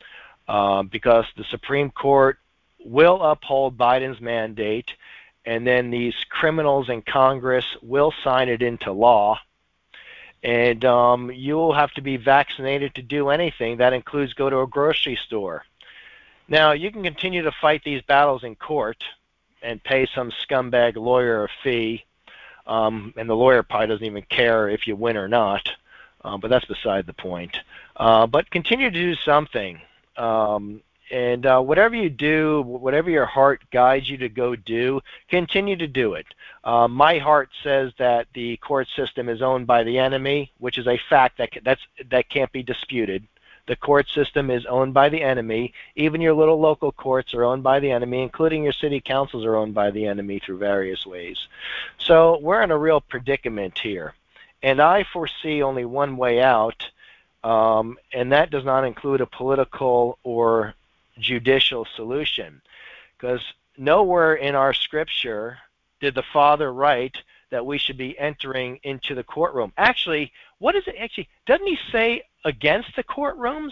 um, because the Supreme Court will uphold Biden's mandate, and then these criminals in Congress will sign it into law, and um, you'll have to be vaccinated to do anything. That includes go to a grocery store. Now, you can continue to fight these battles in court and pay some scumbag lawyer a fee, um, and the lawyer probably doesn't even care if you win or not, uh, but that's beside the point. Uh, but continue to do something. Um, and uh, whatever you do, whatever your heart guides you to go do, continue to do it. Uh, my heart says that the court system is owned by the enemy, which is a fact that that's, that can't be disputed. The court system is owned by the enemy. Even your little local courts are owned by the enemy, including your city councils are owned by the enemy through various ways. So we're in a real predicament here. And I foresee only one way out, um, and that does not include a political or judicial solution. Because nowhere in our scripture did the Father write that we should be entering into the courtroom. Actually, what is it actually? Doesn't he say against the courtrooms?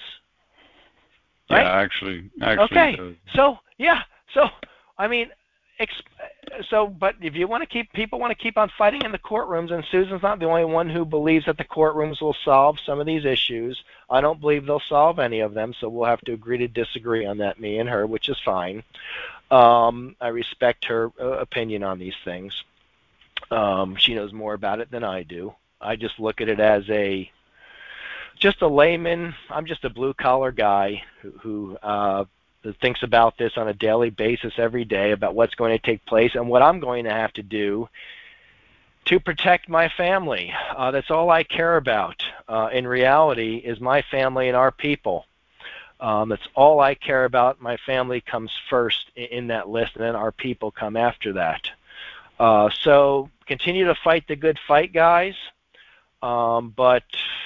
Right? Yeah, actually, actually. Okay. Uh, so yeah. So I mean, exp- so but if you want to keep people want to keep on fighting in the courtrooms, and Susan's not the only one who believes that the courtrooms will solve some of these issues. I don't believe they'll solve any of them, so we'll have to agree to disagree on that, me and her, which is fine. Um, I respect her uh, opinion on these things. Um, she knows more about it than I do. I just look at it as a just a layman. I'm just a blue-collar guy who, who uh, thinks about this on a daily basis every day, about what's going to take place and what I'm going to have to do to protect my family. Uh, that's all I care about uh, in reality is my family and our people. Um, that's all I care about. My family comes first in, in that list, and then our people come after that. Uh, so continue to fight the good fight, guys, um, but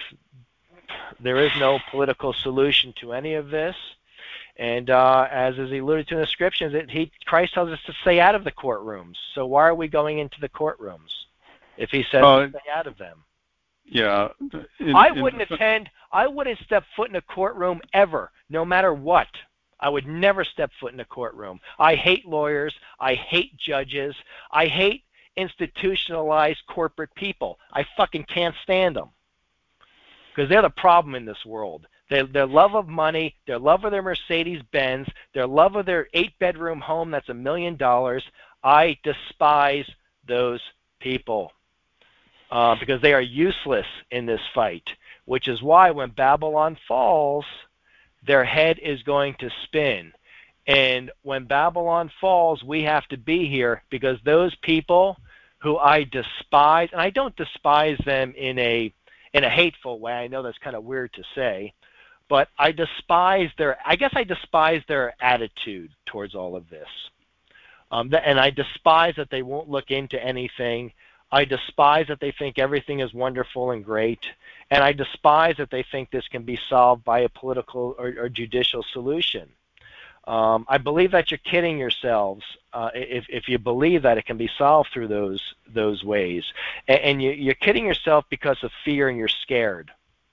there is no political solution to any of this. And uh, as is alluded to in the scriptures, it, he, Christ tells us to stay out of the courtrooms. So why are we going into the courtrooms if he says uh, to stay out of them? Yeah. In, I in, wouldn't attend, I wouldn't step foot in a courtroom ever, no matter what. I would never step foot in a courtroom. I hate lawyers. I hate judges. I hate institutionalized corporate people. I fucking can't stand them because they're the problem in this world. Their, their love of money, their love of their Mercedes-Benz, their love of their eight-bedroom home that's a million dollars. I despise those people uh, because they are useless in this fight, which is why when Babylon falls, their head is going to spin. And when Babylon falls, we have to be here because those people who I despise, and I don't despise them in a in a hateful way. I know that's kind of weird to say, but I despise their, I guess I despise their attitude towards all of this. Um, and I despise that they won't look into anything. I despise that they think everything is wonderful and great. And I despise that they think this can be solved by a political or, or judicial solution. Um, I believe that you're kidding yourselves uh, if, if you believe that it can be solved through those those ways. And, and you, you're kidding yourself because of fear and you're scared.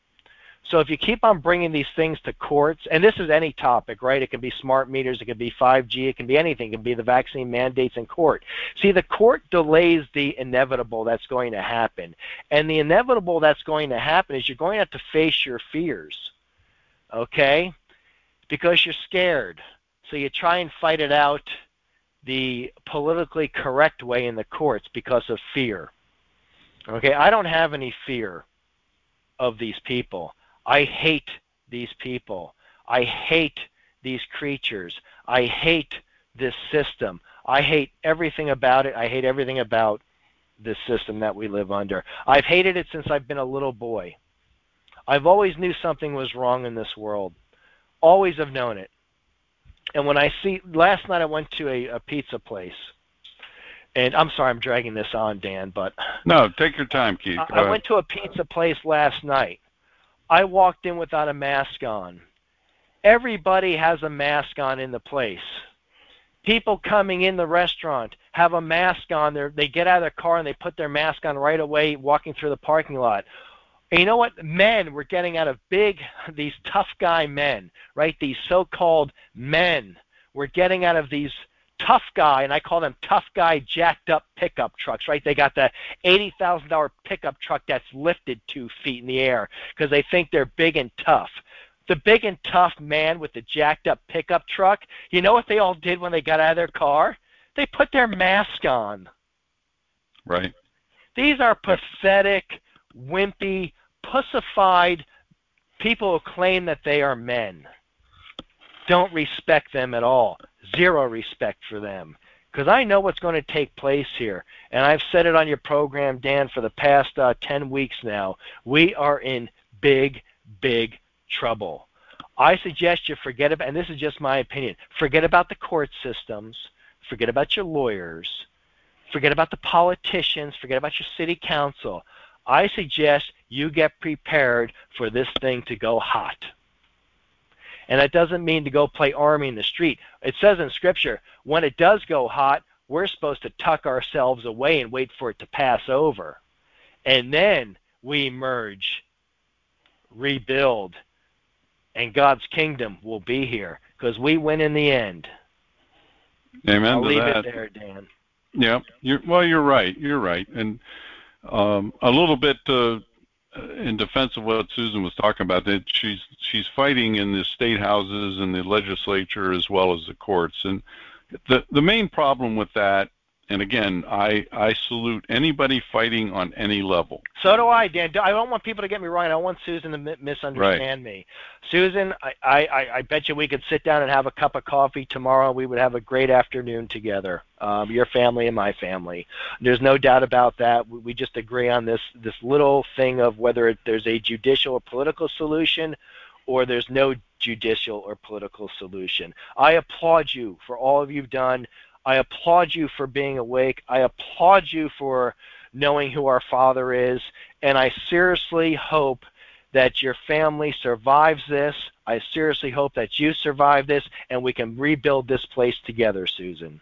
So if you keep on bringing these things to courts, and this is any topic, right? It can be smart meters, it can be five G, it can be anything. It can be the vaccine mandates in court. See, the court delays the inevitable that's going to happen. And the inevitable that's going to happen is you're going to have to face your fears, okay? Because you're scared. So you try and fight it out the politically correct way in the courts because of fear. Okay, I don't have any fear of these people. I hate these people. I hate these creatures. I hate this system. I hate everything about it. I hate everything about this system that we live under. I've hated it since I've been a little boy. I've always knew something was wrong in this world. Always have known it. And when I see, last night I went to a, a pizza place. And I'm sorry I'm dragging this on, Dan, but... No, take your time, Keith. I, I went to a pizza place last night. I walked in without a mask on. Everybody has a mask on in the place. People coming in the restaurant have a mask on. They're, they get out of their car and they put their mask on right away walking through the parking lot. And you know what? Men were getting out of big, these tough guy men, right? These so-called men were getting out of these tough guy, and I call them tough guy jacked up pickup trucks, right? They got the eighty thousand dollars pickup truck that's lifted two feet in the air because they think they're big and tough. The big and tough man with the jacked up pickup truck, you know what they all did when they got out of their car? They put their mask on. Right. These are pathetic, wimpy, pussified people who claim that they are men. Don't respect them at all. Zero respect for them. Because I know what's going to take place here. And I've said it on your program, Dan, for the past uh, ten weeks now. We are in big, big trouble. I suggest you forget about, and this is just my opinion, forget about the court systems, forget about your lawyers, forget about the politicians, forget about your city council. I suggest you get prepared for this thing to go hot. And that doesn't mean to go play army in the street. It says in Scripture, when it does go hot, we're supposed to tuck ourselves away and wait for it to pass over. And then we emerge, rebuild, and God's kingdom will be here because we win in the end. Amen I'll to leave that. it there, Dan. Yeah, you're, well, you're right. You're right. And um, a little bit uh, in defense of what Susan was talking about, that she's she's fighting in the state houses and the legislature as well as the courts. And the the main problem with that, and again, I I salute anybody fighting on any level. So do I, Dan. I don't want people to get me wrong. I don't want Susan to mi- misunderstand right. me. Susan, I, I, I bet you we could sit down and have a cup of coffee tomorrow. We would have a great afternoon together, um, your family and my family. There's no doubt about that. We, we just agree on this, this little thing of whether it, there's a judicial or political solution or there's no judicial or political solution. I applaud you for all of you've done. I applaud you for being awake. I applaud you for knowing who our Father is, and I seriously hope that your family survives this. I seriously hope that you survive this, and we can rebuild this place together, Susan.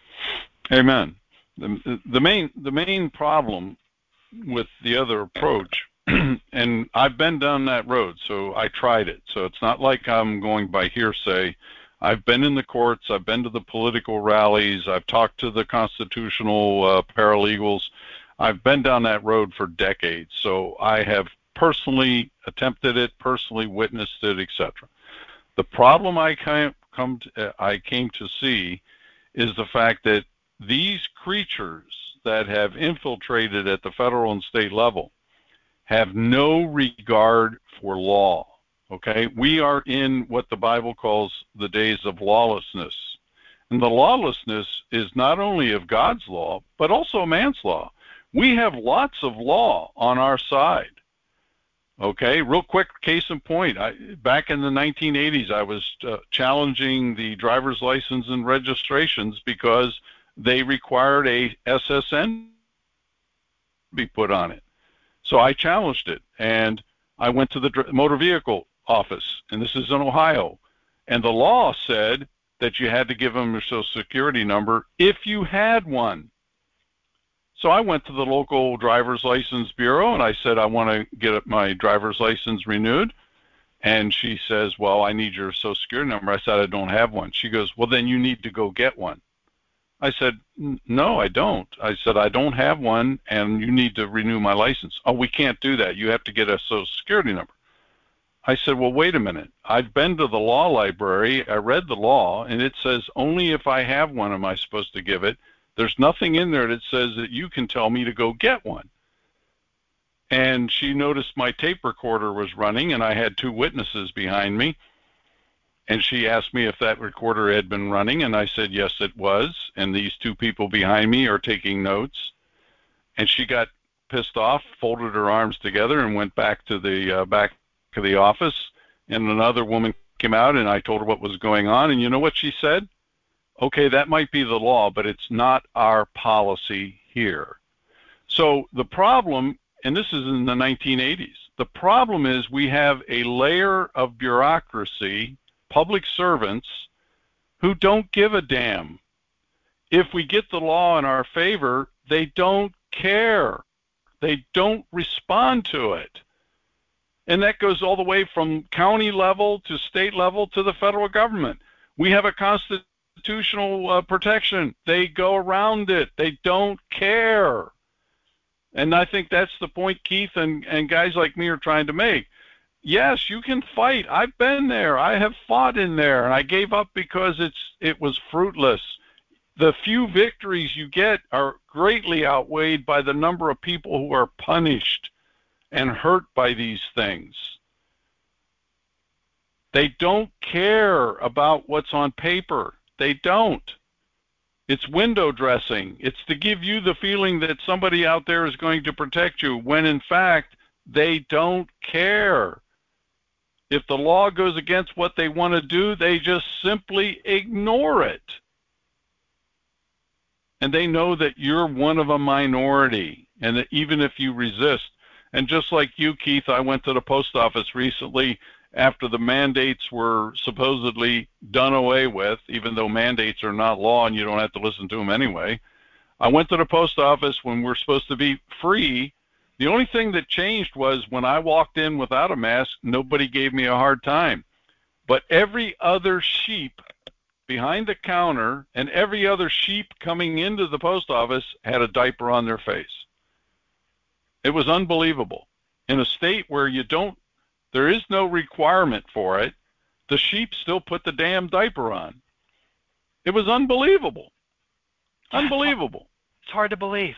Amen. The, the main the main problem with the other approach, and I've been down that road, so I tried it. So it's not like I'm going by hearsay. I've been in the courts. I've been to the political rallies. I've talked to the constitutional uh, paralegals. I've been down that road for decades, so I have personally attempted it, personally witnessed it, et cetera. The problem I came, come to, uh, I came to see is the fact that these creatures that have infiltrated at the federal and state level have no regard for law. Okay, we are in what the Bible calls the days of lawlessness. And the lawlessness is not only of God's law, but also man's law. We have lots of law on our side. Okay, real quick case in point. I, back in the nineteen eighties, I was uh, challenging the driver's license and registrations because they required a S S N be put on it. So I challenged it, and I went to the motor vehicle office, and this is in Ohio, and the law said that you had to give them your social security number if you had one. So I went to the local driver's license bureau and I said, I want to get my driver's license renewed. And she says, well, I need your social security number. I said, I don't have one. She goes, well, then you need to go get one. I said, no, I don't. I said, I don't have one and you need to renew my license. Oh, we can't do that. You have to get a social security number. I said, well, wait a minute. I've been to the law library. I read the law and it says only if I have one am I supposed to give it. There's nothing in there that says that you can tell me to go get one. And she noticed my tape recorder was running and I had two witnesses behind me. And she asked me if that recorder had been running, and I said, yes, it was. And these two people behind me are taking notes. And she got pissed off, folded her arms together, and went back to the uh, back to the office. And another woman came out, and I told her what was going on. And you know what she said? Okay, that might be the law, but it's not our policy here. So the problem, and this is in the nineteen eighties, the problem is we have a layer of bureaucracy, public servants, who don't give a damn. If we get the law in our favor, they don't care. They don't respond to it. And that goes all the way from county level to state level to the federal government. We have a constitutional uh, protection. They go around it. They don't care. And I think that's the point Keith and, and guys like me are trying to make. Yes, you can fight. I've been there. I have fought in there, and I gave up because it's it was fruitless. The few victories you get are greatly outweighed by the number of people who are punished and hurt by these things. They don't care about what's on paper. They don't. It's window dressing. It's to give you the feeling that somebody out there is going to protect you, when in fact, they don't care. If the law goes against what they want to do, they just simply ignore it. And they know that you're one of a minority, and that even if you resist, and just like you, Keith, I went to the post office recently after the mandates were supposedly done away with, even though mandates are not law and you don't have to listen to them anyway. I went to the post office when we're supposed to be free. The only thing that changed was when I walked in without a mask, nobody gave me a hard time. But every other sheep behind the counter and every other sheep coming into the post office had a diaper on their face. It was unbelievable. In a state where you don't, there is no requirement for it, the sheep still put the damn diaper on. It was unbelievable. Unbelievable. It's hard to believe.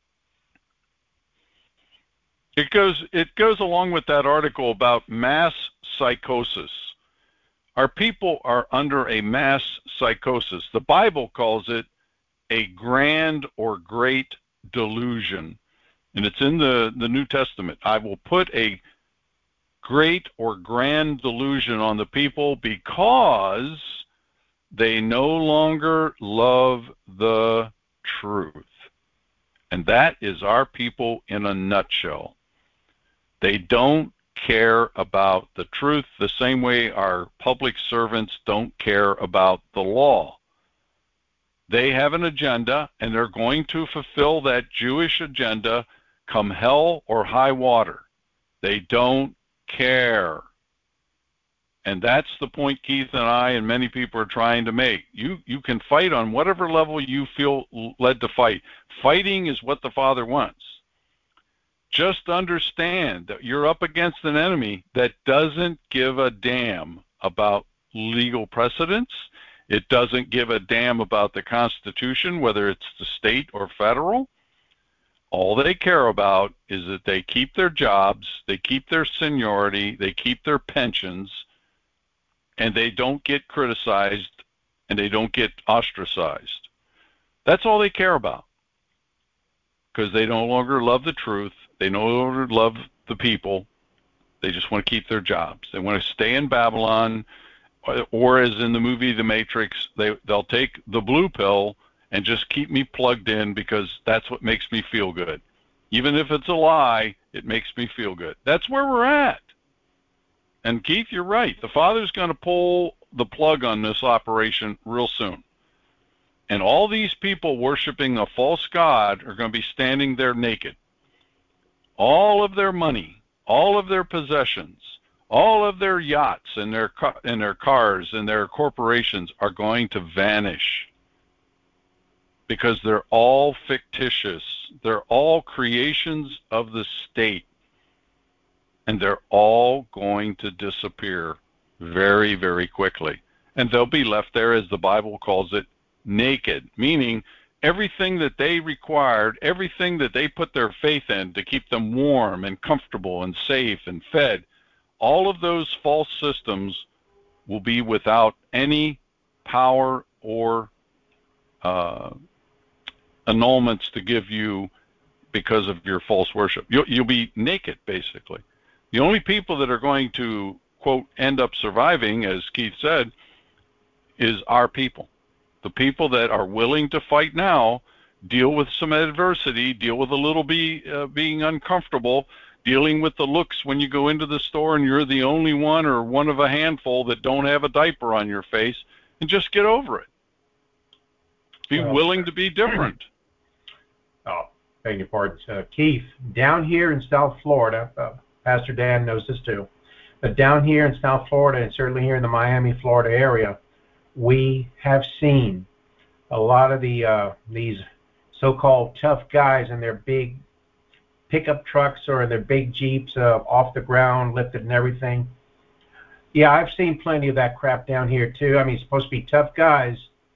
It goes it goes along with that article about mass psychosis. Our people are under a mass psychosis. The Bible calls it a grand or great delusion. And it's in the, the New Testament. I will put a great or grand delusion on the people because they no longer love the truth. And that is our people in a nutshell. They don't care about the truth the same way our public servants don't care about the law. They have an agenda, and they're going to fulfill that Jewish agenda come hell or high water. They don't care. And that's the point Keith and I and many people are trying to make. You you can fight on whatever level you feel led to fight. Fighting is what the Father wants. Just understand that you're up against an enemy that doesn't give a damn about legal precedents. It doesn't give a damn about the Constitution, whether it's the state or federal. All they care about is that they keep their jobs, they keep their seniority, they keep their pensions, and they don't get criticized and they don't get ostracized. That's all they care about, because they no longer love the truth. They no longer love the people. They just want to keep their jobs. They want to stay in Babylon, or, or as in the movie The Matrix, they, they'll take the blue pill and just keep me plugged in because that's what makes me feel good. Even if it's a lie, it makes me feel good. That's where we're at. And Keith, you're right. The Father's going to pull the plug on this operation real soon. And all these people worshiping a false god are going to be standing there naked. All of their money, all of their possessions, all of their yachts and their and their cars and their corporations are going to vanish, because they're all fictitious. They're all creations of the state, and they're all going to disappear very, very quickly. And they'll be left there, as the Bible calls it, naked, meaning everything that they required, everything that they put their faith in to keep them warm and comfortable and safe and fed, all of those false systems will be without any power or uh, annulments to give you because of your false worship. You'll, you'll be naked, basically. The only people that are going to, quote, end up surviving, as Keith said, is our people. The people that are willing to fight now, deal with some adversity, deal with a little be, uh, being uncomfortable, dealing with the looks when you go into the store and you're the only one or one of a handful that don't have a diaper on your face, and just get over it. Be well, willing to be different. Oh, beg your pardon. Uh, Keith, down here in South Florida, uh, Pastor Dan knows this too, but down here in South Florida, and certainly here in the Miami, Florida area, we have seen a lot of the uh, these so-called tough guys in their big pickup trucks or their big Jeeps uh, off the ground, lifted and everything. Yeah, I've seen plenty of that crap down here too. I mean, it's supposed to be tough guys,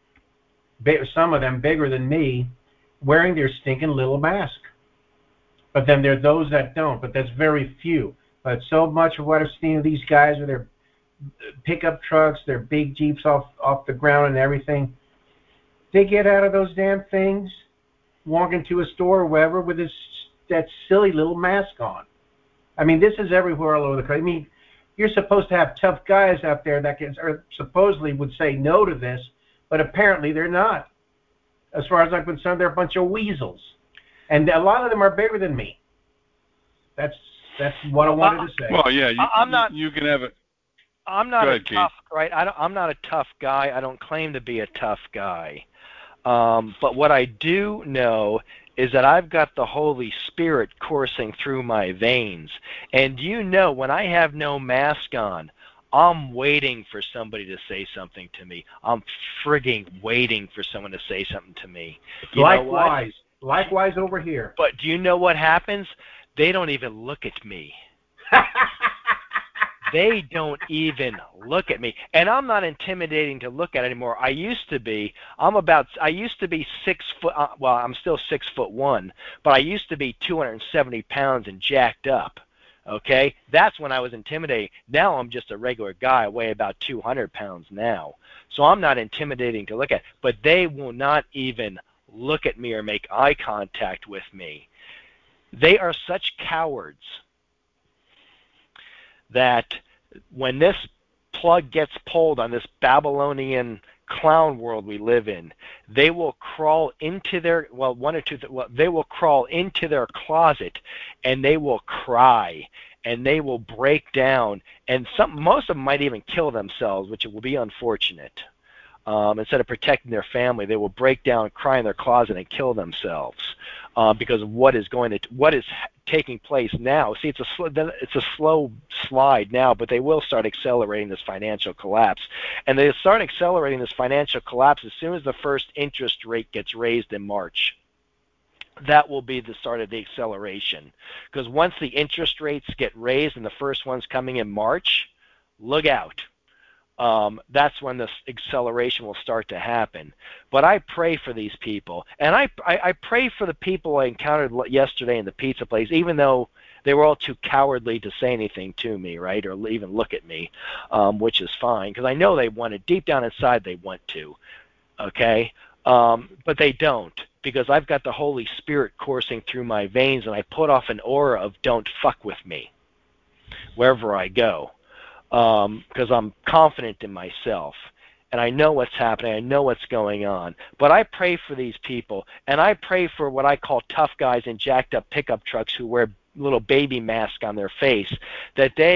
some of them bigger than me, wearing their stinking little mask. But then there are those that don't, but that's very few. But so much of what I've seen of these guys with their pickup trucks, their big Jeeps off off the ground and everything, they get out of those damn things, walk into a store or wherever with this that silly little mask on. I mean, this is everywhere all over the country. I mean, you're supposed to have tough guys out there that can, or supposedly would say no to this, but apparently they're not. As far as I'm concerned, they're a bunch of weasels, and a lot of them are bigger than me. That's that's what I wanted to say. Well, yeah, you, I'm not. You can have it. I'm not Go a ahead, tough, Keith. right? I don't, I'm not a tough guy. I don't claim to be a tough guy. Um, but what I do know is that I've got the Holy Spirit coursing through my veins. And you know, when I have no mask on, I'm waiting for somebody to say something to me. I'm frigging waiting for someone to say something to me. You Likewise. Likewise over here. But do you know what happens? They don't even look at me. They don't even look at me, and I'm not intimidating to look at anymore. I used to be. I'm about. I used to be six foot. Uh, well, I'm still six foot one, but I used to be two hundred seventy pounds and jacked up. Okay, that's when I was intimidating. Now I'm just a regular guy. I weigh about two hundred pounds now, so I'm not intimidating to look at. But they will not even look at me or make eye contact with me. They are such cowards that when this plug gets pulled on this Babylonian clown world we live in, they will crawl into their, well, one or two, well, they will crawl into their closet and they will cry and they will break down, and some, most of them might even kill themselves, which will be unfortunate. Um, instead of protecting their family, they will break down, cry in their closet, and kill themselves uh, because of what is going to, what is taking place now. See, it's a sl- it's a slow slide now, but they will start accelerating this financial collapse, and they start accelerating this financial collapse as soon as the first interest rate gets raised in March. That will be the start of the acceleration, because once the interest rates get raised and the first one's coming in March, look out. Um, that's when this acceleration will start to happen. But I pray for these people, and I, I, I pray for the people I encountered yesterday in the pizza place, even though they were all too cowardly to say anything to me, right, or even look at me, um, which is fine, because I know they wanted, deep down inside they want to, okay, um, but they don't, because I've got the Holy Spirit coursing through my veins, and I put off an aura of don't fuck with me wherever I go. Um, because I'm confident in myself, and I know what's happening, I know what's going on. But I pray for these people, and I pray for what I call tough guys in jacked up pickup trucks who wear little baby masks on their face, that they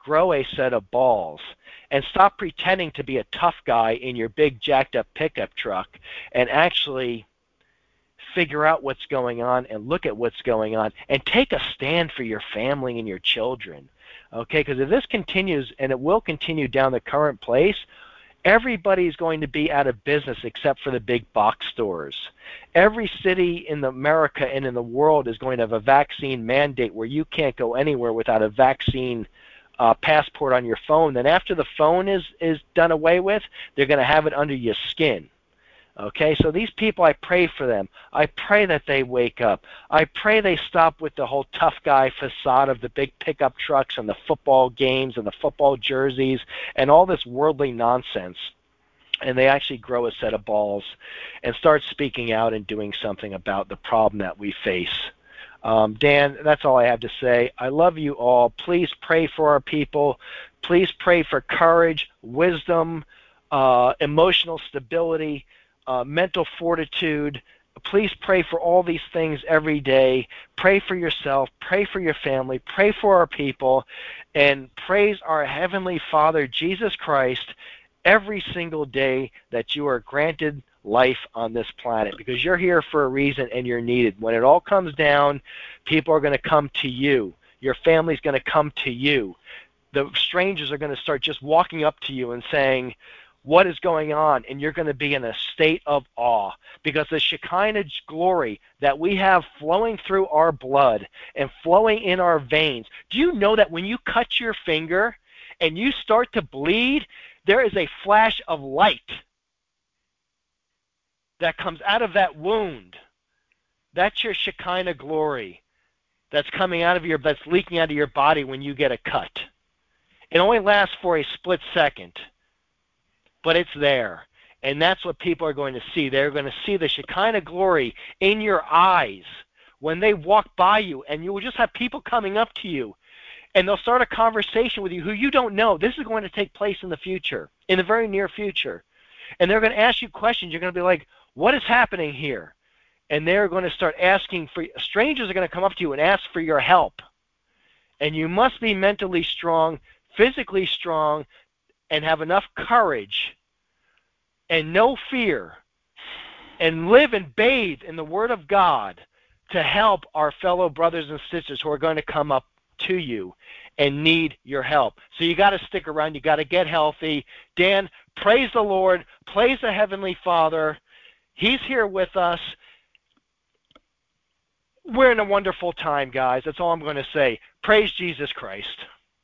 grow a set of balls and stop pretending to be a tough guy in your big jacked up pickup truck and actually figure out what's going on and look at what's going on and take a stand for your family and your children. Okay, because if this continues, and it will continue down the current place, everybody's going to be out of business except for the big box stores. Every city in America and in the world is going to have a vaccine mandate where you can't go anywhere without a vaccine uh, passport on your phone. Then after the phone is, is done away with, they're going to have it under your skin. Okay, so these people, I pray for them. I pray that they wake up. I pray they stop with the whole tough guy facade of the big pickup trucks and the football games and the football jerseys and all this worldly nonsense. And they actually grow a set of balls and start speaking out and doing something about the problem that we face. Um, Dan, that's all I have to say. I love you all. Please pray for our people. Please pray for courage, wisdom, uh, emotional stability, Uh, mental fortitude. Please pray for all these things every day. Pray for yourself. Pray for your family. Pray for our people. And praise our Heavenly Father, Jesus Christ, every single day that you are granted life on this planet, because you're here for a reason and you're needed. When it all comes down, people are going to come to you. Your family's going to come to you. The strangers are going to start just walking up to you and saying, what is going on? And you're going to be in a state of awe, because the Shekinah glory that we have flowing through our blood and flowing in our veins. Do you know that when you cut your finger and you start to bleed, there is a flash of light that comes out of that wound? That's your Shekinah glory that's coming out of your, that's leaking out of your body when you get a cut. It only lasts for a split second, but it's there. And that's what people are going to see. They're going to see the Shekinah glory in your eyes when they walk by you, and you will just have people coming up to you, and they'll start a conversation with you who you don't know. This is going to take place in the future, in the very near future. And they're going to ask you questions. You're going to be like, what is happening here? And they're going to start asking for, strangers are going to come up to you and ask for your help. And you must be mentally strong, physically strong, and have enough courage and no fear and live and bathe in the Word of God to help our fellow brothers and sisters who are going to come up to you and need your help. So you got to stick around. You got to get healthy. Dan, praise the Lord. Praise the Heavenly Father. He's here with us. We're in a wonderful time, guys. That's all I'm going to say. Praise Jesus Christ.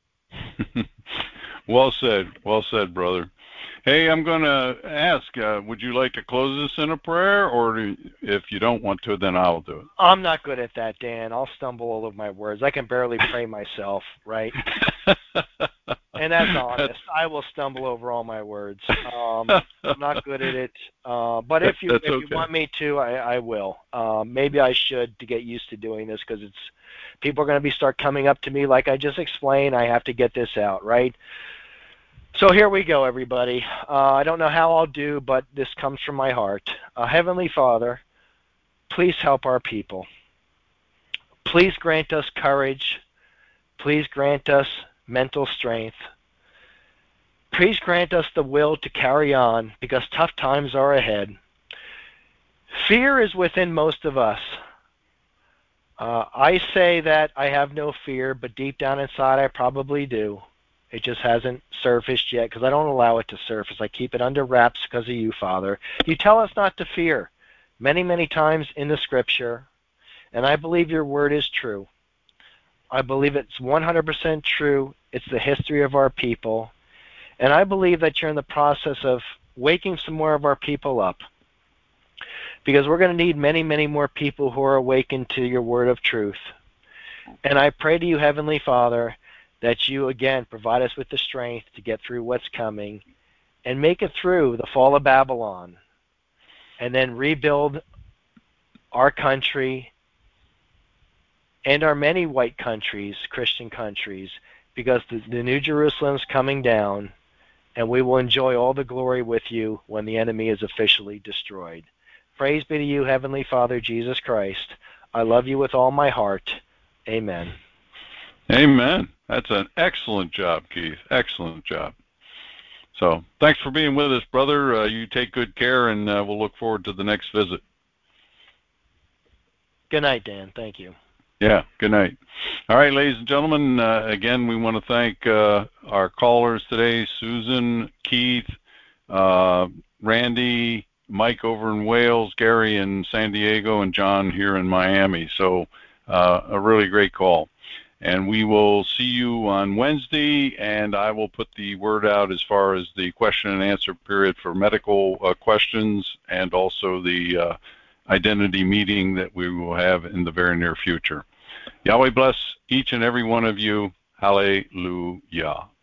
Well said. Well said, brother. Hey, I'm going to ask, uh, would you like to close this in a prayer, or do, if you don't want to, then I'll do it. I'm not good at that, Dan. I'll stumble all over my words. I can barely pray myself, right? And that's honest. I will stumble over all my words. Um, I'm not good at it. Uh, but if you that's if okay. you want me to, I, I will. Uh, maybe I should to get used to doing this, because it's people are going to be start coming up to me like I just explained. I have to get this out, right? So here we go, everybody. Uh, I don't know how I'll do, but this comes from my heart. Uh, Heavenly Father, please help our people. Please grant us courage. Please grant us mental strength. Please grant us the will to carry on, because tough times are ahead. Fear is within most of us. Uh, I say that I have no fear, but deep down inside I probably do. It just hasn't surfaced yet, because I don't allow it to surface. I keep it under wraps because of you, Father. You tell us not to fear many, many times in the Scripture, and I believe your word is true. I believe it's one hundred percent true. It's the history of our people, and I believe that you're in the process of waking some more of our people up, because we're going to need many, many more people who are awakened to your word of truth. And I pray to you, Heavenly Father, that you, again, provide us with the strength to get through what's coming and make it through the fall of Babylon, and then rebuild our country and our many white countries, Christian countries, because the, the New Jerusalem's coming down, and we will enjoy all the glory with you when the enemy is officially destroyed. Praise be to you, Heavenly Father, Jesus Christ. I love you with all my heart. Amen. Amen. That's an excellent job, Keith. Excellent job. So thanks for being with us, brother. Uh, you take good care, and uh, we'll look forward to the next visit. Good night, Dan. Thank you. Yeah, good night. All right, ladies and gentlemen, uh, again, we want to thank uh, our callers today, Susan, Keith, uh, Randy, Mike over in Wales, Gary in San Diego, and John here in Miami. So uh, a really great call. And we will see you on Wednesday, and I will put the word out as far as the question and answer period for medical uh, questions, and also the uh, identity meeting that we will have in the very near future. Yahweh bless each and every one of you. Hallelujah.